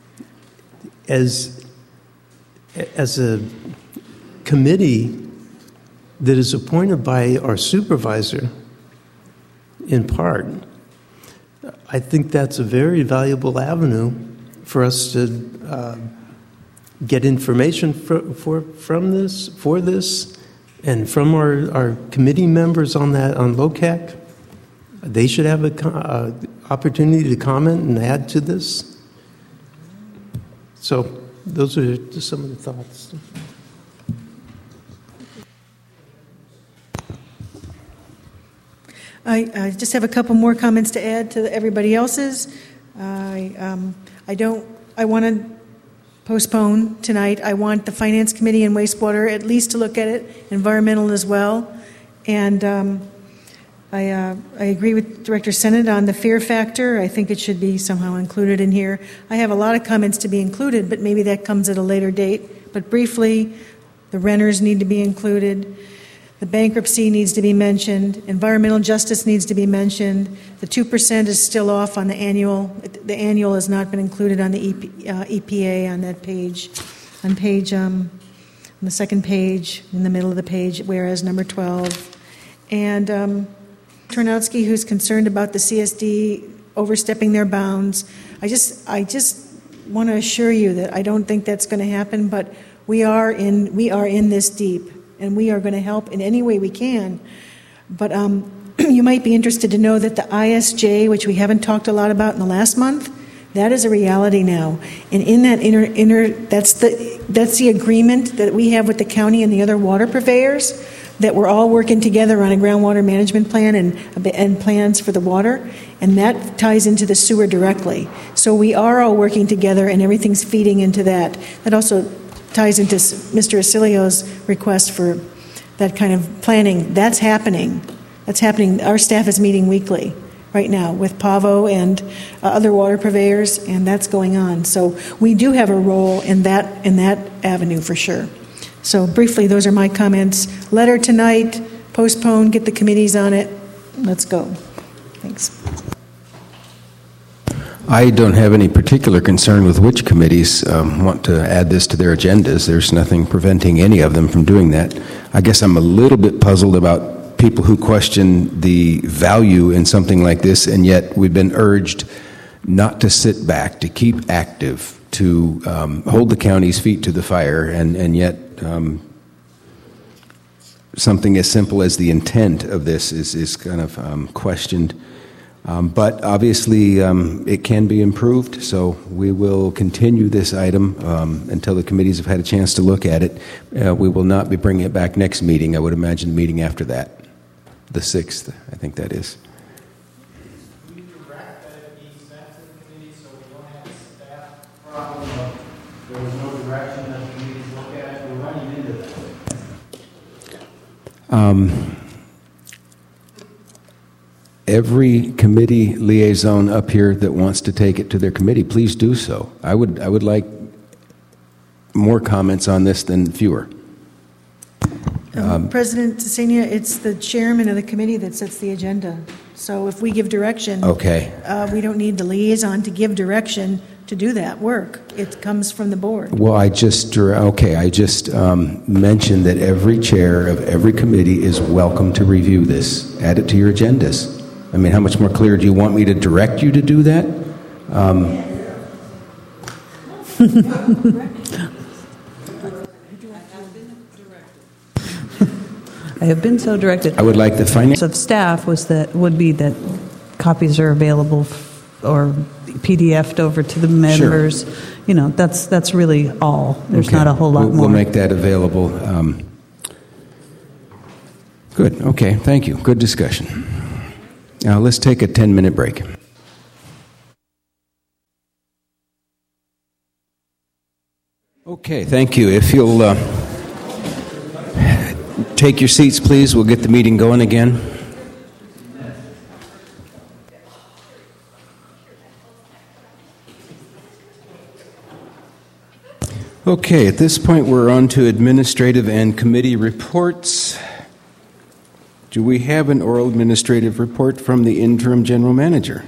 as, as a committee that is appointed by our supervisor, in part, I think that's a very valuable avenue for us to uh, get information for, for, from this, for this, and from our, our committee members on that, on L O C A C. They should have an uh, opportunity to comment and add to this. So those are just some of the thoughts. I, I just have a couple more comments to add to everybody else's. I, um, I don't. I want to postpone tonight. I want the Finance Committee and Wastewater at least to look at it, environmental as well. And um, I, uh, I agree with Director Sennett on the fear factor. I think it should be somehow included in here. I have a lot of comments to be included, but maybe that comes at a later date. But briefly, the renters need to be included. The bankruptcy needs to be mentioned. Environmental justice needs to be mentioned. The two percent is still off on the annual. The annual has not been included on the E P, uh, E P A on that page. On page, um, on the second page, in the middle of the page, whereas number twelve. And um, Tarnowski, who's concerned about the C S D overstepping their bounds. I just, I just want to assure you that I don't think that's going to happen, but we are in, we are in this deep. And we are going to help in any way we can. But um, you might be interested to know that the I S J, which we haven't talked a lot about in the last month, that is a reality now. And in that inner, inner that's the that's the agreement that we have with the county and the other water purveyors, that we're all working together on a groundwater management plan and and plans for the water, and that ties into the sewer directly. So we are all working together, and everything's feeding into that. That also ties into Mister Asilio's request for that kind of planning. That's happening. That's happening. Our staff is meeting weekly right now with Pavo and uh, other water purveyors, and that's going on. So we do have a role in that in that avenue for sure. So briefly, those are my comments. Letter tonight, postpone, get the committees on it. Let's go. Thanks. I don't have any particular concern with which committees um, want to add this to their agendas. There's nothing preventing any of them from doing that. I guess I'm a little bit puzzled about people who question the value in something like this, and yet we've been urged not to sit back, to keep active, to um, hold the county's feet to the fire, and, and yet um, something as simple as the intent of this is, is kind of um, questioned. Um, but obviously, um, it can be improved, so we will continue this item um, until the committees have had a chance to look at it. Uh, we will not be bringing it back next meeting. I would imagine the meeting after that, the sixth, I think that is. We direct that it be sent to the committee so we don't have a staff problem of there was no direction that the committees look at it. We're running into that. Um, every committee liaison up here that wants to take it to their committee, please do so. I would, I would like more comments on this than fewer. Um, President Tsenia, it's the chairman of the committee that sets the agenda. So if we give direction, Okay. uh, we don't need the liaison to give direction to do that work. It comes from the board. Well, I just, okay, I just um, mentioned that every chair of every committee is welcome to review this. Add it to your agendas. I mean, how much more clear do you want me to direct you to do that? Um, I have been so directed. I would like the finance of staff was that would be that copies are available f- or P D F'd over to the members. Sure. You know, that's that's really all. There's okay. not a whole lot we'll, more. We'll make that available. Um, good. Okay. Thank you. Good discussion. Now let's take a ten-minute break. Okay. Thank you. If you'll uh, take your seats, please. We'll get the meeting going again. Okay, at this point we're on to administrative and committee reports. Do we have an oral administrative report from the interim general manager?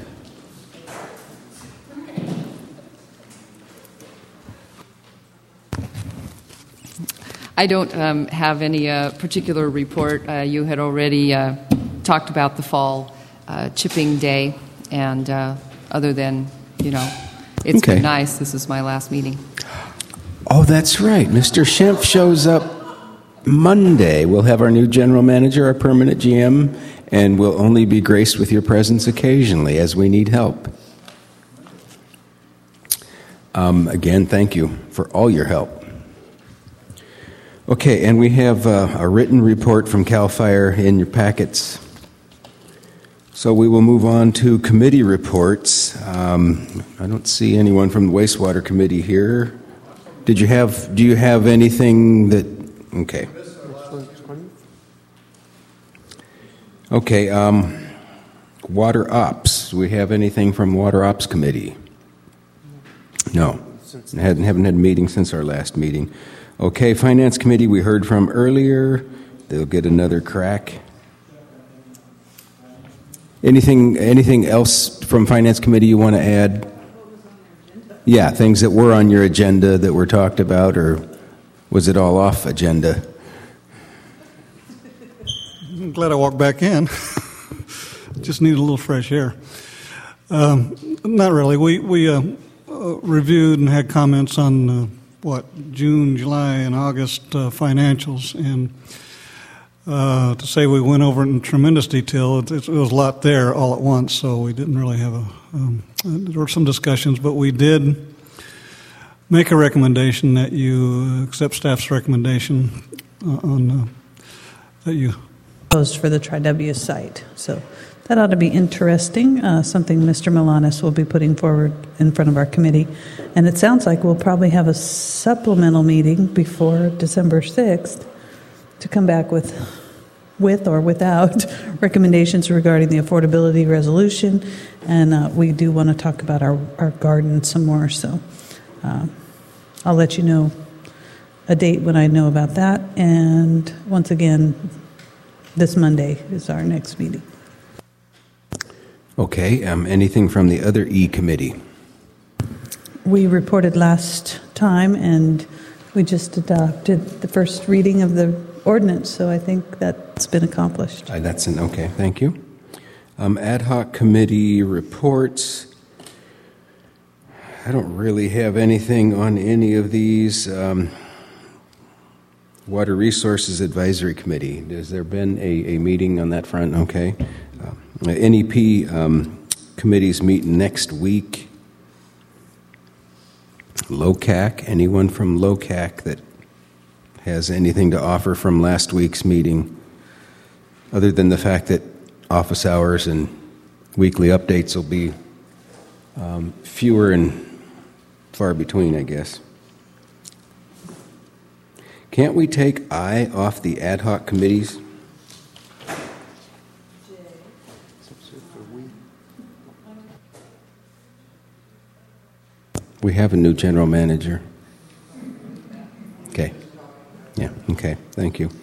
I don't um, have any uh, particular report. Uh, you had already uh, talked about the fall uh, chipping day, and uh, other than, you know, it's Okay. been nice. This is my last meeting. Oh, that's right. Mister Schimpf shows up Monday. We'll have our new general manager, our permanent G M, and we'll only be graced with your presence occasionally as we need help. Um, again, thank you for all your help. Okay, and we have uh, a written report from CAL FIRE in your packets. So we will move on to committee reports. Um, I don't see anyone from the wastewater committee here. Did you have, do you have anything that, okay. Okay, um, water ops. Do we have anything from water ops committee? No, hadn't, haven't had a meeting since our last meeting. Okay, finance committee we heard from earlier. They'll get another crack. Anything, anything else from finance committee you want to add? Yeah, things that were on your agenda that were talked about, or was it all off agenda? I'm glad I walked back in. Just need a little fresh air. Um, not really. We we uh, uh, reviewed and had comments on uh, what June, July, and August uh, financials, and uh, to say we went over it in tremendous detail, it, it was a lot there all at once. So we didn't really have a. Um, there were some discussions, but we did make a recommendation that you accept staff's recommendation uh, on uh, that you. Proposed for the Tri W site. So that ought to be interesting, uh, something Mister Milanes will be putting forward in front of our committee. And it sounds like we'll probably have a supplemental meeting before December sixth to come back with, with or without recommendations regarding the affordability resolution. And uh, we do want to talk about our, our garden some more. So uh, I'll let you know a date when I know about that. And once again, this Monday is our next meeting. Okay, um, anything from the other E committee? We reported last time, and we just adopted the first reading of the ordinance, so I think that's been accomplished. Uh, that's an okay, thank you. Um, ad hoc committee reports. I don't really have anything on any of these. Um, Water Resources Advisory Committee. Has there been a, a meeting on that front? Okay. Uh, N E P um, committees meet next week. L O C A C. Anyone from L O C A C that has anything to offer from last week's meeting, other than the fact that office hours and weekly updates will be um, fewer and far between, I guess. Can't we take I off the ad hoc committees? We have a new general manager. Okay. Yeah, okay. Thank you.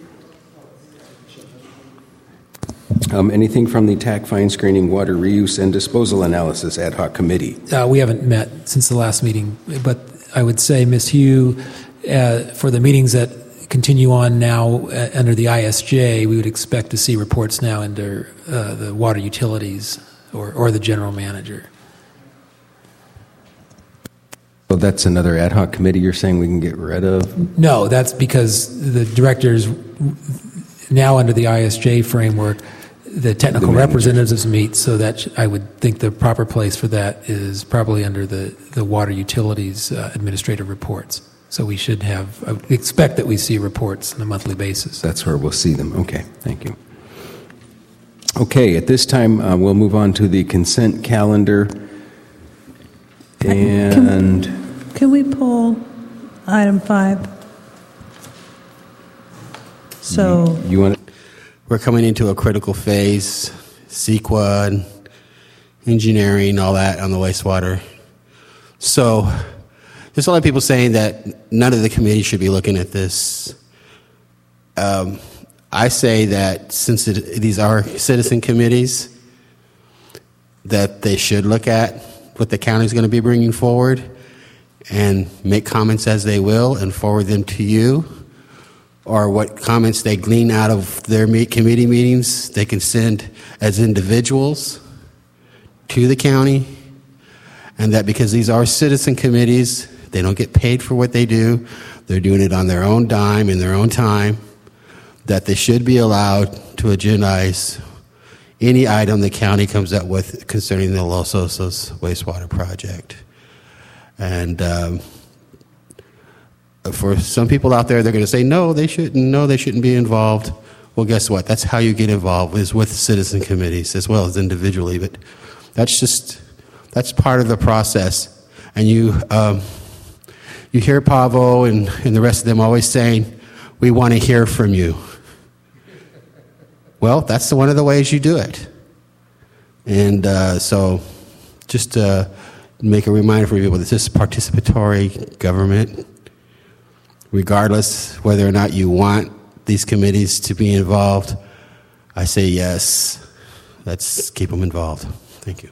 Um, anything from the T A C Fine Screening, Water Reuse, and Disposal Analysis Ad Hoc Committee? Uh, we haven't met since the last meeting, but I would say, Miz Hugh, uh, for the meetings that continue on now uh, under the I S J, we would expect to see reports now under uh, the water utilities or, or the general manager. Well, that's another ad hoc committee you're saying we can get rid of? No, that's because the directors now under the I S J framework, the technical The representatives meet, so that sh- I would think the proper place for that is probably under the, the water utilities uh, administrative reports. So we should have, I would expect that we see reports on a monthly basis. That's where we'll see them. Okay, thank you. Okay, at this time, uh, we'll move on to the consent calendar. And Can, can we pull item five? So you want to? We're coming into a critical phase, CEQA, and engineering, all that on the wastewater. So there's a lot of people saying that none of the committee should be looking at this. Um, I say that since it, these are citizen committees, that they should look at what the county is going to be bringing forward and make comments as they will and forward them to you, or what comments they glean out of their meet committee meetings they can send as individuals to the county, and that because these are citizen committees, they don't get paid for what they do, they're doing it on their own dime in their own time, that they should be allowed to agendize any item the county comes up with concerning the Los Osos wastewater project. And um, for some people out there, they're going to say, no, they shouldn't, no, they shouldn't be involved. Well, guess what? That's how you get involved, is with citizen committees as well as individually. But that's just, that's part of the process. And you, um, you hear Pavo and, and the rest of them always saying, we want to hear from you. Well, that's one of the ways you do it. And uh, so just to make a reminder for people, this is participatory government. Regardless whether or not you want these committees to be involved, I say yes. Let's keep them involved. Thank you.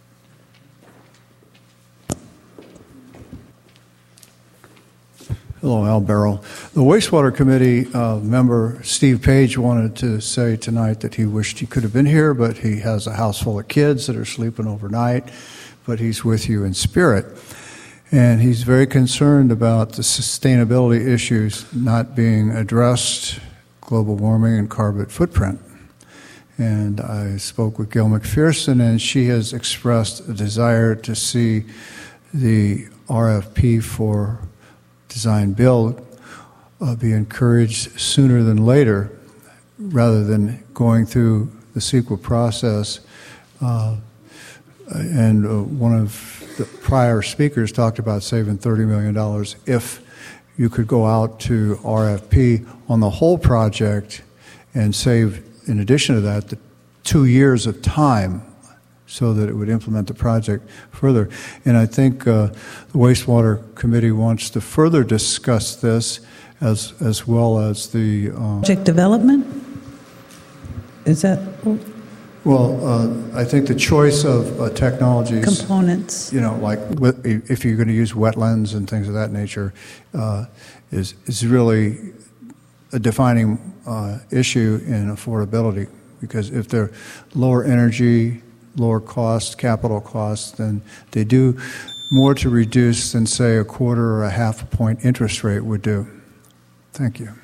Hello, Al Barrow. The wastewater committee uh, member Steve Page wanted to say tonight that he wished he could have been here, but he has a house full of kids that are sleeping overnight, but he's with you in spirit. And he's very concerned about the sustainability issues not being addressed, global warming and carbon footprint. And I spoke with Gail McPherson, and she has expressed a desire to see the R F P for design build uh, be encouraged sooner than later, rather than going through the CEQA process. Uh, and uh, one of the prior speakers talked about saving thirty million dollars if you could go out to R F P on the whole project and save, in addition to that, the two years of time so that it would implement the project further. And I think uh, the wastewater committee wants to further discuss this, as as well as the um, project development? Is that well? Uh, I think the choice of uh, technologies, components, you know, like with, if you're going to use wetlands and things of that nature, uh, is is really a defining uh, issue in affordability. Because if they're lower energy, lower cost, capital costs, then they do more to reduce than, say, a quarter or a half a point interest rate would do. Thank you.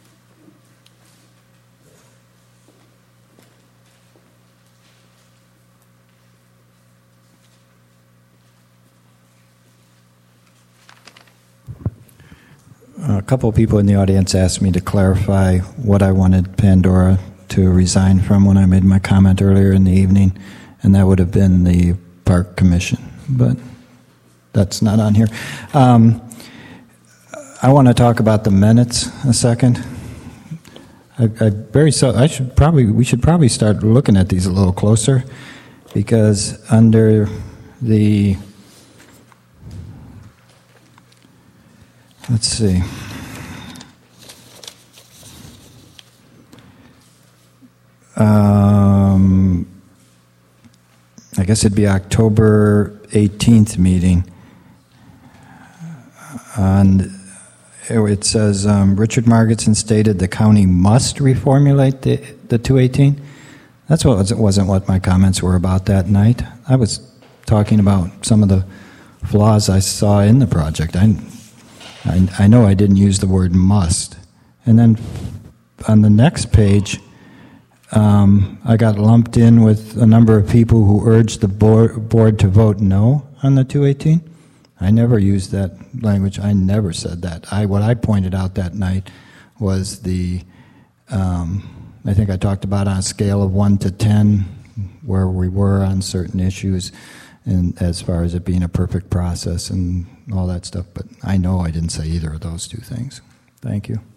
A couple of people in the audience asked me to clarify what I wanted Pandora to resign from when I made my comment earlier in the evening, and that would have been the Park Commission, but that's not on here. Um, I want to talk about the minutes a second. I, I very so I should probably we should probably start looking at these a little closer, because under the let's see. Um, I guess it'd be October eighteenth meeting. And it says um, Richard Margetson stated the county must reformulate the, the two eighteen. That's what was, wasn't what my comments were about that night. I was talking about some of the flaws I saw in the project. I, I, I know I didn't use the word must. And then on the next page, um, I got lumped in with a number of people who urged the board, board to vote no on the two eighteen. I never used that language. I never said that. I what I pointed out that night was the, um, I think I talked about on a scale of one to ten, where we were on certain issues, and as far as it being a perfect process and all that stuff. But I know I didn't say either of those two things. Thank you.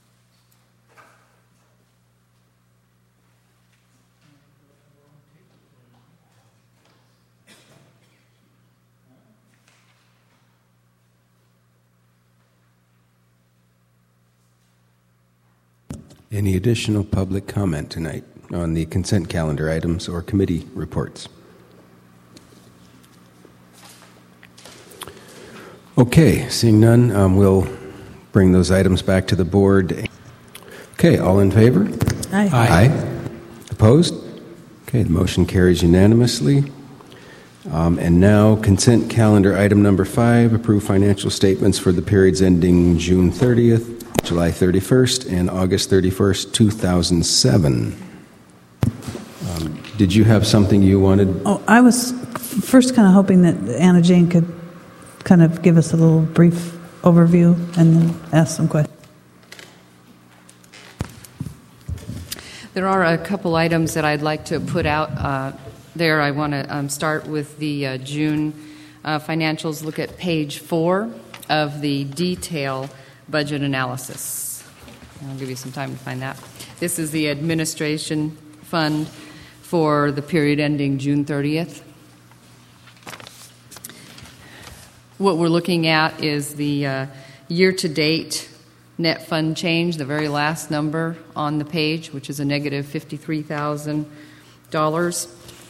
Any additional public comment tonight on the consent calendar items or committee reports? Okay, seeing none, um, we'll bring those items back to the board. Okay, all in favor? Aye. Aye. Opposed? Okay, the motion carries unanimously. Um, and now, consent calendar item number five, approve financial statements for the periods ending June thirtieth, July thirty-first, and August thirty-first, two thousand seven. Um, did you have something you wanted? Oh, I was first kind of hoping that Anna Jane could kind of give us a little brief overview and then ask some questions. There are a couple items that I'd like to put out uh, there. I want to um, start with the uh, June uh, financials. Look at page four of the detail budget analysis. I'll give you some time to find that. This is the administration fund for the period ending June thirtieth. What we're looking at is the uh, year-to-date net fund change, the very last number on the page, which is a negative fifty-three thousand dollars.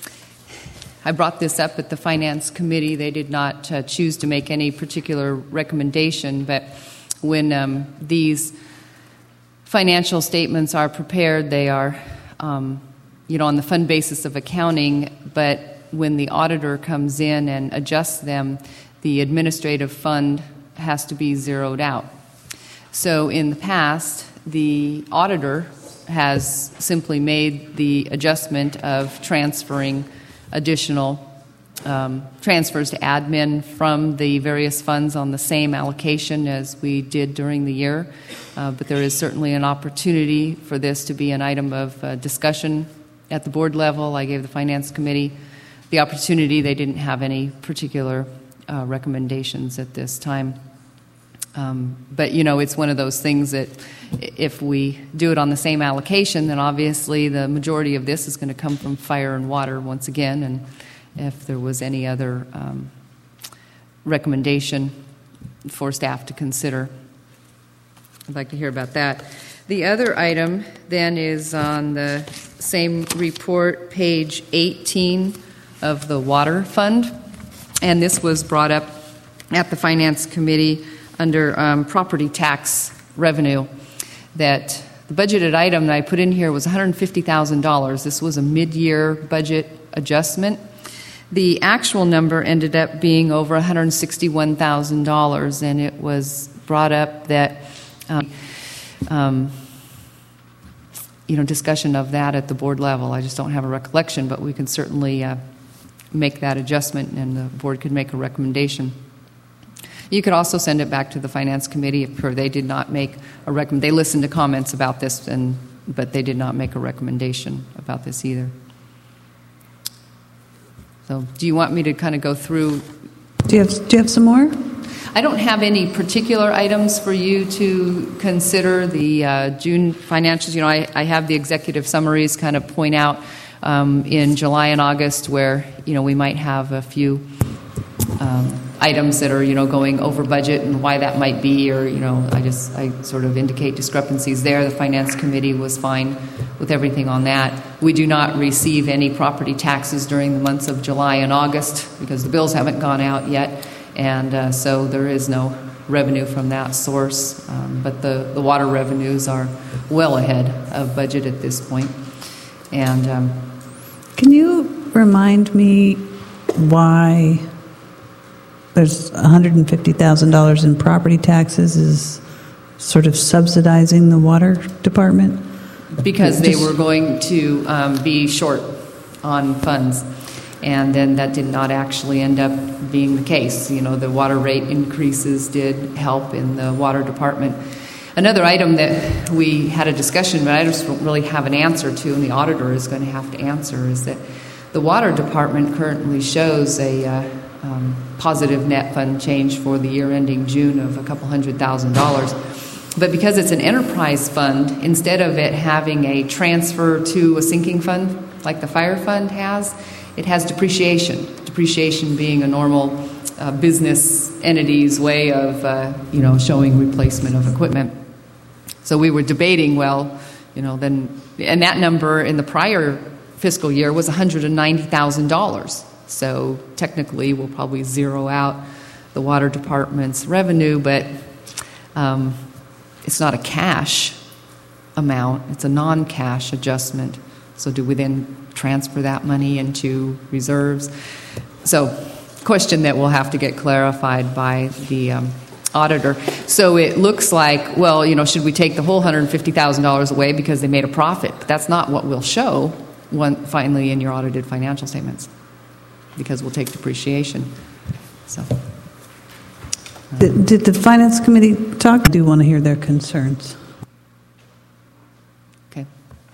I brought this up at the Finance Committee. They did not uh, choose to make any particular recommendation, but when um, these financial statements are prepared, they are, um, you know, on the fund basis of accounting, but when the auditor comes in and adjusts them, the administrative fund has to be zeroed out. So in the past, the auditor has simply made the adjustment of transferring additional um, transfers to admin from the various funds on the same allocation as we did during the year. Uh, but there is certainly an opportunity for this to be an item of uh, discussion at the board level. I gave the Finance Committee the opportunity. They didn't have any particular uh, recommendations at this time. Um, but, you know, it's one of those things that if we do it on the same allocation, then obviously the majority of this is going to come from fire and water once again. And if there was any other um, recommendation for staff to consider, I'd like to hear about that. The other item then is on the same report, page eighteen of the Water Fund. And this was brought up at the Finance Committee under um, property tax revenue, that the budgeted item that I put in here was one hundred fifty thousand dollars. This was a mid-year budget adjustment. The actual number ended up being over one hundred sixty-one thousand dollars, and it was brought up that um, um, you know, discussion of that at the board level. I just don't have a recollection, but we can certainly uh, make that adjustment, and the board could make a recommendation. You could also send it back to the Finance Committee if they did not make a recommend. They listened to comments about this, and but they did not make a recommendation about this either. So, do you want me to kind of go through? Do you have Do you have some more? I don't have any particular items for you to consider. The uh, June financials, you know, I, I have the executive summaries kind of point out um, in July and August where, you know, we might have a few um, items that are, you know, going over budget and why that might be, or, you know, I just, I sort of indicate discrepancies there. The Finance Committee was fine with everything on that. We do not receive any property taxes during the months of July and August because the bills haven't gone out yet, and uh, so there is no revenue from that source. Um, but the, the water revenues are well ahead of budget at this point. And um, can you remind me why there's one hundred fifty thousand dollars in property taxes is sort of subsidizing the water department? Because they were going to um, be short on funds, and then that did not actually end up being the case. You know, the water rate increases did help in the water department. Another item that we had a discussion, but I just don't really have an answer to, and the auditor is going to have to answer, is that the water department currently shows a uh, um, positive net fund change for the year ending June of a couple hundred thousand dollars. But because it's an enterprise fund, instead of it having a transfer to a sinking fund like the fire fund has, it has depreciation. Depreciation being a normal uh, business entity's way of, uh, you know, showing replacement of equipment. So we were debating, well, you know, then, and that number in the prior fiscal year was one hundred ninety thousand dollars. So technically, we'll probably zero out the water department's revenue, but um, it's not a cash amount, it's a non-cash adjustment. So do we then transfer that money into reserves? So question that will have to get clarified by the um, auditor. So it looks like, well, you know, should we take the whole one hundred fifty thousand dollars away because they made a profit? But that's not what we'll show when, finally in your audited financial statements, because we'll take depreciation. So. Did, did the Finance Committee talk? I do want to hear their concerns. Okay.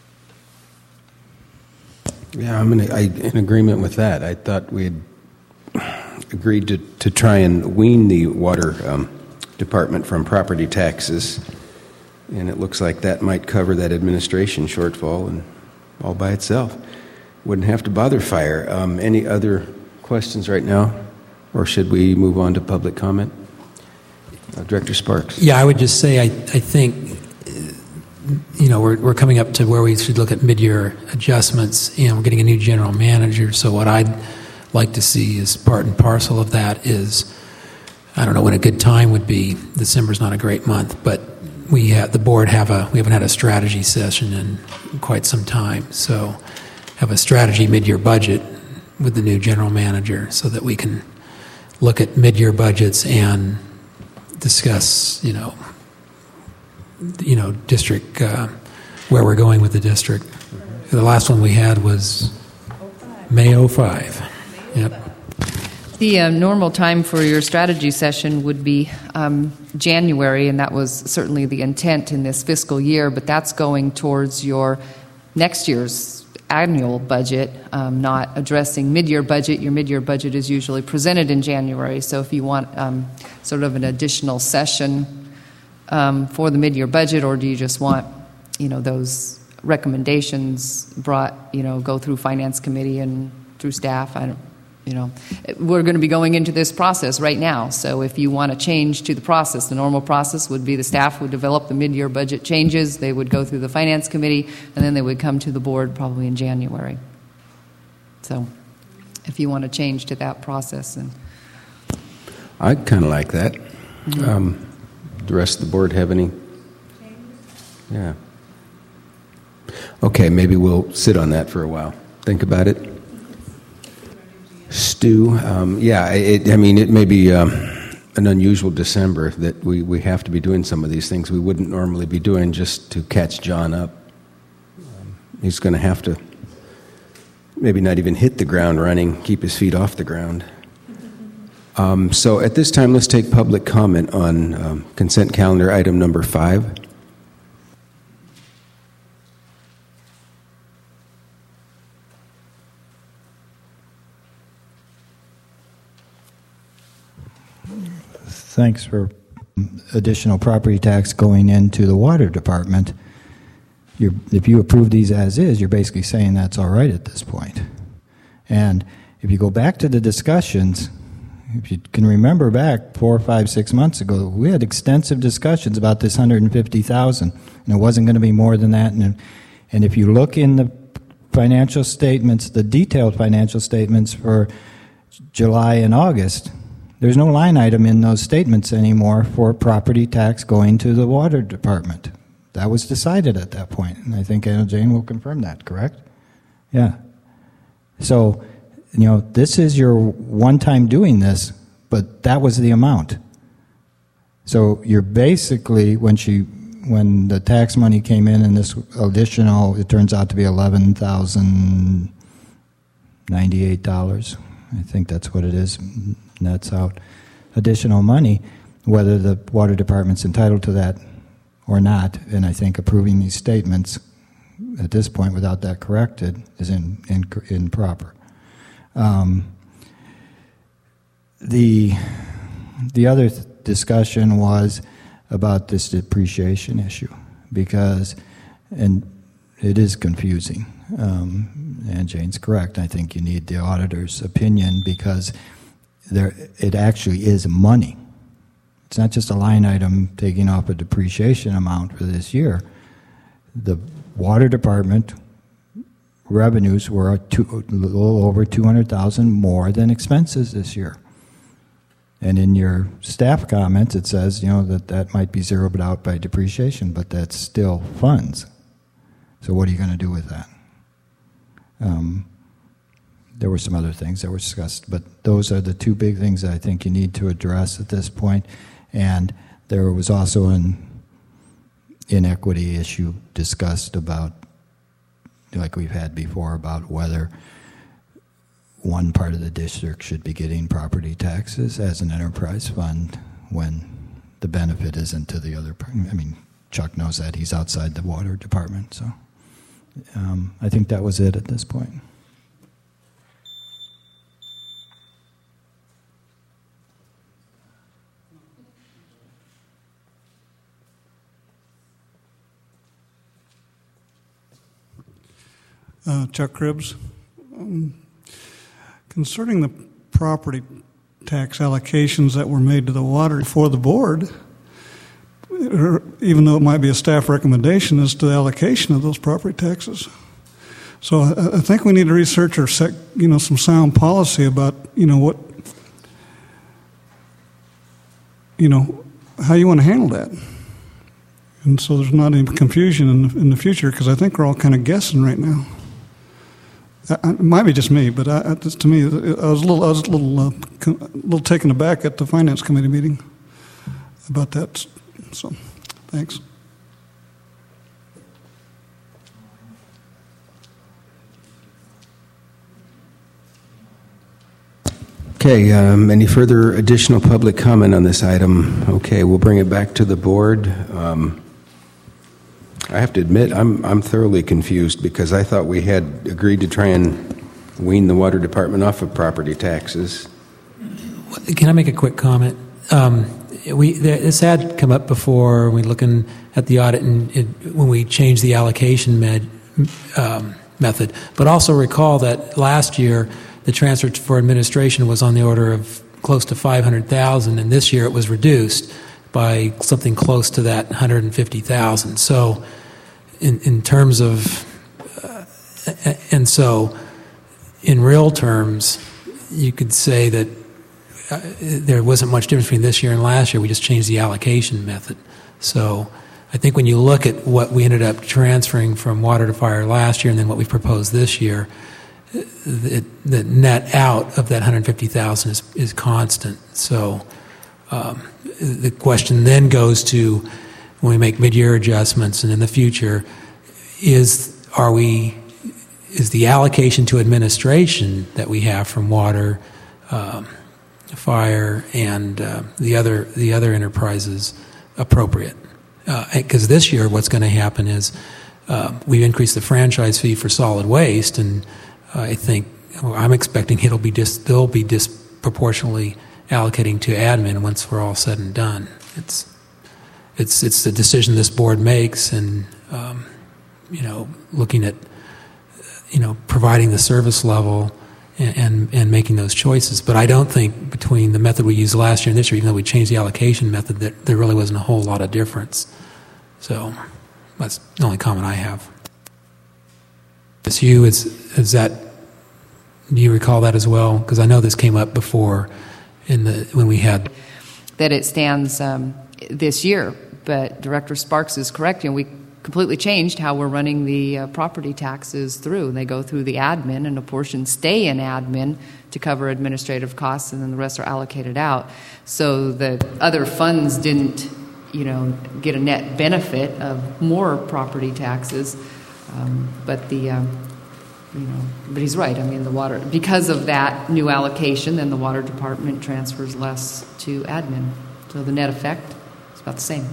Yeah, I'm in, I, in agreement with that. I thought we had agreed to, to try and wean the water um, department from property taxes, and it looks like that might cover that administration shortfall and all by itself. Wouldn't have to bother fire. Um, any other questions right now, or should we move on to public comment? Uh, Director Sparks. Yeah, I would just say I, I think, you know, we're, we're coming up to where we should look at mid-year adjustments, and we're getting a new general manager. So what I'd like to see is part and parcel of that is, I don't know when a good time would be. December's not a great month, but we have, the board have a, we haven't had a strategy session in quite some time. So have a strategy mid-year budget with the new general manager so that we can look at mid-year budgets and discuss, you know, you know, district, uh, where we're going with the district. The last one we had was May oh five. Yep. The uh, normal time for your strategy session would be um, January, and that was certainly the intent in this fiscal year, but that's going towards your next year's annual budget, um, not addressing mid-year budget. Your mid-year budget is usually presented in January, so if you want um, sort of an additional session um, for the mid-year budget, or do you just want, you know, those recommendations brought, you know, go through Finance Committee and through staff? I don't, you know, we're going to be going into this process right now, so if you want to change to the process, the normal process would be the staff would develop the mid-year budget changes, they would go through the Finance Committee, and then they would come to the board probably in January. So if you want to change to that process. And I kind of like that. Mm-hmm. Um, the rest of the board have any? Yeah. Okay, maybe we'll sit on that for a while. Think about it. Stu, um, yeah, it, I mean, it may be um, an unusual December that we, we have to be doing some of these things we wouldn't normally be doing just to catch John up. Um, he's going to have to maybe not even hit the ground running, keep his feet off the ground. Um, so at this time, let's take public comment on um, consent calendar item number five. Thanks for additional property tax going into the water department. You're, if you approve these as is, you're basically saying that's all right at this point. And if you go back to the discussions, If you can remember back four, five, six months ago, we had extensive discussions about this one hundred fifty thousand, and it wasn't going to be more than that. And, and if you look in the financial statements, the detailed financial statements for July and August, there's no line item in those statements anymore for property tax going to the water department. That was decided at that point, and I think Anna Jane will confirm that, correct? Yeah. So, you know, this is your one time doing this, but that was the amount. So you're basically, when she, when the tax money came in and this additional, it turns out to be eleven thousand ninety-eight dollars. I think that's what it is, nets out. Additional money, whether the water department's entitled to that or not, and I think approving these statements at this point without that corrected is in, in, improper. Um, the the other th- discussion was about this depreciation issue, because, and it is confusing, um, and Jane's correct, I think you need the auditor's opinion, because there it actually is money. It's not just a line item taking off a depreciation amount for this year. The water department revenues were a, two, a little over two hundred thousand dollars more than expenses this year. And in your staff comments, it says, you know, that that might be zeroed out by depreciation, but that's still funds. So what are you going to do with that? Um, there were some other things that were discussed, but those are the two big things that I think you need to address at this point. And there was also an inequity issue discussed about, like we've had before, about whether one part of the district should be getting property taxes as an enterprise fund when the benefit isn't to the other part. I mean, Chuck knows that. He's outside the water department. So um, I think that was it at this point. Uh, Chuck Cribbs. Um, concerning the property tax allocations that were made to the water before the board, even though it might be a staff recommendation as to the allocation of those property taxes. So I, I think we need to research or set, you know, some sound policy about, you know, what, you know, how you want to handle that. And so there's not any confusion in the, in the future, because I think we're all kind of guessing right now. It might be just me, but I, to me, I was a little, I was a little, uh, a little taken aback at the finance committee meeting about that. So, thanks. Okay. Um, any further additional public comment on this item? Okay, we'll bring it back to the board. Um, I have to admit, I'm I'm thoroughly confused, because I thought we had agreed to try and wean the water department off of property taxes. Can I make a quick comment? Um, we this had come up before. We looking at the audit and it, when we changed the allocation med, um, method, but also recall that last year the transfer for administration was on the order of close to five hundred thousand, and this year it was reduced by something close to that one hundred fifty thousand. So, in in terms of, uh, and so, in real terms, you could say that uh, there wasn't much difference between this year and last year. We just changed the allocation method. So, I think when you look at what we ended up transferring from water to fire last year, and then what we proposed this year, the, the net out of that one hundred fifty thousand is is constant. So. Um, the question then goes to, when we make mid-year adjustments and in the future, is are we is the allocation to administration that we have from water, um, fire, and uh, the other the other enterprises appropriate? Because uh, this year, what's going to happen is uh, we've increased the franchise fee for solid waste, and uh, I think well, I'm expecting it'll be dis- they'll be disproportionately allocating to admin once we're all said and done. It's it's it's the decision this board makes, and um, you know, looking at you know providing the service level and, and, and making those choices. But I don't think between the method we used last year and this year, even though we changed the allocation method, that there really wasn't a whole lot of difference. So that's the only comment I have. It's you, is, is that, do you recall that as well? Because I know this came up before in the when we had... That it stands um, this year, but Director Sparks is correct. You know, we completely changed how we're running the uh, property taxes through. They go through the admin, and a portion stay in admin to cover administrative costs, and then the rest are allocated out. So the other funds didn't, you know, get a net benefit of more property taxes, um, but the, um, you know, but he's right. I mean, the water, because of that new allocation, then the water department transfers less to admin. So the net effect is about the same.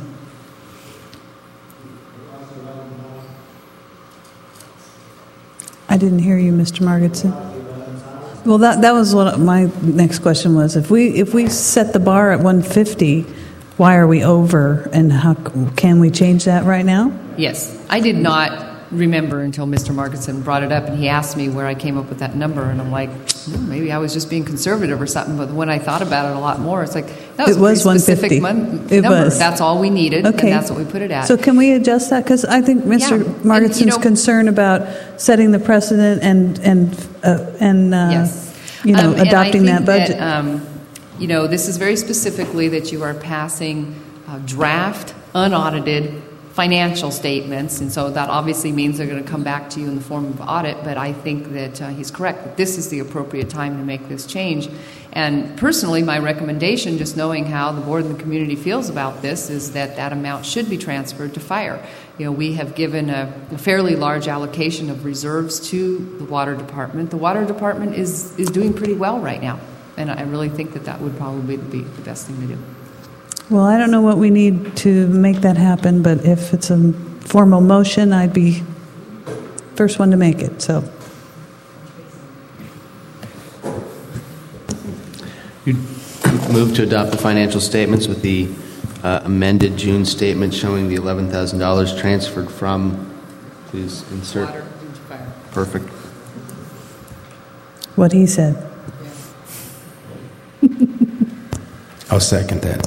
I didn't hear you, Mister Margetson. Well, that that was what my next question was. If we if we set the bar at one fifty, why are we over, and how can we change that right now? Yes, I did not remember until Mister Margetson brought it up, and he asked me where I came up with that number, and I'm like, well, maybe I was just being conservative or something. But when I thought about it a lot more, it's like that was, it was a pretty specific mon- it number. Was. That's all we needed, okay. And that's what we put it at. So can we adjust that? Because I think Mister Yeah. Margetson's And, you know, concern about setting the precedent and and uh, and uh, yes. you know, um, adopting and I think that budget. That, um, you know, this is very specifically that you are passing uh, draft, unaudited financial statements, and so that obviously means they're going to come back to you in the form of audit, but I think that uh, he's correct, that this is the appropriate time to make this change. And personally, my recommendation, just knowing how the board and the community feels about this, is that that amount should be transferred to fire. You know, we have given a, a fairly large allocation of reserves to the water department. The water department is, is doing pretty well right now, and I really think that that would probably be the best thing to do. Well, I don't know what we need to make that happen, but if it's a formal motion, I'd be first one to make it. So, you move to adopt the financial statements with the uh, amended June statement showing the eleven thousand dollars transferred from. Please insert. Water into fire. Perfect. what he said. I'll second that.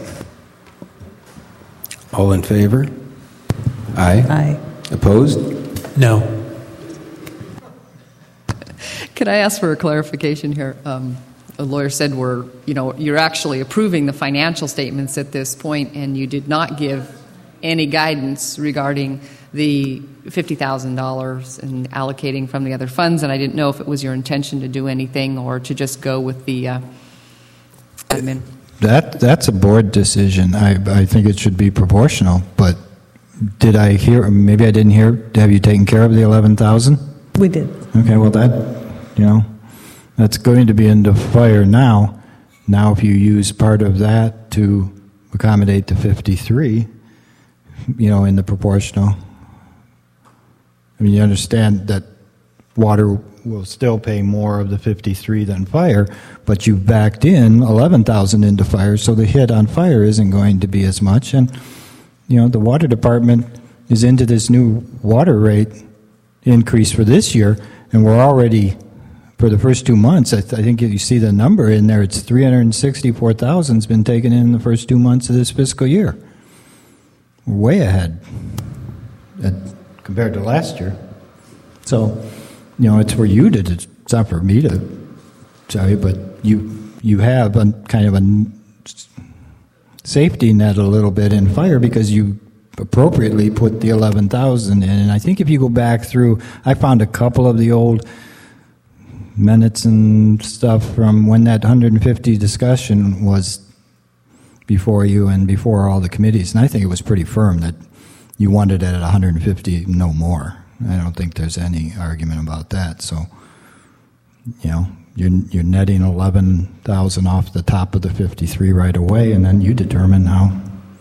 All in favor? Aye. Aye. Opposed? No. Could I ask for a clarification here? Um, the lawyer said we're, you know, you're actually approving the financial statements at this point, and you did not give any guidance regarding the fifty thousand dollars and allocating from the other funds, and I didn't know if it was your intention to do anything or to just go with the uh, admin. That that's a board decision. I I think it should be proportional. But did I hear? Maybe I didn't hear. Have you taken care of the eleven thousand? We did. Okay. Well, that you know, that's going to be into fire now. Now, if you use part of that to accommodate the fifty-three, you know, in the proportional. I mean, you understand that water will still pay more of the fifty-three than fire, but you backed in eleven thousand into fire, so the hit on fire isn't going to be as much. And, you know, the water department is into this new water rate increase for this year, and we're already, for the first two months, I, th- I think you see the number in there, it's three hundred sixty-four thousand has been taken in the first two months of this fiscal year. We're way ahead at, compared to last year. So, you know, it's for you to, it's not for me to tell you, but you you have a kind of a safety net a little bit in fire because you appropriately put the eleven thousand in. And I think if you go back through, I found a couple of the old minutes and stuff from when that one hundred fifty discussion was before you and before all the committees, and I think it was pretty firm that you wanted it at one hundred fifty, no more. I don't think there's any argument about that. So, you know, you're, you're netting eleven thousand off the top of the fifty-three right away, and then you determine how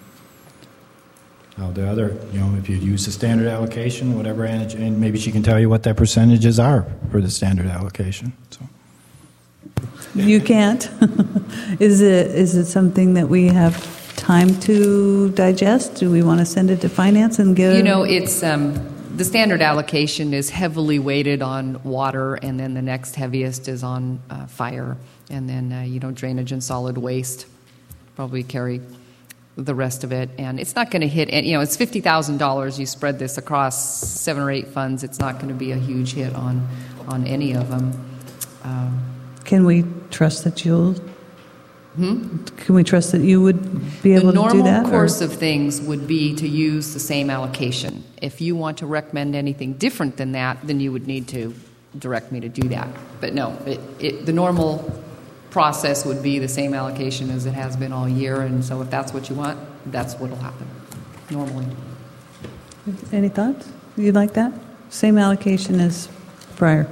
how the other, you know, if you use the standard allocation, whatever, and maybe she can tell you what that percentages are for the standard allocation. So. You can't. Is it is it something that we have time to digest? Do we want to send it to finance and give? You know, it's um, the standard allocation is heavily weighted on water, and then the next heaviest is on uh, fire, and then uh, you know drainage and solid waste probably carry the rest of it. And it's not going to hit. You know, it's fifty thousand dollars. You spread this across seven or eight funds. It's not going to be a huge hit on on any of them. Um, Can we trust that you'll? Hmm? Can we trust that you would be able the to do that? The normal course or? of things would be to use the same allocation. If you want to recommend anything different than that, then you would need to direct me to do that. But no, it, it, the normal process would be the same allocation as it has been all year, and so if that's what you want, that's what will happen normally. Any thoughts? You'd like that? Same allocation as prior?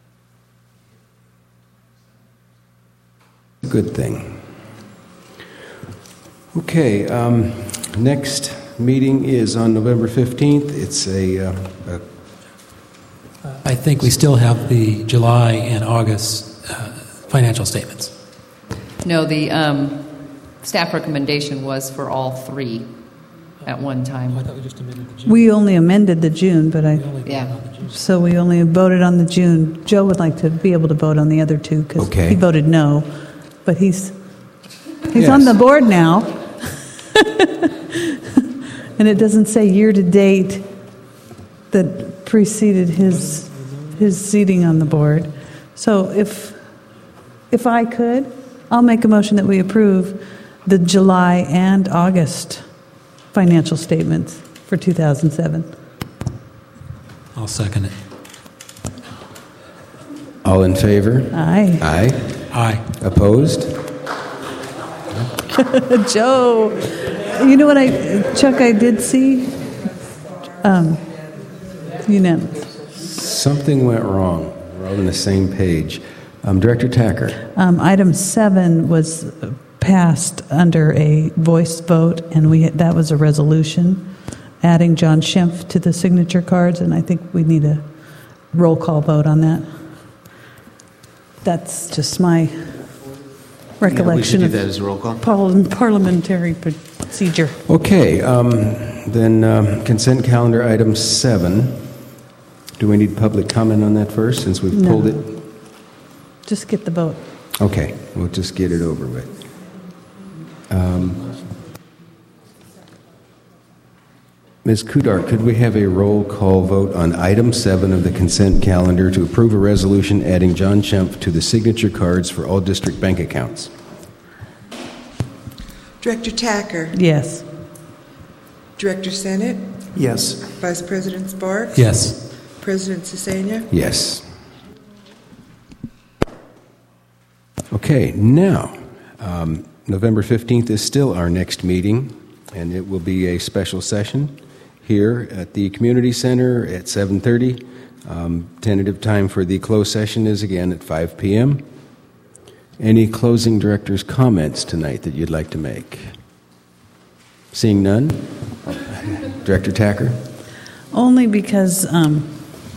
Good thing. Okay, um, next meeting is on November fifteenth. It's a, uh, a I think we still have the July and August uh, financial statements. No, the um, staff recommendation was for all three at one time. I thought we just amended the June. We only amended the June, but I. Yeah. So we only voted on the June. Joe would like to be able to vote on the other two because Okay. he voted no, but he's he's Yes. on the board now, and it doesn't say year to date that preceded his his seating on the board. So if if I could, I'll make a motion that we approve the July and August financial statements for two thousand seven. I'll second it. all in favor? Aye. Aye. Aye. Opposed? Joe, you know what I, Chuck, I did see? Um, unanimous. Something went wrong. We're all on the same page. Um, Director Tacker. Um, item seven was passed under a voice vote, and we that was a resolution adding John Schimpf to the signature cards, and I think we need a roll call vote on that. That's just my recollection do of that as a roll call. parl- parliamentary procedure. Okay, um, then um, consent calendar item seven. Do we need public comment on that first, since we've No. pulled it? Just get the vote. Okay, we'll just get it over with. Um, Miz Kudar, could we have a roll call vote on item seven of the consent calendar to approve a resolution adding John Schimpf to the signature cards for all district bank accounts? Director Tacker. Yes. Director Senate. Yes. Vice President Sparks. Yes. President Cesenia. Yes. Okay, now, um, November fifteenth is still our next meeting, and it will be a special session here at the Community Center at seven thirty. Um, tentative time for the closed session is again at five p.m. Any closing director's comments tonight that you'd like to make? Seeing none? Director Tacker? Only because um,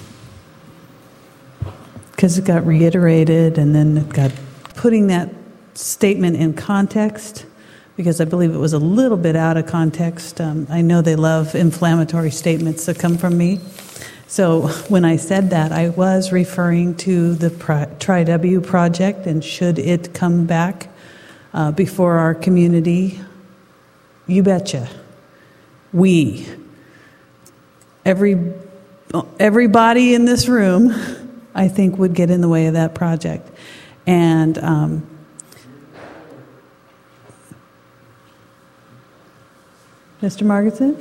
because it got reiterated, and then it got putting that statement in context, because I believe it was a little bit out of context. Um, I know they love inflammatory statements that come from me. So when I said that, I was referring to the Tri W project, and should it come back uh, before our community, you betcha. We, every everybody in this room, I think, would get in the way of that project. And um, Mister Margetson?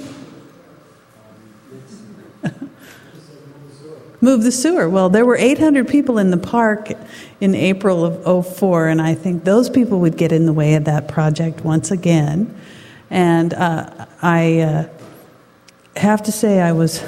Move the sewer. Well, there were eight hundred people in the park in April of oh four, and I think those people would get in the way of that project once again. And uh, I uh, have to say I was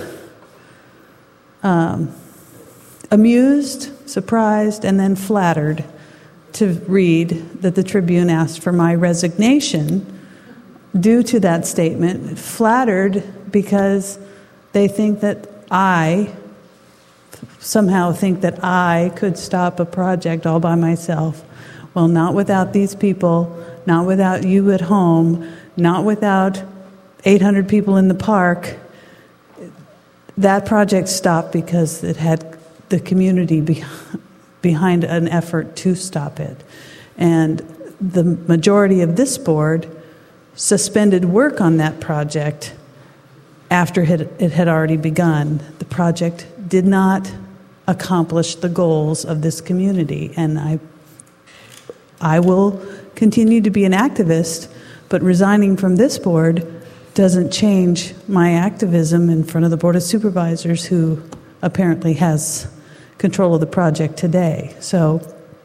um, amused, surprised, and then flattered to read that the Tribune asked for my resignation due to that statement. Flattered because they think that I somehow think that I could stop a project all by myself. Well, not without these people, not without you at home, not without eight hundred people in the park. that project stopped because it had the community be, behind an effort to stop it. And the majority of this board suspended work on that project after it had already begun. The project did not accomplish the goals of this community, and I, I will continue to be an activist, but resigning from this board doesn't change my activism in front of the Board of Supervisors, who apparently has control of the project today. So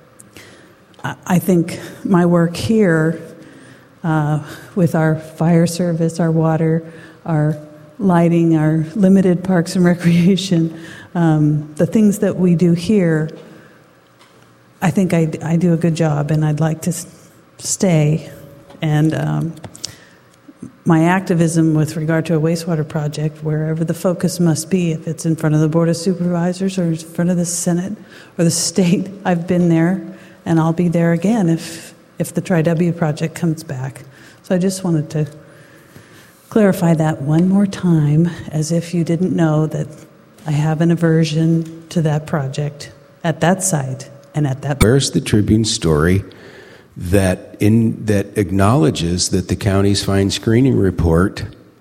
I think my work here uh, with our fire service, our water, our lighting, our limited parks and recreation, um, the things that we do here, I think I, I do a good job, and I'd like to stay. And um, my activism with regard to a wastewater project, wherever the focus must be, if it's in front of the Board of Supervisors or in front of the Senate or the state, I've been there, and I'll be there again if, if the Tri W project comes back. So I just wanted to clarify that one more time, as if you didn't know that I have an aversion to that project at that site and at that. Where's the Tribune story that in that acknowledges that the county's fine screening report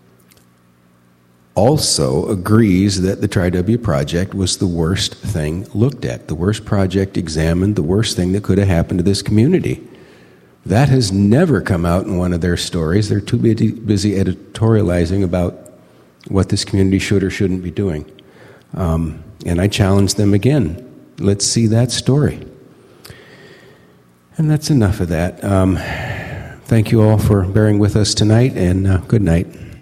also agrees that the Tri W project was the worst thing looked at, the worst project examined, the worst thing that could have happened to this community? That has never come out in one of their stories. They're too busy, busy editorializing about what this community should or shouldn't be doing. Um, and I challenge them again. Let's see that story. And that's enough of that. Um, thank you all for bearing with us tonight, and uh, good night.